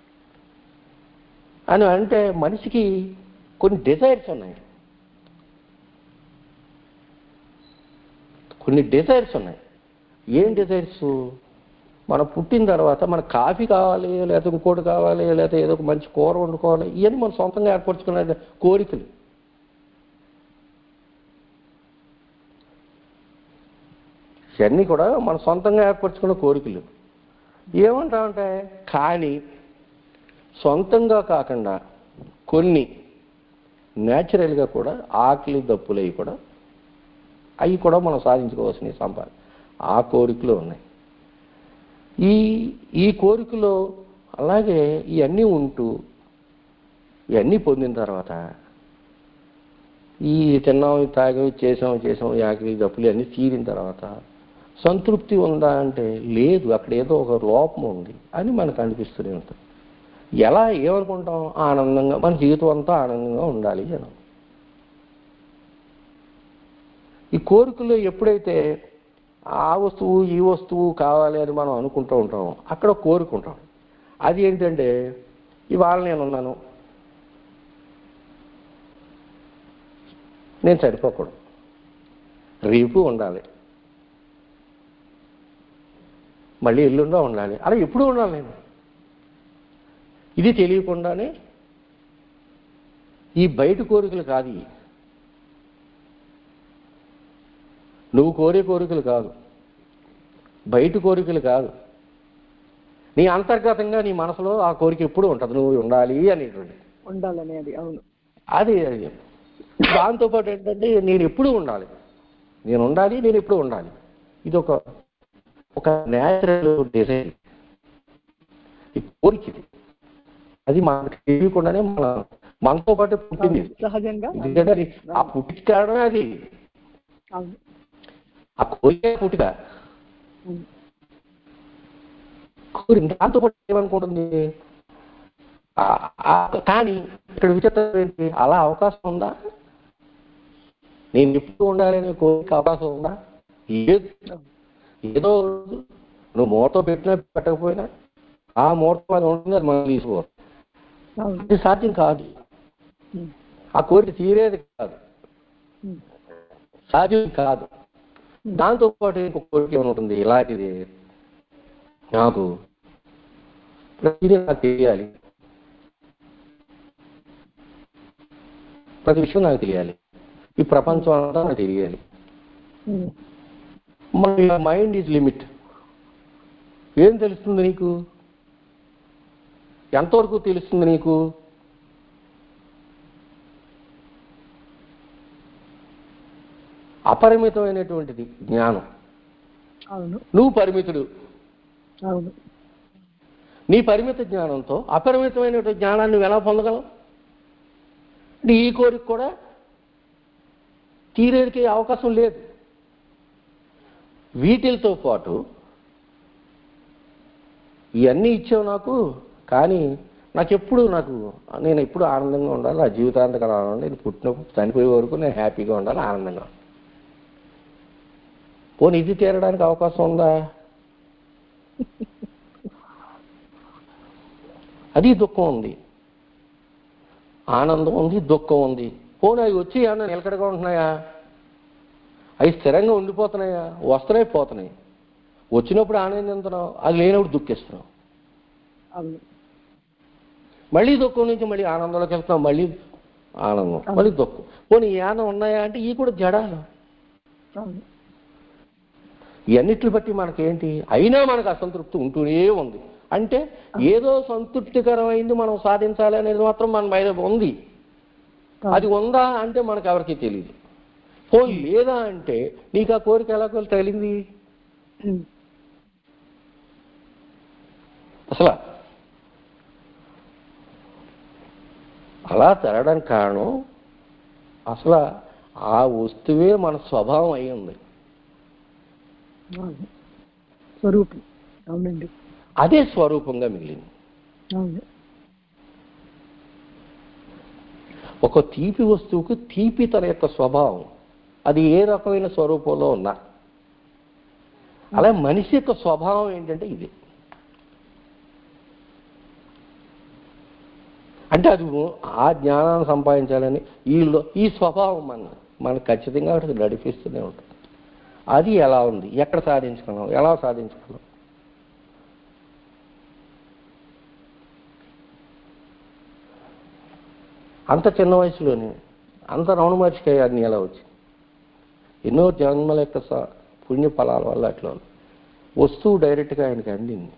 C: అని అంటే మనిషికి కొన్ని డిజైర్స్ ఉన్నాయి. కొన్ని డిజైర్స్ ఉన్నాయి. ఏం డిజైర్స్? మనం పుట్టిన తర్వాత మనకు కాఫీ కావాలి, లేకపోతే ఇంకోటి కావాలి, లేకపోతే ఏదో ఒక మంచి కూర వండుకోవాలి, ఇవన్నీ మనం సొంతంగా ఏర్పరచుకునే కోరికలు. ఇవన్నీ కూడా మన సొంతంగా ఏర్పరచుకున్న కోరికలు. ఏమంటామంటే కానీ సొంతంగా కాకుండా కొన్ని న్యాచురల్గా కూడా ఆకలి దప్పులు అవి కూడా అవి కూడా మనం సాధించుకోవాల్సినవి సంపాద ఆ కోరికలు ఉన్నాయి. ఈ ఈ కోరికలో అలాగే ఇవన్నీ ఉంటూ ఇవన్నీ పొందిన తర్వాత ఈ తిన్నాం తాగాం చేసాం చేసాం ఆకలి దప్పులు అన్నీ తీరిన తర్వాత సంతృప్తి ఉందా అంటే లేదు, అక్కడ ఏదో ఒక లోపం ఉంది అని మనకు అనిపిస్తూనే ఉంటుంది. ఎలా ఏమనుకుంటాం? ఆనందంగా మన జీవితం అంతా ఆనందంగా ఉండాలి జనం. ఈ కోరికల్లో ఎప్పుడైతే ఆ వస్తువు ఈ వస్తువు కావాలి అని మనం అనుకుంటూ ఉంటాం, అక్కడ కోరుకుంటాం. అది ఏంటంటే ఇవాళ నేను ఉన్నాను, నేను సరిపోకూడదు, రేపు ఉండాలి, మళ్ళీ ఎల్లుండా ఉండాలి, అలా ఎప్పుడూ ఉండాలి నేను. ఇది తెలియకుండానే ఈ బయట కోరికలు కాదు, నువ్వు కోరే కోరికలు కాదు, బయట కోరికలు కాదు, నీ అంతర్గతంగా నీ మనసులో ఆ కోరిక ఎప్పుడు ఉంటుంది, నువ్వు ఉండాలి అనేటువంటి
B: ఉండాలని. అది అవును,
C: అది అది దాంతోపాటు ఏంటంటే నేను ఎప్పుడూ ఉండాలి, నేను ఉండాలి, నేను ఎప్పుడు ఉండాలి. ఇది ఒక ఒక న్యాచురల్ డిజైన్, ఈ కోరిక ఇది. అది మనకు తెలియకుండానే మన మనతో పాటు పుట్టింది
B: సహజంగా.
C: ఎందుకంటే ఆ పుట్టిక కారణమే అది, ఆ కోరిక పుట్టిక. కోరి దాంతో పాటు ఏమనుకుంటుంది. కానీ ఇక్కడ విచిత్రం ఏంటి, అలా అవకాశం ఉందా? నేను ఎప్పుడు ఉండాలనే కోరిక అవకాశం ఉందా? ఏదో నువ్వు మూటతో పెట్టినా పెట్టకపోయినా ఆ మూటతో అది ఉంటుంది, అది మనం తీసుకో. అది సాధ్యం కాదు, ఆ కోరిక తీరేది కాదు, సాధ్యం కాదు. దాంతో పాటు ఇంకొక కోరిక ఏమవుతుంది, ఇలాంటిది నాకు ప్రతిదీ నాకు తెలియాలి, ప్రతి విషయం నాకు తెలియాలి, ఈ ప్రపంచం అంతా నాకు తెలియాలి. మరి మైండ్ ఈజ్ లిమిట్. ఏం తెలుస్తుంది నీకు, ఎంతవరకు తెలుస్తుంది నీకు? అపరిమితమైనటువంటిది జ్ఞానం. నువ్వు పరిమితుడు. నీ పరిమిత జ్ఞానంతో అపరిమితమైనటువంటి జ్ఞానాన్ని నువ్వు ఎలా పొందగలవు? నీ ఈ కోరిక కూడా తీరేడికి అవకాశం లేదు. వీటితో పాటు ఇవన్నీ ఇచ్చావు నాకు, కానీ నాకు ఎప్పుడు నాకు నేను ఎప్పుడు ఆనందంగా ఉండాలి, నా జీవితాంతకాలం ఆనందంగా, నేను పుట్టినప్పుడు చనిపోయే వరకు నేను హ్యాపీగా ఉండాలి, ఆనందంగా. పోనీ ఇది తీరడానికి అవకాశం ఉందా? అది దుఃఖం ఉంది, ఆనందం ఉంది, దుఃఖం ఉంది. పోనీ అవి వచ్చి ఏమన్నా నిలకడగా ఉంటున్నాయా? అవి స్థిరంగా ఉండిపోతున్నాయా? వస్తున్నాయి, పోతున్నాయి. వచ్చినప్పుడు ఆనందిస్తున్నావు, అది లేనప్పుడు దుఃఖిస్తున్నావు. మళ్ళీ దుఃఖం నుంచి మళ్ళీ ఆనందంలోకి వెళ్తున్నావు, మళ్ళీ ఆనందం, మళ్ళీ దుఃఖం. పోనీ ఈ ఆనందం ఉన్నాయా అంటే ఈ కూడా జడాలు. ఇవన్నిటిని బట్టి మనకేంటి, అయినా మనకు అసంతృప్తి ఉంటూనే ఉంది. అంటే ఏదో సంతృప్తికరమైంది మనం సాధించాలి అనేది మాత్రం మన మీద ఉంది. అది ఉందా అంటే మనకు ఎవరికి తెలియదు. పోయి లేదా అంటే నీకు ఆ కోరిక ఎలా తెలియంది అసలు? అలా తెరడానికి కారణం అసలు ఆ వస్తువే మన స్వభావం అయి ఉంది,
B: స్వరూపం. అవునండి,
C: అదే స్వరూపంగా మిగిలింది. ఒక తీపి వస్తువుకు తీపి తన యొక్క స్వభావం, అది ఏ రకమైన స్వరూపంలో ఉన్నా. అలా మనిషి యొక్క స్వభావం ఏంటంటే ఇది. అంటే అది ఆ జ్ఞానాన్ని సంపాదించాలని ఈ ఈ స్వభావం మన మనకు ఖచ్చితంగా అక్కడికి నడిపిస్తూనే ఉంటుంది. అది ఎలా ఉంది, ఎక్కడ సాధించుకున్నాం, ఎలా సాధించుకున్నాం? అంత చిన్న వయసులోనే అంత రమణ మహర్షికి అన్ని ఎలా వచ్చింది? ఎన్నో జన్మల యొక్క పుణ్య ఫలాల వల్ల అట్లా వస్తువు డైరెక్ట్గా ఆయనకి అందింది.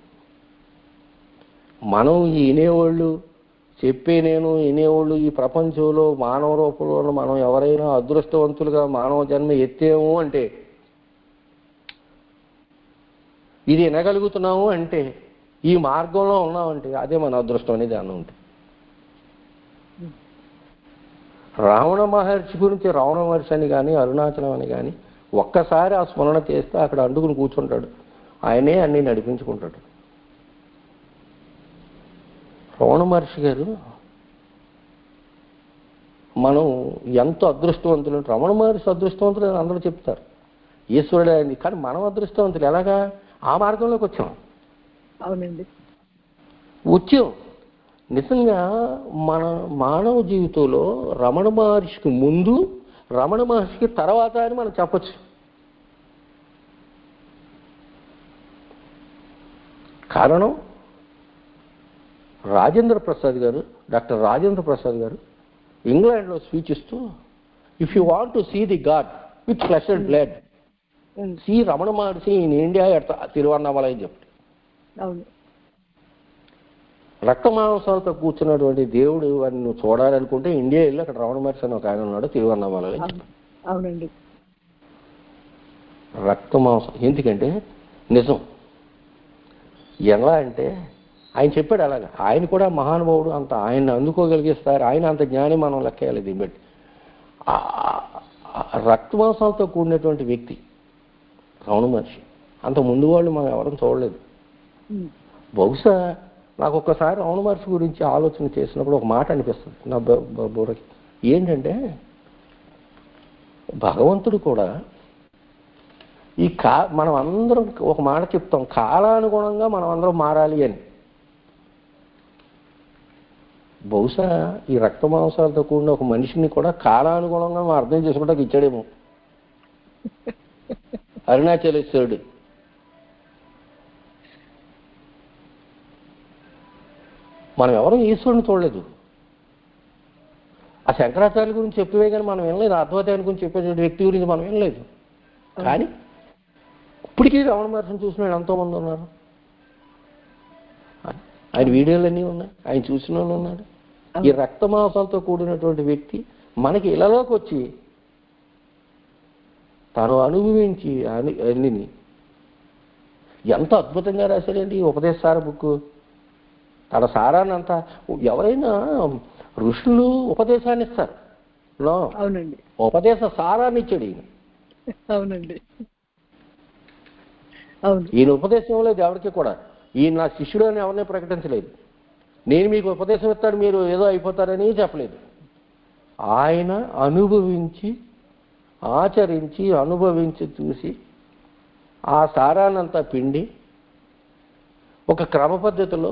C: మనం ఈ వినేవాళ్ళు చెప్పే నేను వినేవాళ్ళు ఈ ప్రపంచంలో మానవ రూపంలో మనం ఎవరైనా అదృష్టవంతులుగా మానవ జన్మ ఎత్తేము అంటే, ఇది వినగలుగుతున్నాము అంటే, ఈ మార్గంలో ఉన్నామంటే అదే మన అదృష్టం అనేది అని ఉంటుంది. రావణ మహర్షి గురించి రావణ మహర్షి అని కానీ అరుణాచలం అని కానీ ఒక్కసారి ఆ స్మరణ చేస్తే అక్కడ అంటుకుని కూర్చుంటాడు, ఆయనే అన్నీ నడిపించుకుంటాడు. రమణ మహర్షి గారు మనం ఎంతో అదృష్టవంతులు. రమణ మహర్షి అదృష్టవంతులు అని అందరూ చెప్తారు, ఈశ్వరుడే అయింది. కానీ మనం అదృష్టవంతులు ఎలాగా? ఆ మార్గంలోకి వచ్చాం.
B: అవునండి,
C: వచ్చాం. నిజంగా మన మానవ జీవితంలో రమణ మహర్షికి ముందు, రమణ మహర్షికి తర్వాత అని మనం చెప్పచ్చు. కారణం రాజేంద్ర ప్రసాద్ గారు, డాక్టర్ రాజేంద్ర ప్రసాద్ గారు ఇంగ్లాండ్లో స్పీచ్ ఇస్తూ, if you want to see the God with flesh and blood, see Ramana Maharshi in India at Tiruvannamalai అని చెప్పి
B: అవును
C: రక్త మాంసాలతో కూర్చున్నటువంటి దేవుడు అని నువ్వు చూడాలనుకుంటే ఇండియా వెళ్ళి అక్కడ రమణ మహర్షి అని ఒక ఆయన ఉన్నాడు తిరువన్నామలై అని చెప్పి.
B: అవునండి
C: రక్త మాంసం ఎందుకంటే నిజం. ఎలా అంటే ఆయన చెప్పాడు అలాగా, ఆయన కూడా మహానుభావుడు, అంత ఆయన అందుకోగలిగిస్తారు, ఆయన అంత జ్ఞాని మనం లెక్కేయాలి దీన్ని బట్టి. రక్త మాంసాలతో కూడినటువంటి వ్యక్తి రమణ మహర్షి. అంత ముందు వాళ్ళు మనం ఎవరూ చూడలేదు. బహుశా నాకు ఒక్కసారి రమణ మహర్షి గురించి ఆలోచన చేసినప్పుడు ఒక మాట అనిపిస్తుంది నా బుర్రకి. ఏంటంటే భగవంతుడు కూడా ఈ కా మనం అందరం ఒక మాట చెప్తాం, కాలానుగుణంగా మనం అందరం మారాలి అని. బహుశా ఈ రక్త మాంసాలతో కూడిన ఒక మనిషిని కూడా కాలానుగుణంగా మనం అర్థం చేసుకోవడానికి ఇచ్చాడేమో అరుణాచలేశ్వరుడు. మనం ఎవరూ ఈశ్వరుని చూడలేదు. ఆ శంకరాచార్యుల గురించి చెప్పేవే కానీ మనం వినలేదు, అద్వైతాన్ని గురించి చెప్పేటువంటి వ్యక్తి గురించి మనం వినలేదు. కానీ ఇప్పటికీ రమణ మహర్షిని చూసిన వాళ్ళు ఎంతోమంది ఉన్నారు. ఆయన వీడియోలన్నీ ఉన్నాయి, ఆయన చూసిన వాళ్ళు ఉన్నారు. ఈ రక్త మాంసాలతో కూడినటువంటి వ్యక్తి మనకి ఇళ్ళలోకి వచ్చి తను అనుభవించి అని అన్నిని ఎంత అద్భుతంగా రాశాడండి ఈ ఉపదేశసార బుక్. తన సారాన్ని అంతా ఎవరైనా ఋషులు ఉపదేశాన్ని ఇస్తారు,
B: అవునండి
C: ఉపదేశ సారాన్ని ఇచ్చాడు ఈయన.
B: అవునండి అవును
C: ఈయన ఉపదేశం లేదు ఎవరికి కూడా. ఈయన నా శిష్యుడు అని ఎవరిని ప్రకటించలేదు. నేను మీకు ఉపదేశం ఇస్తాను మీరు ఏదో అయిపోతారని చెప్పలేదు. ఆయన అనుభవించి ఆచరించి అనుభవించి చూసి ఆ సారాన్నంతా పిండి ఒక క్రమ పద్ధతిలో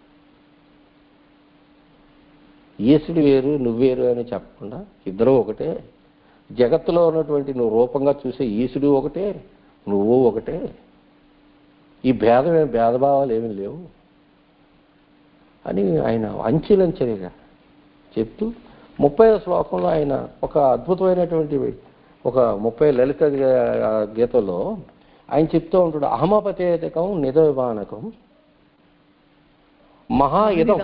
C: ఈశ్వరుడు వేరు నువ్వేరు అని చెప్పకుండా ఇద్దరు ఒకటే, జగత్తులో ఉన్నటువంటి నువ్వు రూపంగా చూసే ఈశ్వరుడు ఒకటే, నువ్వు ఒకటే, ఈ భేదం భేదభావాలు ఏమీ లేవు అని ఆయన అంచెలంచెలుగా చెప్తూ ముప్పై శ్లోకంలో ఆయన ఒక అద్భుతమైనటువంటి ఒక ముప్పై లలిత గీతలో ఆయన చెప్తూ ఉంటాడు, అహమపతేతకం నిధవిమానకం మహాయదం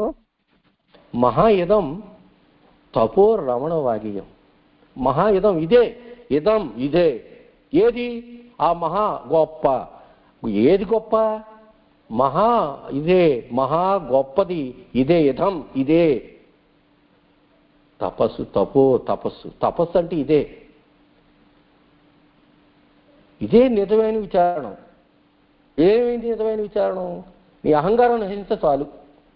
C: మహాయదం తపో రమణ వాగీయం. మహాయదం ఇదే, ఇదం ఇదే. ఏది ఆ మహా గొప్ప, ఏది గొప్ప? మహా ఇదే, మహా గొప్పది ఇదే, ఇదం ఇదే. తపస్సు తపో తపస్సు తపస్సు అంటే ఇదే, ఇదే నిజమైన విచారణం. ఏమైంది నిజమైన విచారణం? నీ అహంకారం నశించ చాలు.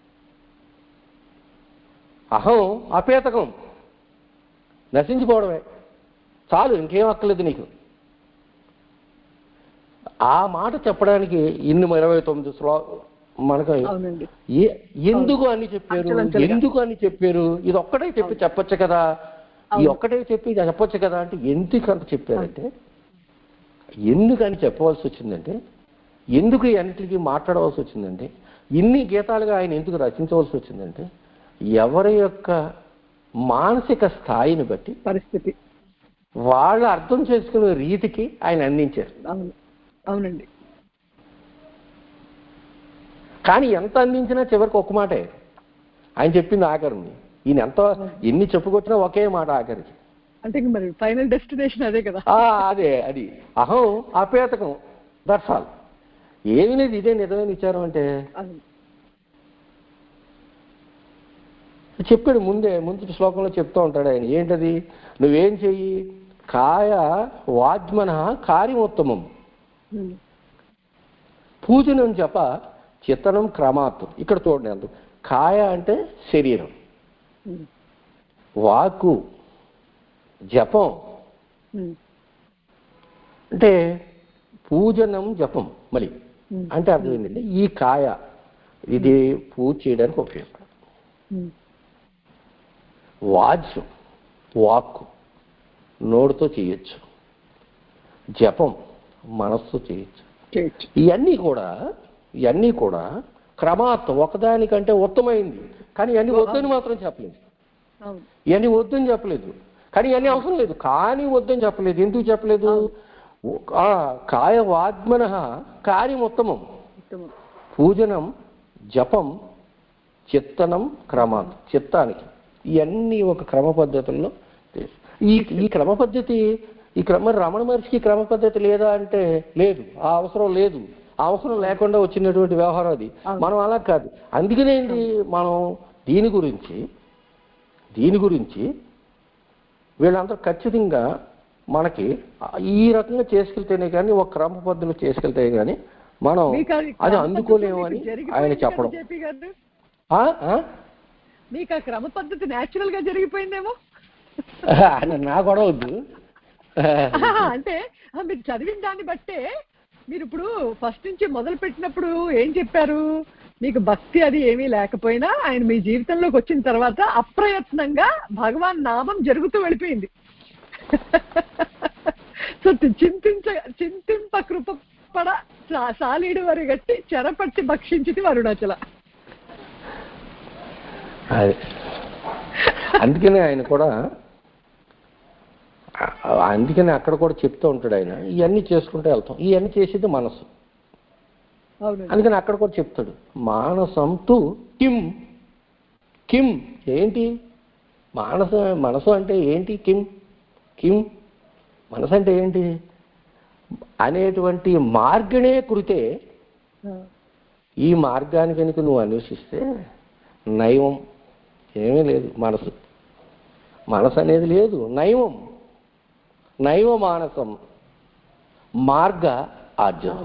C: అహం అపేతకం నశించిపోవడమే చాలు, ఇంకేం అక్కర్లేదు నీకు. ఆ మాట చెప్పడానికి ఇన్ని ఇరవై తొమ్మిది శ్లో మనకు ఎందుకు అని చెప్పారు, ఎందుకు అని చెప్పారు, ఇది ఒక్కటే చెప్పి చెప్పొచ్చు కదా, ఈ ఒక్కటే చెప్పి చెప్పొచ్చు కదా అంటే ఎందుకు అంత చెప్పారంటే, ఎందుకని చెప్పవలసి వచ్చిందంటే, ఎందుకు ఈ అన్నిటికీ మాట్లాడవలసి వచ్చిందంటే, ఇన్ని గీతాలుగా ఆయన ఎందుకు రచించవలసి వచ్చిందంటే, ఎవరి యొక్క మానసిక స్థాయిని బట్టి
B: పరిస్థితి
C: వాళ్ళు అర్థం చేసుకునే రీతికి ఆయన అందించారు.
B: అవునండి.
C: కానీ ఎంత అందించినా చివరికి ఒక్క మాటే ఆయన చెప్పింది ఆఖరిని. ఈయన ఎంత ఎన్ని చెప్పుకొచ్చినా ఒకే మాట ఆఖరికి.
B: అంటే మరి ఫైనల్ డెస్టినేషన్ అదే కదా.
C: అదే అది అహం అపేతకం, దట్స్ ఆల్. ఏమి లేదు, ఇదే నిజమైన విచారం అంటే. చెప్పాడు ముందే, ముందు శ్లోకంలో చెప్తూ ఉంటాడు ఆయన. ఏంటది? నువ్వేం చెయ్యి, కాయ వాజ్మన కార్యమోత్తమం పూజనం జప చిత్తనం క్రమాత్. ఇక్కడ చూడండి, అందుకు కాయ అంటే శరీరం, వాక్కు జపం అంటే పూజనం జపం. మళ్ళీ అంటే అర్థం ఏంటంటే ఈ కాయ ఇది పూజ చేయడానికి ఉపయోగపడదు. వాజ్యం వాక్కు నోడుతో చేయొచ్చు, జపం మనస్సు చేయొచ్చు. ఇవన్నీ కూడా ఇవన్నీ కూడా క్రమాత్ ఒకదానికంటే ఉత్తమైంది. కానీ ఇవన్నీ వద్దని మాత్రం చెప్పలేదు, ఇవన్నీ వద్దని చెప్పలేదు. కానీ ఇవన్నీ అవసరం లేదు కానీ వద్దని చెప్పలేదు. ఎందుకు చెప్పలేదు? ఆ కాయ వాగ్మన కార్యముత్తమం,
B: ఉత్తమం.
C: పూజనం, జపం, చిత్తనం క్రమాత్, చిత్తానికి ఇవన్నీ ఒక క్రమ పద్ధతుల్లో. ఈ ఈ క్రమ పద్ధతి ఈ క్రమ రమణ మహర్షికి క్రమ పద్ధతి లేదా అంటే లేదు, ఆ అవసరం లేదు. ఆ అవసరం లేకుండా వచ్చినటువంటి వ్యవహారం అది. మనం అలా కాదు. అందుకనేంటి మనం దీని గురించి దీని గురించి వీళ్ళందరూ ఖచ్చితంగా మనకి ఈ రకంగా చేసుకెళ్తేనే కానీ, ఒక క్రమ పద్ధతిలో చేసుకెళ్తే కానీ మనం అది అందుకోలేము అని ఆయన చెప్పడం.
B: మీకు ఆ క్రమ పద్ధతి న్యాచురల్ గా జరిగిపోయిందేమో.
C: నా గొడవ వద్దు.
B: అంటే మీరు చదివిన దాన్ని బట్టే మీరు ఇప్పుడు ఫస్ట్ నుంచి మొదలు పెట్టినప్పుడు ఏం చెప్పారు, మీకు భక్తి అది ఏమీ లేకపోయినా ఆయన మీ జీవితంలోకి వచ్చిన తర్వాత అప్రయత్నంగా భగవాన్ నామం జరుగుతూ వెళ్ళిపోయింది. సో చింతించ చింతింప కృపపడ సాలీడు వారి గట్టి చెరపట్టి భక్షించింది వరుణాచల.
C: అందుకనే ఆయన కూడా అందుకని అక్కడ కూడా చెప్తూ ఉంటాడు ఆయన, ఇవన్నీ చేసుకుంటూ వెళ్తాం, ఇవన్నీ చేసేది మనసు. అందుకని అక్కడ కూడా చెప్తాడు, మానసం తు కిం కిం ఏంటి మానస మనసు అంటే ఏంటి, కిం కిం మనసు అంటే ఏంటి అనేటువంటి మార్గణే కృతే. ఈ మార్గాన్ని కనుక నువ్వు అన్వేషిస్తే నైవం ఏమీ లేదు. మనసు మనసు అనేది లేదు, నైవం నైవ మానసం మార్గ ఆర్జవం.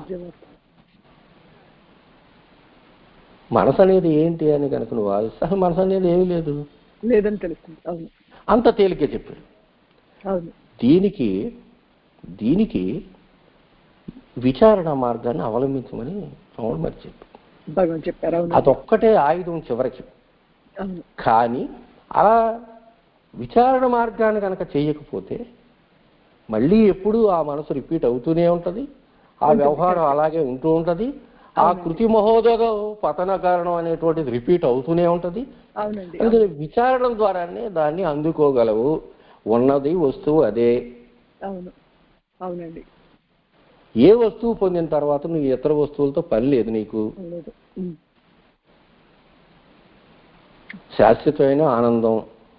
C: మనసు అనేది ఏంటి అని కనుక నువ్వు ఆలోచిస్తే మనసు అనేది ఏమీ లేదు
B: లేదని తెలుస్తుంది.
C: అంత తేలికే చెప్పాడు. దీనికి దీనికి విచారణ మార్గాన్ని అవలంబించమని అవును మరి చెప్పు
B: చెప్పారు.
C: అదొక్కటే ఆయుధం చివరికి. కానీ అలా విచారణ మార్గాన్ని కనుక చేయకపోతే మళ్ళీ ఎప్పుడు ఆ మనసు రిపీట్ అవుతూనే ఉంటుంది, ఆ వ్యవహారం అలాగే ఉంటూ ఉంటుంది, ఆ కృతి మహోదయ పతన కారణం అనేటువంటిది రిపీట్ అవుతూనే ఉంటుంది. అందుకని విచారణ ద్వారానే దాన్ని అందుకోగలవు. ఉన్నది వస్తువు అదే.
B: అవును అవునండి.
C: ఏ వస్తువు పొందిన తర్వాత నువ్వు ఇతర వస్తువులతో పని లేదు నీకు. శాశ్వతమైన ఆనందం.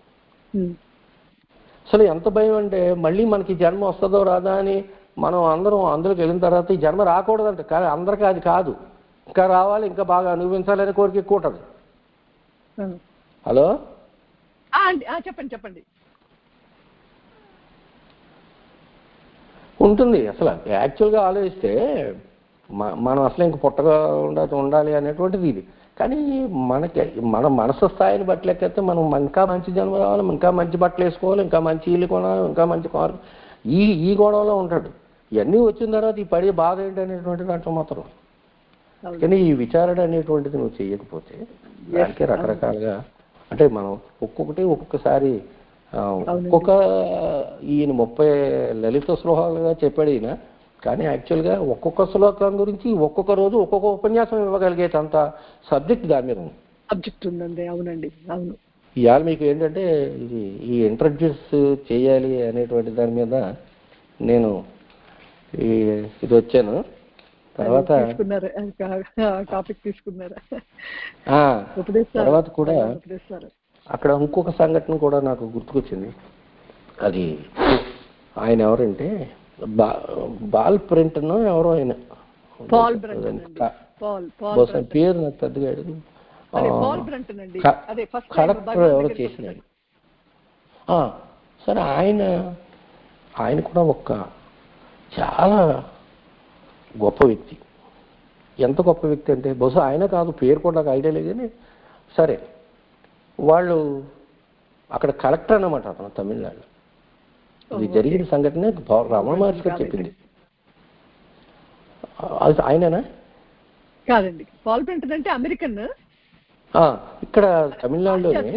C: అసలు ఎంత భయం అంటే మళ్ళీ మనకి జన్మ వస్తుందో రాదా అని మనం అందరం అందులోకి వెళ్ళిన తర్వాత ఈ జన్మ రాకూడదంట. కానీ అందరికీ అది కాదు, ఇంకా రావాలి, ఇంకా బాగా అనుభవించాలని కోరిక ఎక్కువ ఉంటుంది. హలో
B: చెప్పండి చెప్పండి.
C: ఉంటుంది. అసలు యాక్చువల్గా ఆలోచిస్తే మనం అసలు ఇంక పుట్టగా ఉండాలి ఉండాలి అనేటువంటిది ఇది. కానీ మనకి మన మనసు స్థాయిని బట్టి లెక్కైతే మనం ఇంకా మంచి జన్మ రావాలి, ఇంకా మంచి బట్టలు వేసుకోవాలి, ఇంకా మంచి ఇల్లు కొనాలి, ఇంకా మంచి కారు, ఈ ఈ గొడవలో ఉంటాడు. ఇవన్నీ వచ్చిన తర్వాత ఈ పడే బాధ ఏంటి అనేటువంటిది అంటూ మాత్రం. కానీ ఈ విచారణ అనేటువంటిది నువ్వు చేయకపోతే దానికి రకరకాలుగా అంటే మనం ఒక్కొక్కటి ఒక్కొక్కసారి ఒక్కొక్క ఈయన ముప్పై లలిత శ్లోకాలుగా చెప్పాడు ఈయన. కానీ యాక్చువల్గా ఒక్కొక్క శ్లోకం గురించి ఒక్కొక్క రోజు ఒక్కొక్క ఉపన్యాసం ఇవ్వగలిగేటంత సబ్జెక్ట్ దాని మీద ఉంది.
B: సబ్జెక్ట్ ఉందండి. అవునండి అవును.
C: ఇవాళ మీకు ఏంటంటే ఇది ఈ ఇంట్రడ్యూస్ చేయాలి అనేటువంటి దాని మీద నేను ఈ ఇది వచ్చాను. తర్వాత
B: టాపిక్ తీసుకున్నారా?
C: తర్వాత కూడా అక్కడ ఇంకొక సంఘటన కూడా నాకు గుర్తుకొచ్చింది. అది ఆయన ఎవరంటే బా బాల్ ప్రింటన్ ఎవరో ఆయన పేరు నాకు పెద్దగా కలెక్టర్ ఎవరో చేసినాడు. సరే ఆయన ఆయన కూడా ఒక చాలా గొప్ప వ్యక్తి. ఎంత గొప్ప వ్యక్తి అంటే బహుశా ఆయన కాదు, పేరు కూడా నాకు ఐడియా లేదు. కానీ సరే వాళ్ళు అక్కడ కలెక్టర్ అన్నమాట అతను తమిళనాడు. ఇది జరిగిన సంఘటన రమణ మహర్షి గారు చెప్పింది. అది ఆయననా?
B: కాదండి, పాల్ ప్రింటన్ అంటే అమెరికన్.
C: ఇక్కడ తమిళనాడులోనే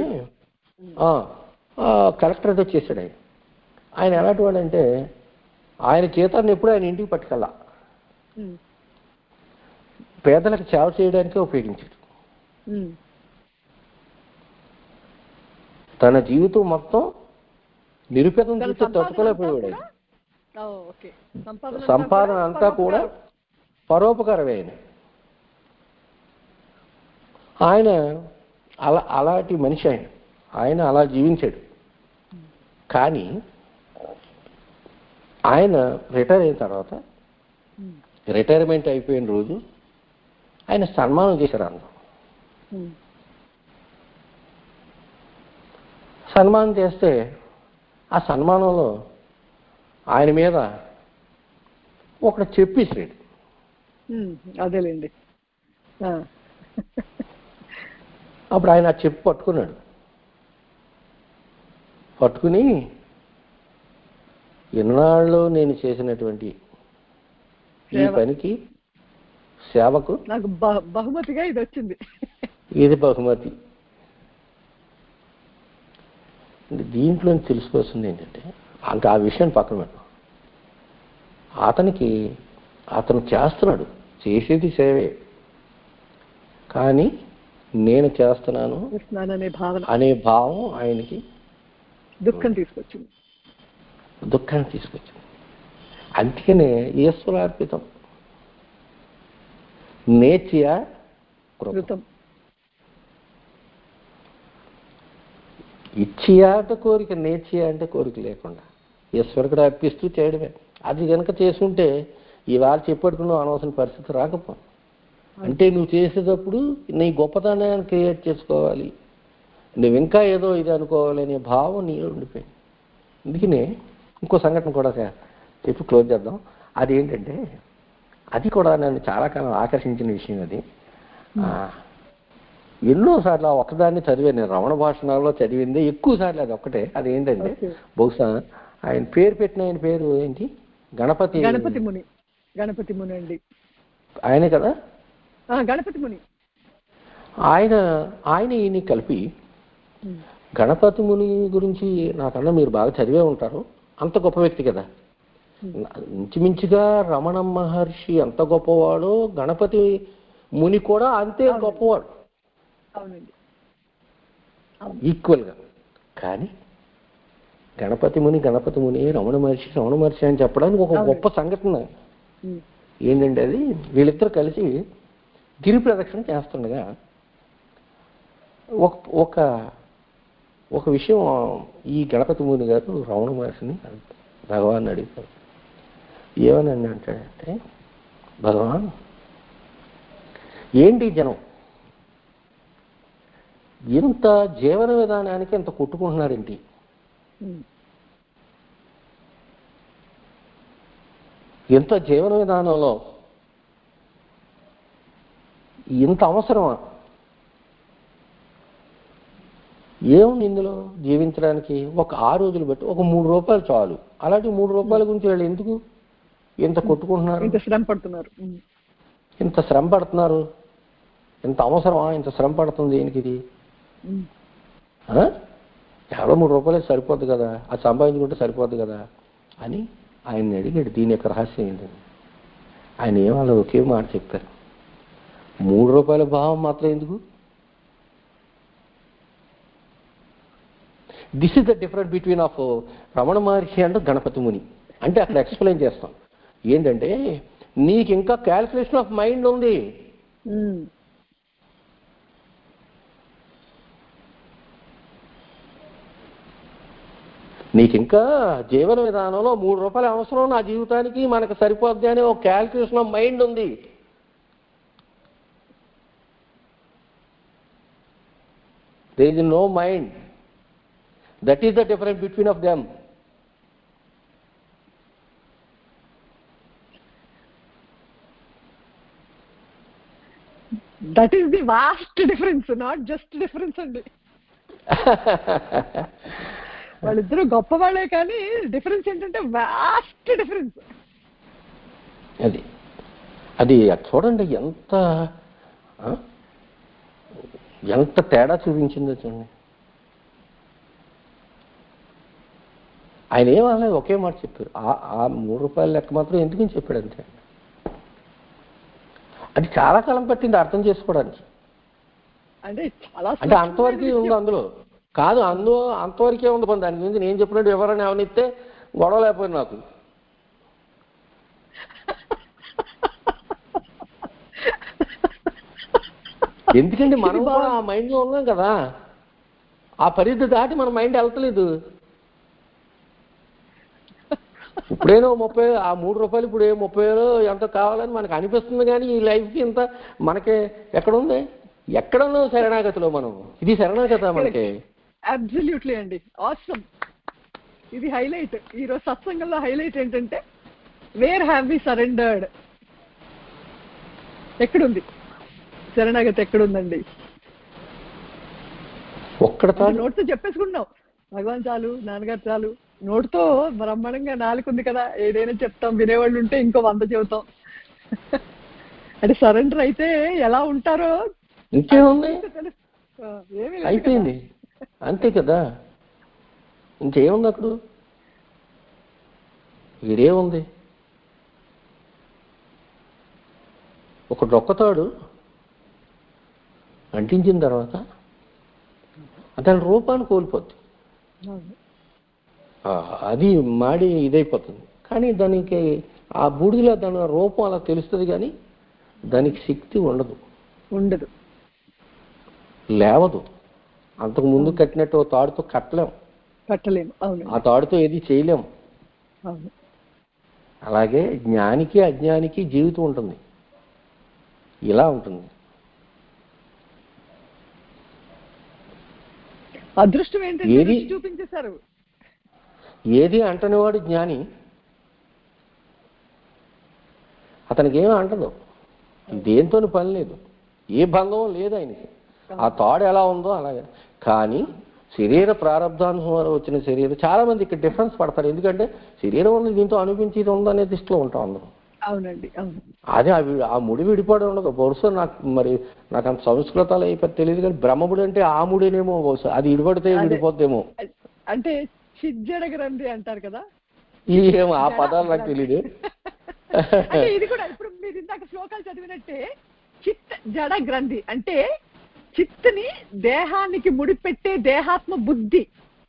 C: కలెక్టర్ ఏదో చేశాడు ఆయన. ఆయన ఎలాంటి వాడంటే ఆయన జీతాన్ని ఎప్పుడు ఆయన ఇంటికి పట్టుకెళ్ళా, పేదలకు సేవ చేయడానికే ఉపయోగించాడు. తన జీవితం మొత్తం నిరుపేదం చూస్తే తట్టుకోలేకపోయాడు.
B: ఓకే. సంపాదన
C: సంపాదన అంతా కూడా పరోపకారమే. ఆయన ఆయన అలా అలాంటి మనిషి. ఆయన ఆయన అలా జీవించాడు. కానీ ఆయన రిటైర్ అయిన తర్వాత, రిటైర్మెంట్ అయిపోయిన రోజు ఆయన సన్మానం చేశారు. అందరూ సన్మానం చేస్తే ఆ సన్మానంలో ఆయన మీద ఒకడు చెప్పేసాడు.
B: అదేలేండి.
C: అప్పుడు ఆయన ఆ చెప్పు పట్టుకున్నాడు. పట్టుకుని ఎన్నాళ్ళు నేను చేసినటువంటి ఈ పనికి సేవకు
B: నాకు బహుమతిగా ఇది వచ్చింది,
C: ఇది బహుమతి. దీంట్లో తెలుసుకోవాల్సింది ఏంటంటే, అంటే ఆ విషయాన్ని పక్కన పెట్టు, అతనికి అతను చేస్తున్నాడు, చేసేది సేవే, కానీ నేను చేస్తున్నాను అనే భావం ఆయనకి
B: దుఃఖం తీసుకొచ్చింది
C: దుఃఖాన్ని తీసుకొచ్చింది అందుకనే ఈశ్వరార్పితం నేర్చియా కృతం. ఇచ్చియా అంటే కోరిక, నేర్చియా అంటే కోరిక లేకుండా ఈశ్వరుడు అర్పిస్తూ చేయడమే. అది కనుక చేసుకుంటే ఇవాళ చెప్పట్టుకున్న అనవసరం పరిస్థితి రాకపో. అంటే నువ్వు చేసేటప్పుడు నీ గొప్పతనాన్ని క్రియేట్ చేసుకోవాలి, నువ్వు ఇంకా ఏదో ఇది అనుకోవాలి అనే భావం నీలో ఉండిపోయింది. అందుకనే ఇంకో సంఘటన కూడా చెప్పి క్లోజ్ చేద్దాం. అది ఏంటంటే, అది కూడా నన్ను చాలా కాలం ఆకర్షించిన విషయం. అది ఎన్నోసార్లు ఒక్కదాన్ని చదివే, నేను రమణ భాషణాల్లో చదివింది ఎక్కువ సార్లు అది ఒక్కటే. అది ఏంటంటే, బహుశా ఆయన పేరు పెట్టిన ఆయన పేరు ఏంటి, గణపతి
B: గణపతి ముని. గణపతి ముని అండి
C: ఆయనే కదా,
B: గణపతి ముని.
C: ఆయన ఆయన ఈయన కలిపి గణపతి ముని గురించి నాకన్నా మీరు బాగా చదివే ఉంటారు. అంత గొప్ప వ్యక్తి కదా, ఇంచుమించుగా రమణ మహర్షి ఎంత గొప్పవాడో గణపతి ముని కూడా అంతే గొప్పవాడు, ఈక్వల్గా. కానీ గణపతి ముని గణపతి ముని రమణ మహర్షి రమణ మహర్షి అని చెప్పడానికి ఒక గొప్ప సంఘటన ఏంటంటే, అది వీళ్ళిద్దరు కలిసి గిరి ప్రదక్షిణ చేస్తుండగా ఒక ఒక ఒక విషయం ఈ గణపతి ముని గారు రమణ మహర్షిని భగవాన్ అడుగుతారు. ఏమని అంటాడంటే, భగవాన్ ఏంటి జనం ఇంత జీవన విధానానికి ఇంత కొట్టుకుంటున్నారేంటి, ఎంత జీవన విధానంలో ఇంత అవసరమా, ఏముంది ఇందులో జీవించడానికి, ఒక ఆ రోజులు బట్టి ఒక మూడు రూపాయలు చాలు. అలాంటి మూడు రూపాయల గురించి వాళ్ళు ఎందుకు ఇంత కొట్టుకుంటున్నారు,
B: ఇంత శ్రమ పడుతున్నారు
C: ఇంత శ్రమ పడుతున్నారు ఇంత అవసరమా, ఇంత శ్రమ పడుతుంది దేనికి, ఇది ఎవరో మూడు రూపాయలు సరిపోద్ది కదా, అది సంపాదించుకుంటే సరిపోద్ది కదా అని ఆయన్ని అడిగాడు. దీని యొక్క రహస్యం ఏంటండి, ఆయన ఏమో ఒకే మాట చెప్పారు, మూడు రూపాయల భావం మాత్రం ఎందుకు. This is the difference between of Ramana Maharshi and Ganapati Muni. అంటే అక్కడ ఎక్స్ప్లెయిన్ చేస్తాం ఏంటంటే, నీకు ఇంకా క్యాల్కులేషన్ ఆఫ్ మైండ్ ఉంది, నీకు ఇంకా జీవన విధానంలో మూడు రూపాయల అవసరం, నా జీవితానికి మనకు సరిపోద్ది అనే ఒక క్యాల్కులేషన్ ఆఫ్ మైండ్ ఉంది. There is no mind. That is the difference between of them.
B: That is the vast difference, not just difference అండి. వాళ్ళిద్దరూ గొప్పవాళ్ళే, కానీ డిఫరెన్స్ ఏంటంటే వాస్ట్ డిఫరెన్స్.
C: అది అది చూడండి ఎంత ఎంత తేడా చూపించిందో చూడండి. ఆయన ఏమన్నా ఒకే మాట చెప్పారు, ఆ మూడు రూపాయల లెక్క మాత్రం ఎందుకని చెప్పాడు అంతే. అది చాలా కాలం పట్టింది అర్థం చేసుకోవడానికి.
B: అంటే చాలా
C: అంటే అంతవరకే ఉంది అందులో, కాదు అందులో అంతవరకే ఉంది. దాని గురించి నేను చెప్పినట్టు ఎవరైనా ఏమనిస్తే గొడవ లేకపోయింది నాకు. ఎందుకంటే మనం కూడా ఆ మైండ్ లో ఉన్నాం కదా, ఆ పరిధి దాటి మన మైండ్ వెళ్తలేదు. ఇప్పుడేనో ముప్పై ఆ మూడు రూపాయలు ఇప్పుడు ఏ ముప్పై వేలు ఎంత కావాలని మనకు అనిపిస్తుంది, కానీ ఈ లైఫ్కి ఇంత మనకి ఎక్కడుంది? ఎక్కడున్నా శరణాగతిలో మనం. ఇది శరణాగత మనకి.
B: అబ్సల్యూట్లీ అండి, ఆసమ్. ఇది హైలైట్. ఈరోజు సత్సంగంలో హైలైట్ ఏంటంటే వేర్ హ్యావ్ వి సరెండర్డ్. ఎక్కడుంది శరణాగతి? ఎక్కడుందండి?
C: ఒక్కడ
B: నోటితో చెప్పేసుకుంటున్నాం, భగవాన్ చాలు, నాన్నగారు చాలు. నోటితో బ్రహ్మాండంగా నాలుగుంది కదా, ఏదైనా చెప్తాం, వినేవాళ్ళు ఉంటే ఇంకో వంద చెబుతాం. అంటే సరెండర్ అయితే ఎలా ఉంటారో
C: ఇంకేముంది,
B: ఏమీ
C: అయిపోయింది అంతే కదా. ఇంకేముంది అక్కడ? ఇదేముంది? ఒక డొక్కతాడు అంటించిన తర్వాత అతని రూపాన్ని కోల్పోద్ది, అది మాడి ఇదైపోతుంది. కానీ దానికి ఆ బూడిదలో దాని రూపం అలా తెలుస్తుంది, కానీ దానికి శక్తి ఉండదు,
B: ఉండదు,
C: లేవదు. అంతకు ముందు కట్టినట్టు తాడుతో కట్టలేము,
B: కట్టలేము. అవును,
C: ఆ తాడుతో ఏది చేయలేము.
B: అవును.
C: అలాగే జ్ఞానికి అజ్ఞానికి జీవితం ఉంటుంది, ఇలా ఉంటుంది.
B: అదృష్టం ఏంటంటే చూపించేశారు.
C: ఏది అంటనివాడు జ్ఞాని, అతనికి ఏమీ అంటదు, దేంతో పని లేదు, ఏ బంధం లేదు ఆయనకి. ఆ తాడు ఎలా ఉందో అలాగే. కానీ శరీర ప్రారంధానుసారం వచ్చిన శరీరం, చాలా మంది ఇక్కడ డిఫరెన్స్ పడతారు. ఎందుకంటే శరీరం ఉంది, దీంతో అనిపించేది ఉందనే దృష్టిలో ఉంటాం అందరం.
B: అవునండి, అవును.
C: అదే అవి ఆ ముడి విడిపడి ఉండదు. బహుశా నాకు మరి నాకు అంత సంస్కృతాలు అయిపోయి తెలియదు, కానీ బ్రహ్మముడి అంటే ఆ ముడినేమో, బహుశా అది విడిపడితే విడిపోద్దేమో.
B: అంటే చిజ్జడ గ్రంథి అంటారు కదా,
C: ఏమో ఆ పదాలు నాకు తెలియదు.
B: ఇది కూడా ఇప్పుడు మీరు ఇందాక శ్లోకాలు చదివినట్టే చిత్ జడ గ్రంథి అంటే చిత్తుని దేహానికి ముడిపెట్టే దేహాత్మ బుద్ధి.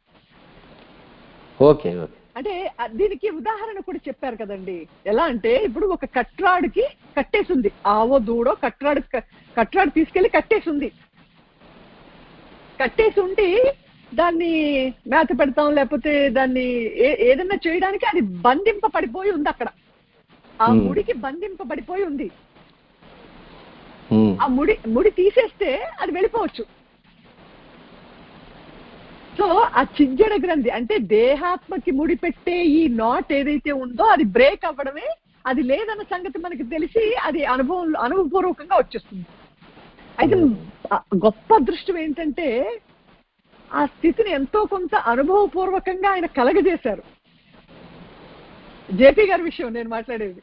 C: Okay okay.
B: అంటే దీనికి ఉదాహరణ కూడా చెప్పారు కదండి. ఎలా అంటే ఇప్పుడు ఒక కట్రాడికి కట్టేసింది, ఆవో దూడో కట్రాడు కట్రాడు తీసుకెళ్లి కట్టేసింది. కట్టేసి ఉండి దాన్ని మేత పెడతాం, లేకపోతే దాన్ని ఏదన్నా చేయడానికి అది బంధింప పడిపోయి ఉంది. అక్కడ ఆ ముడికి బంధింపబడిపోయి ఉంది. ఆ ముడి ముడి తీసేస్తే అది వెళ్ళిపోవచ్చు. సో ఆ చిజ్జడ గ్రంథి అంటే దేహాత్మకి ముడిపెట్టే ఈ నాట్ ఏదైతే ఉందో అది బ్రేక్ అవ్వడమే. అది లేదన్న సంగతి మనకి తెలిసి అది అనుభవం అనుభవపూర్వకంగా వచ్చేస్తుంది. అయితే గొప్ప అదృష్టం ఏంటంటే ఆ స్థితిని ఎంతో కొంత అనుభవపూర్వకంగా ఆయన కలగజేశారు. జేపీ గారి విషయం నేను మాట్లాడేది.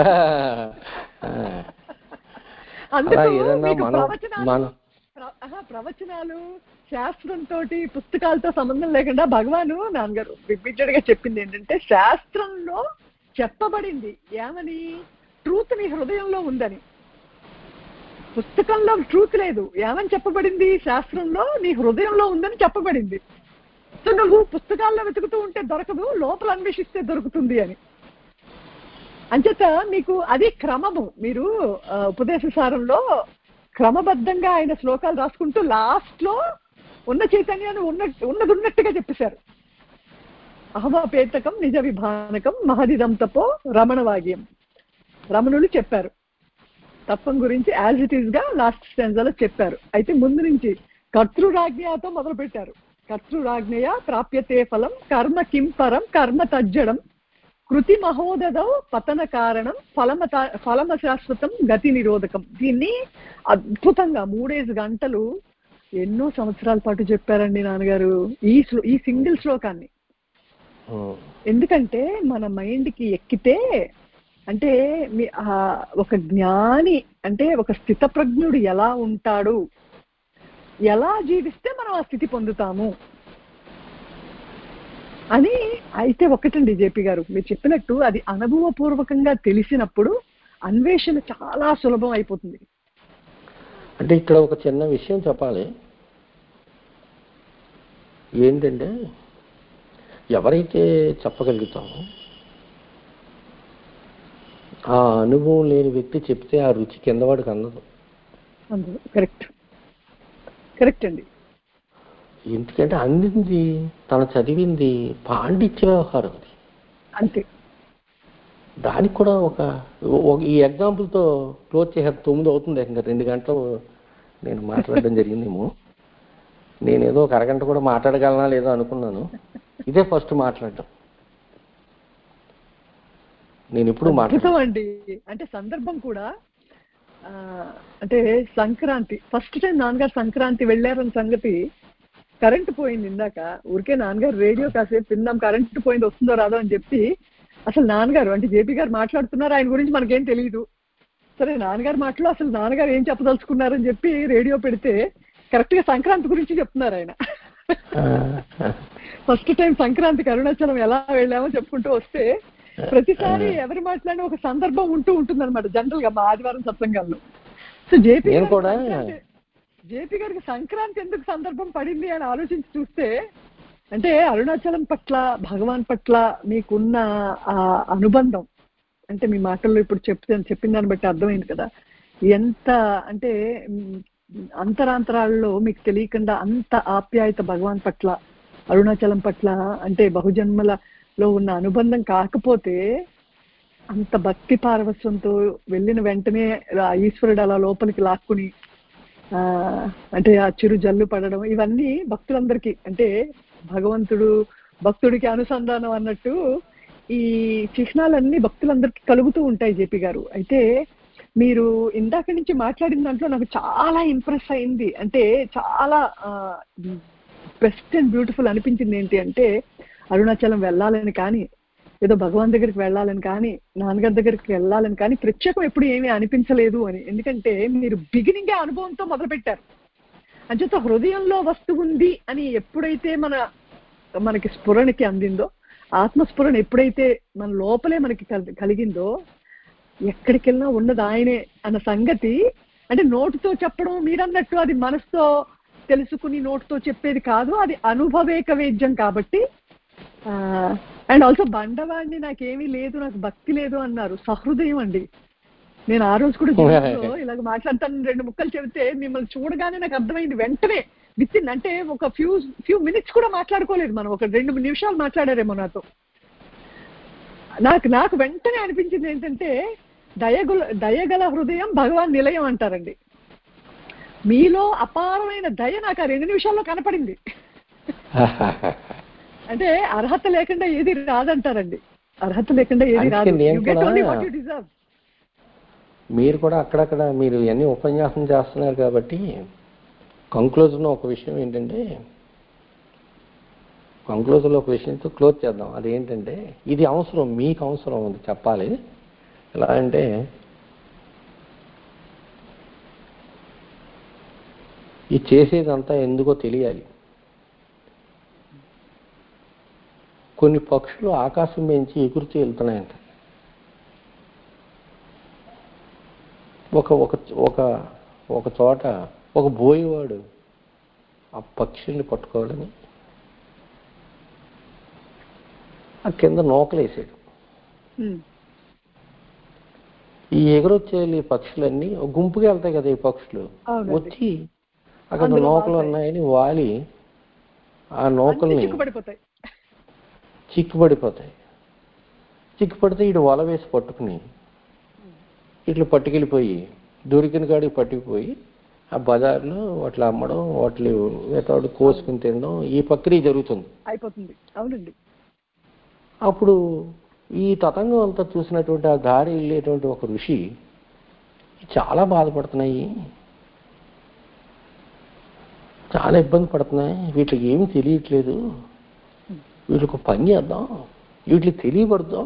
B: అందుకు మీకు ప్రవచనాలు ప్రవచనాలు శాస్త్రంతో పుస్తకాలతో సంబంధం లేకుండా భగవాను నాన్నగారు రిపీటెడ్ గా చెప్పింది ఏంటంటే, శాస్త్రంలో చెప్పబడింది ఏమని, ట్రూత్ నీ హృదయంలో ఉందని. పుస్తకంలో ట్రూత్ లేదు, ఏమని చెప్పబడింది, శాస్త్రంలో నీ హృదయంలో ఉందని చెప్పబడింది. సో నువ్వు పుస్తకాల్లో వెతుకుతూ ఉంటే దొరకదు, లోపల అన్వేషిస్తే దొరుకుతుంది అని. అంచేత మీకు అది క్రమము. మీరు ఉపదేశ సారంలో క్రమబద్ధంగా ఆయన శ్లోకాలు రాసుకుంటూ లాస్ట్ లో ఉన్న చైతన్యాన్ని ఉన్న ఉన్నది ఉన్నట్టుగా చెప్పేశారు. అహమాపేతకం నిజ విభానకం మహదిదం తపో రమణ వాగ్యం. రమణులు చెప్పారు తత్వం గురించి యాజ్ ఇట్ ఈస్ గా లాస్ట్ స్టాంజాలో చెప్పారు. అయితే ముందు నుంచి కర్తృరాజ్ఞతో మొదలు పెట్టారు. కర్తృరాజ్ఞయ ప్రాప్యతే ఫలం కర్మ కిం పరం కర్మ తజ్జడం కృతి మహోదదౌ పతన కారణం ఫలమ ఫలమ శాశ్వతం గతి నిరోధకం. దీన్ని అద్భుతంగా మూడేసి గంటలు ఎన్నో సంవత్సరాల పాటు చెప్పారండి నాన్నగారు ఈ ఈ సింగిల్ శ్లోకాన్ని. ఎందుకంటే మన మైండ్ కి ఎక్కితే, అంటే ఒక జ్ఞాని అంటే ఒక స్థితప్రజ్ఞుడు ఎలా ఉంటాడు, ఎలా జీవిస్తే మనం ఆ స్థితి పొందుతాము అని. అయితే ఒకటండి జేపీ గారు, మీరు చెప్పినట్టు అది అనుభవపూర్వకంగా తెలిసినప్పుడు అన్వేషణ చాలా సులభం అయిపోతుంది.
C: అంటే ఇక్కడ ఒక చిన్న విషయం చెప్పాలి. ఏంటంటే ఎవరైతే చెప్పగలుగుతామో ఆ అనుభవం లేని వ్యక్తి చెప్తే ఆ రుచి కిందవాడికి అందదు.
B: కరెక్ట్. కరెక్ట్ అండి.
C: ఎందుకంటే అందింది తను చదివింది పాండిత్య వ్యవహారం అది.
B: అంతే.
C: దానికి కూడా ఒక ఈ ఎగ్జాంపుల్తో క్లోజ్ చేసే తొమ్మిది అవుతుంది. ఇంకా రెండు గంటలు నేను మాట్లాడడం జరిగిందేమో. నేను ఏదో ఒక అరగంట కూడా మాట్లాడగలనా లేదో అనుకున్నాను. ఇదే ఫస్ట్ మాట్లాడటం. నేను ఇప్పుడు
B: మాట్లాడతామండి. అంటే సందర్భం కూడా అంటే సంక్రాంతి ఫస్ట్ టైం నాన్నగారు సంక్రాంతి వెళ్ళారన్న సంగతి, కరెంట్ పోయింది ఇందాక, ఊరికే నాన్నగారు రేడియో కాసేపు విన్నాం, కరెంట్ పోయింది వస్తుందో రాదో అని చెప్పి, అసలు నాన్నగారు అంటే జేపీ గారు మాట్లాడుతున్నారు, ఆయన గురించి మనకేం తెలియదు. సరే నాన్నగారు మాటలో అసలు నాన్నగారు ఏం చెప్పదలుచుకున్నారని చెప్పి రేడియో పెడితే కరెక్ట్ గా సంక్రాంతి గురించి చెప్తున్నారు ఆయన. ఫస్ట్ టైం సంక్రాంతికి అరుణాచలం ఎలా వెళ్ళామో చెప్పుకుంటూ వస్తే, ప్రతిసారి ఎవరు మాట్లాడినా ఒక సందర్భం ఉంటూ ఉంటుంది అనమాట జనరల్ గా మా ఆదివారం సత్సంగాల్లో. సో జేపీ జేపీ గారికి సంక్రాంతి ఎందుకు సందర్భం పడింది అని ఆలోచించి చూస్తే, అంటే అరుణాచలం పట్ల భగవాన్ పట్ల మీకున్న ఆ అనుబంధం, అంటే మీ మాటల్లో ఇప్పుడు చెప్తే చెప్పిన దాన్ని బట్టి అర్థమైంది కదా, ఎంత అంటే అంతరాంతరాల్లో మీకు తెలియకుండా అంత ఆప్యాయత భగవాన్ పట్ల, అరుణాచలం పట్ల, అంటే బహుజన్మలలో ఉన్న అనుబంధం కాకపోతే అంత భక్తి పారవస్యంతో వెళ్ళిన వెంటనే ఈశ్వరుడు అలా లోపలికి లాక్కుని ఆ అంటే ఆ చిరు జల్లు పడడం, ఇవన్నీ భక్తులందరికీ, అంటే భగవంతుడు భక్తుడికి అనుసంధానం అన్నట్టు ఈ చిహ్నాలన్నీ భక్తులందరికీ కలుగుతూ ఉంటాయి జేపీ గారు. అయితే మీరు ఇందాక నుంచి మాట్లాడిన దాంట్లో నాకు చాలా ఇంప్రెస్ అయింది, అంటే చాలా బెస్ట్ అండ్ బ్యూటిఫుల్ అనిపించింది ఏంటి అంటే, అరుణాచలం వెళ్ళాలని కానీ, ఏదో భగవాన్ దగ్గరికి వెళ్ళాలని కానీ, నాన్నగారి దగ్గరికి వెళ్ళాలని కానీ ప్రత్యేకం ఎప్పుడు ఏమీ అనిపించలేదు అని. ఎందుకంటే మీరు బిగినింగే అనుభవంతో మొదలుపెట్టారు. అంచేత హృదయంలో వస్తువు ఉంది అని ఎప్పుడైతే మన మనకి స్ఫురణకి అందిందో, ఆత్మస్ఫురణ ఎప్పుడైతే మన లోపలే మనకి కలిగిందో, ఎక్కడికి వెళ్ళినా ఉన్నది ఆయనే అన్న సంగతి, అంటే నోటుతో చెప్పడం మీరన్నట్టు అది మనసుతో తెలుసుకుని నోటుతో చెప్పేది కాదు, అది అనుభవేక వేద్యం కాబట్టి. అండ్ ఆల్సో బండవాడిని నాకేమీ లేదు, నాకు భక్తి లేదు అన్నారు, సహృదయం అండి. నేను ఆ రోజు కూడా జీవితంలో ఇలాగ మాట్లాడతాను, రెండు ముక్కలు చెబితే మిమ్మల్ని చూడగానే నాకు అర్థమైంది వెంటనే, విత్ ఇన్ అంటే ఒక ఫ్యూ ఫ్యూ మినిట్స్ కూడా మాట్లాడుకోలేదు మనం, ఒక రెండు నిమిషాలు మాట్లాడారేమో నాతో. నాకు నాకు వెంటనే అనిపించింది ఏంటంటే, దయగల దయగల హృదయం భగవాన్ నిలయం అంటారండి. మీలో అపారమైన దయ నాకు ఆ రెండు నిమిషాల్లో కనపడింది. అంటే అర్హత లేకుండా ఏది రాదంటారండి, అర్హత లేకుండా ఏది రాదు.
C: మీరు కూడా అక్కడక్కడ మీరు ఎన్ని ఉపన్యాసం చేస్తున్నారు కాబట్టి కంక్లూజన్ ఒక విషయం ఏంటంటే, కంక్లూజన్లో ఒక విషయంతో క్లోజ్ చేద్దాం. అదేంటంటే, ఇది అవసరం, మీకు అవసరం ఉంది చెప్పాలి. ఎలా అంటే, ఈ చేసేదంతా ఎందుకో తెలియాలి. కొన్ని పక్షులు ఆకాశం మించి ఎగురుతూ వెళ్తున్నాయంట. ఒక ఒక ఒక ఒక చోట ఒక బోయేవాడు ఆ పక్షుల్ని పట్టుకోవాలని ఆ కింద నూకలేసాడు. ఈ ఎగురొచ్చే ఈ పక్షులన్నీ గుంపుగా వెళ్తాయి కదా, ఈ పక్షులు వచ్చి అక్కడ నూకలు ఉన్నాయని వాలి ఆ నూకల్ని చిక్కుపడిపోతాయి. చిక్కుపడితే ఇటు వల వేసి పట్టుకుని ఇట్లా పట్టుకెళ్ళిపోయి దొరికిన కాడికి పట్టుకుపోయి ఆ బజార్లో వాటిని అమ్మడం, వాటిని వేతాడు కోసుకుని తినడం, ఈ ప్రక్రియ జరుగుతుంది.
B: అయిపోతుంది. అవునండి.
C: అప్పుడు ఈ తతంగం అంతా చూసినటువంటి ఆ దారి వెళ్ళేటువంటి ఒక ఋషి, చాలా బాధపడుతున్నాయి, చాలా ఇబ్బంది పడుతున్నాయి, వీటికి ఏమీ తెలియట్లేదు, వీటికి పని చేద్దాం, వీటికి తెలియబడదాం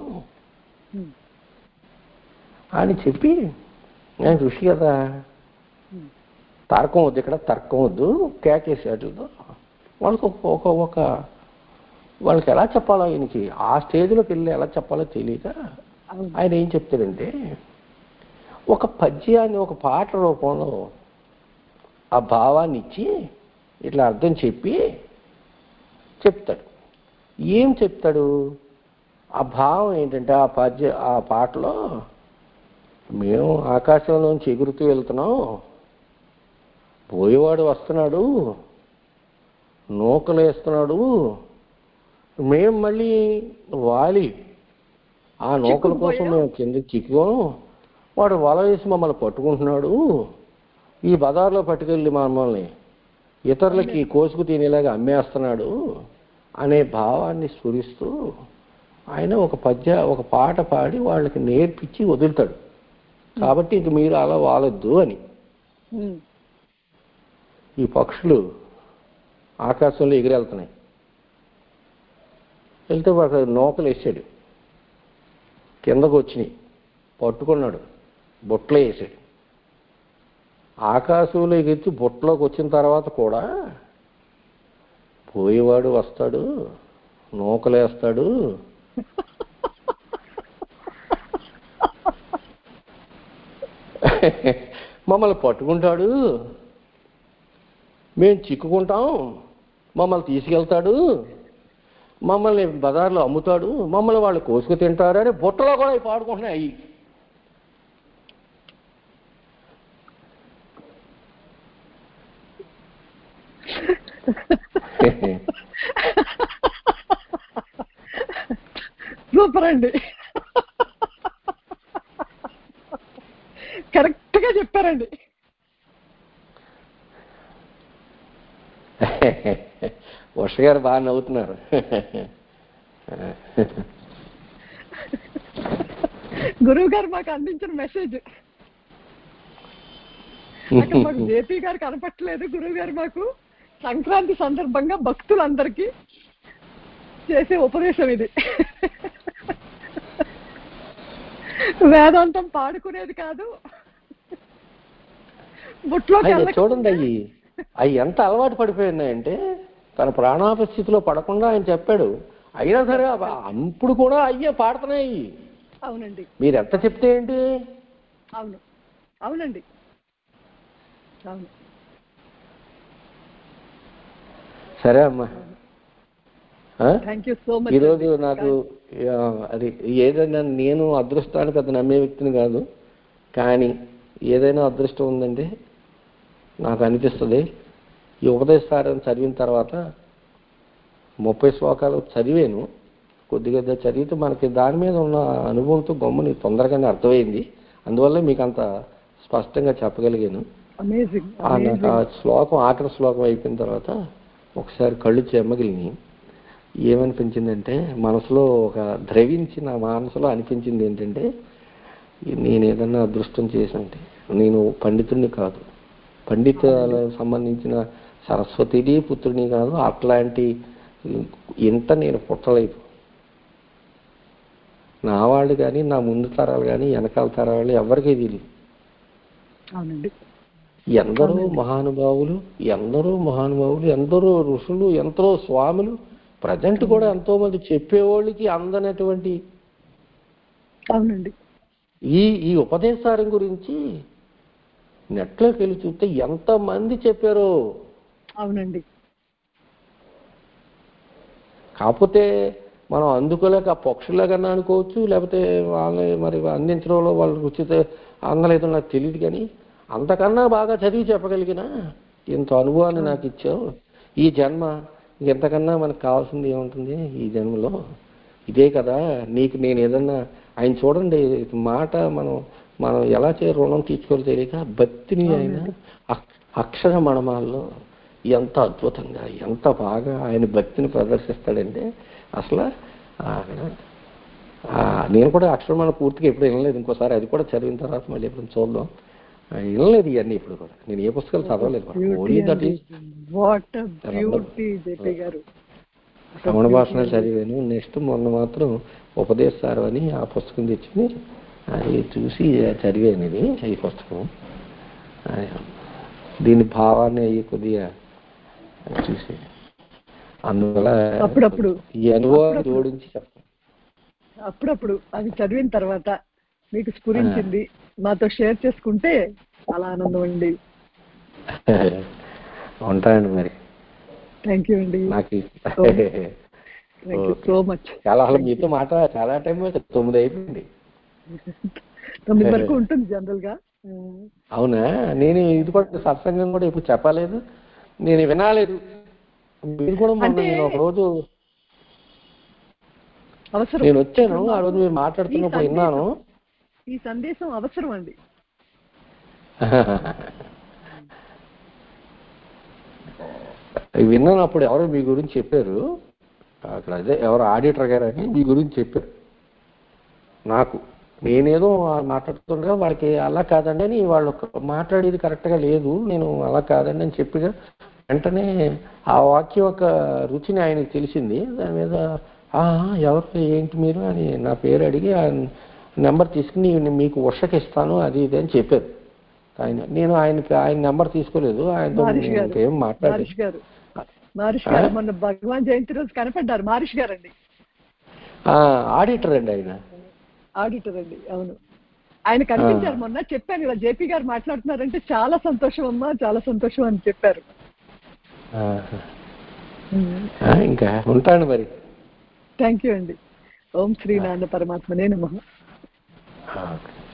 C: అని చెప్పి, నేను ఋషి కదా, తర్కం వద్దు, ఇక్కడ తర్కం వద్దు, కేకేసేట్లతో వాళ్ళకి ఒక ఒక వాళ్ళకి ఎలా చెప్పాలో, ఆయనకి ఆ స్టేజ్లోకి వెళ్ళి ఎలా చెప్పాలో తెలియక ఆయన ఏం చెప్తాడంటే, ఒక పద్యాన్ని ఒక పాట రూపంలో ఆ భావాన్ని ఇచ్చి ఇట్లా అర్థం చెప్పి చెప్తాడు. ఏం చెప్తాడు? ఆ భావం ఏంటంటే, ఆ పద్య ఆ పాటలో మేము ఆకాశంలోంచి ఎగురుతూ వెళ్తున్నాం, పోయేవాడు వస్తున్నాడు, నూకలేస్తున్నాడు, మేము మళ్ళీ వాలి ఆ నూకల కోసం మేము కిందకి చిక్కుకోం, వాడు వల వేసి మమ్మల్ని పట్టుకుంటున్నాడు, ఈ బజార్లో పట్టుకెళ్ళి మమ్మల్ని ఇతరులకి కోసుకు తినేలాగా అమ్మేస్తున్నాడు అనే భావాన్ని స్ఫురిస్తూ ఆయన ఒక పద్య ఒక పాట పాడి వాళ్ళకి నేర్పించి వదులుతాడు. కాబట్టి ఇంక మీరు అలా వాలొద్దు అని. ఈ పక్షులు ఆకాశంలో ఎగిరెళ్తున్నాయి. వెళ్తే వాడు నూకలు వేసాడు, కిందకు వచ్చినాయి, పట్టుకున్నాడు, బొట్లో వేసాడు. ఆకాశంలో ఎగిరిచి బొట్లోకి వచ్చిన తర్వాత కూడా పోయేవాడు వస్తాడు, నూకలేస్తాడు, మమ్మల్ని పట్టుకుంటాడు, మేము చిక్కుకుంటాం, మమ్మల్ని తీసుకెళ్తాడు, మమ్మల్ని బజార్లో అమ్ముతాడు, మమ్మల్ని వాళ్ళు కోసుకు తింటారు అని బుట్టలో కూడా అవి పాడుకుంటున్నాయి.
B: సూపర్ అండి, కరెక్ట్ గా చెప్పారండి.
C: వర్ష గారు బాగా నవ్వుతున్నారు.
B: గురువు గారు మాకు అందించిన మెసేజ్ అక్కడ మాకు జేపీ గారు కనపట్టలేదు. గురువు గారు మాకు సంక్రాంతి సందర్భంగా భక్తులందరికీ చేసే ఉపదేశం ఇది. వేదాంతం పాడుకునేది కాదు, బుట్లో
C: చూడండి. అయ్యి అవి ఎంత అలవాటు పడిపోయినాయంటే తన ప్రాణాపస్థితిలో పడకుండా ఆయన చెప్పాడు. అయినా సరే అప్పుడు కూడా అయ్యే పాడుతున్నాయి.
B: అవునండి,
C: మీరు ఎంత చెప్తే ఏంటి.
B: అవును అవునండి అవును.
C: సరే అమ్మా,
B: థ్యాంక్ యూ సో మచ్.
C: ఈరోజు నాకు అది ఏదైనా, నేను అదృష్టానికి అది నమ్మే వ్యక్తిని కాదు, కానీ ఏదైనా అదృష్టం ఉందండి నాకు అనిపిస్తుంది. ఈ ఉపదేశాలను చదివిన తర్వాత ముప్పై శ్లోకాలు చదివాను. కొద్దిగా చదివితే మనకి దాని మీద ఉన్న అనుభవంతో గమ్ముని తొందరగానే అర్థమైంది. అందువల్ల మీకు అంత స్పష్టంగా చెప్పగలిగాను. నాకు ఆ శ్లోకం ఆఖరి శ్లోకం అయిపోయిన తర్వాత ఒకసారి కళ్ళు చెమ్మగిలిని ఏమనిపించిందంటే, మనసులో ఒక ద్రవించి నా మనసులో అనిపించింది ఏంటంటే, నేను ఏదన్నా అదృష్టం చేసినంటే, నేను పండితుడిని కాదు, పండితులకు సంబంధించిన సరస్వతిని పుత్రుని కాదు, అట్లాంటి ఇంట నేను పుట్టలేదు. నా వాళ్ళు కానీ, నా ముందు తరాలు కానీ, వెనకాల తరాలు ఎవరికీ తెలియదు. ఎందరో మహానుభావులు ఎందరో మహానుభావులు ఎందరో ఋషులు, ఎందరో స్వాములు, ప్రజెంట్ కూడా ఎంతో మంది చెప్పేవాళ్ళకి అందనటువంటి
B: అవునండి
C: ఈ ఈ ఉపదేశాల గురించి నెట్లోకి వెళ్ళి చూస్తే ఎంతమంది చెప్పారో.
B: అవునండి.
C: కాకపోతే మనం అందుకోలేక ఆ పక్షులకన్నా అనుకోవచ్చు, లేకపోతే వాళ్ళ మరి అందించడంలో వాళ్ళు ఉచిత అందలేదో నాకు తెలియదు, కానీ అంతకన్నా బాగా చదివి చెప్పగలిగిన ఇంత అనుభవాన్ని నాకు ఇచ్చావు. ఈ జన్మ ఇంతకన్నా మనకు కావాల్సింది ఏముంటుంది ఈ జన్మలో? ఇదే కదా నీకు నేను ఏదన్నా. ఆయన చూడండి మాట, మనం మనం ఎలా చే రుణం తీర్చుకోవాలో తెలియక భక్తిని ఆయన అక్షర మణమాల్లో ఎంత అద్భుతంగా ఎంత బాగా ఆయన భక్తిని ప్రదర్శిస్తాడంటే అసలు నేను కూడా అక్షరమణ పూర్తిగా ఎప్పుడు వినలేదు. ఇంకోసారి అది కూడా చదివిన తర్వాత మళ్ళీ ఎప్పుడు చూద్దాం. వినలేదు ఇవన్నీ ఇప్పుడు కూడా. నేను ఏ పుస్తకాలు చదవలేదు. ఓన్లీ దట్ ఈస్ రమణ భాషణాలు చదివాను. నెక్స్ట్ మొన్న మాత్రం ఉపదేశారు అని ఆ పుస్తకం తెచ్చుకుని అది చూసి చదివాను. ఇది ఈ పుస్తకం దీని భావాన్ని అయ్యి కొద్దిగా చూసి అందువల్ల
B: అప్పుడప్పుడు
C: ఈ అనుభవం జోడించి చెప్తాను.
B: అప్పుడప్పుడు అది చదివిన తర్వాత మీకు స్ఫురించింది మాతో షేర్ చేసుకుంటే చాలా ఆనందం అండి.
C: ఉంటానండి మరి.
B: థ్యాంక్ యూ అండి.
C: నాకు
B: సో మచ్.
C: చాలా అసలు మీతో మాట చాలా టైం తొమ్మిది అయిపోయింది.
B: తొమ్మిది వరకు ఉంటుంది జనరల్ గా.
C: అవునా? నేను ఇది కూడా సత్సంగం కూడా ఇప్పుడు చెప్పలేదు, నేను వినాలేదు. మీరు కూడా మొన్న నేను ఒక రోజు నేను వచ్చాను, ఆ రోజు మీరు మాట్లాడుతున్నప్పుడు విన్నాను.
B: ఈ సందేశం అవసరం అండి.
C: విన్నాను. అప్పుడు ఎవరో మీ గురించి చెప్పారు అక్కడ, అదే ఎవరో ఆడిటర్ గారు అని మీ గురించి చెప్పారు నాకు. నేనేదో మాట్లాడుతుండగా వాళ్ళకి అలా కాదండి అని వాళ్ళు మాట్లాడేది కరెక్ట్గా లేదు, నేను అలా కాదండి అని చెప్పిగా వెంటనే ఆ వాక్యం యొక్క రుచిని ఆయనకి తెలిసింది. దాని మీద ఎవరు ఏంటి మీరు అని నా పేరు అడిగి ఆ నెంబర్ తీసుకుని మీకు ఉషకి ఇస్తాను అది ఇది అని చెప్పారు ఆయన. నేను ఆయనకి ఆయన నెంబర్ తీసుకోలేదు, ఆయనతో ఇంకేం మాట్లాడారు.
B: మొన్న భగవాన్ జయంతి రోజు కనపడ్డారు మారిష్ గారు అండి.
C: ఆడిటర్ అండి ఆయన.
B: ఆడిటర్ అండి, అవును. ఆయన కనిపించారు మొన్న. చెప్పాను ఇలా జేపీ గారు మాట్లాడుతున్నారంటే చాలా సంతోషం అమ్మా, చాలా సంతోషం అని చెప్పారు.
C: ఇంకా ఉంటాను మరి.
B: థ్యాంక్ యూ అండి. ఓం శ్రీ నాన్న పరమాత్మనే నమః.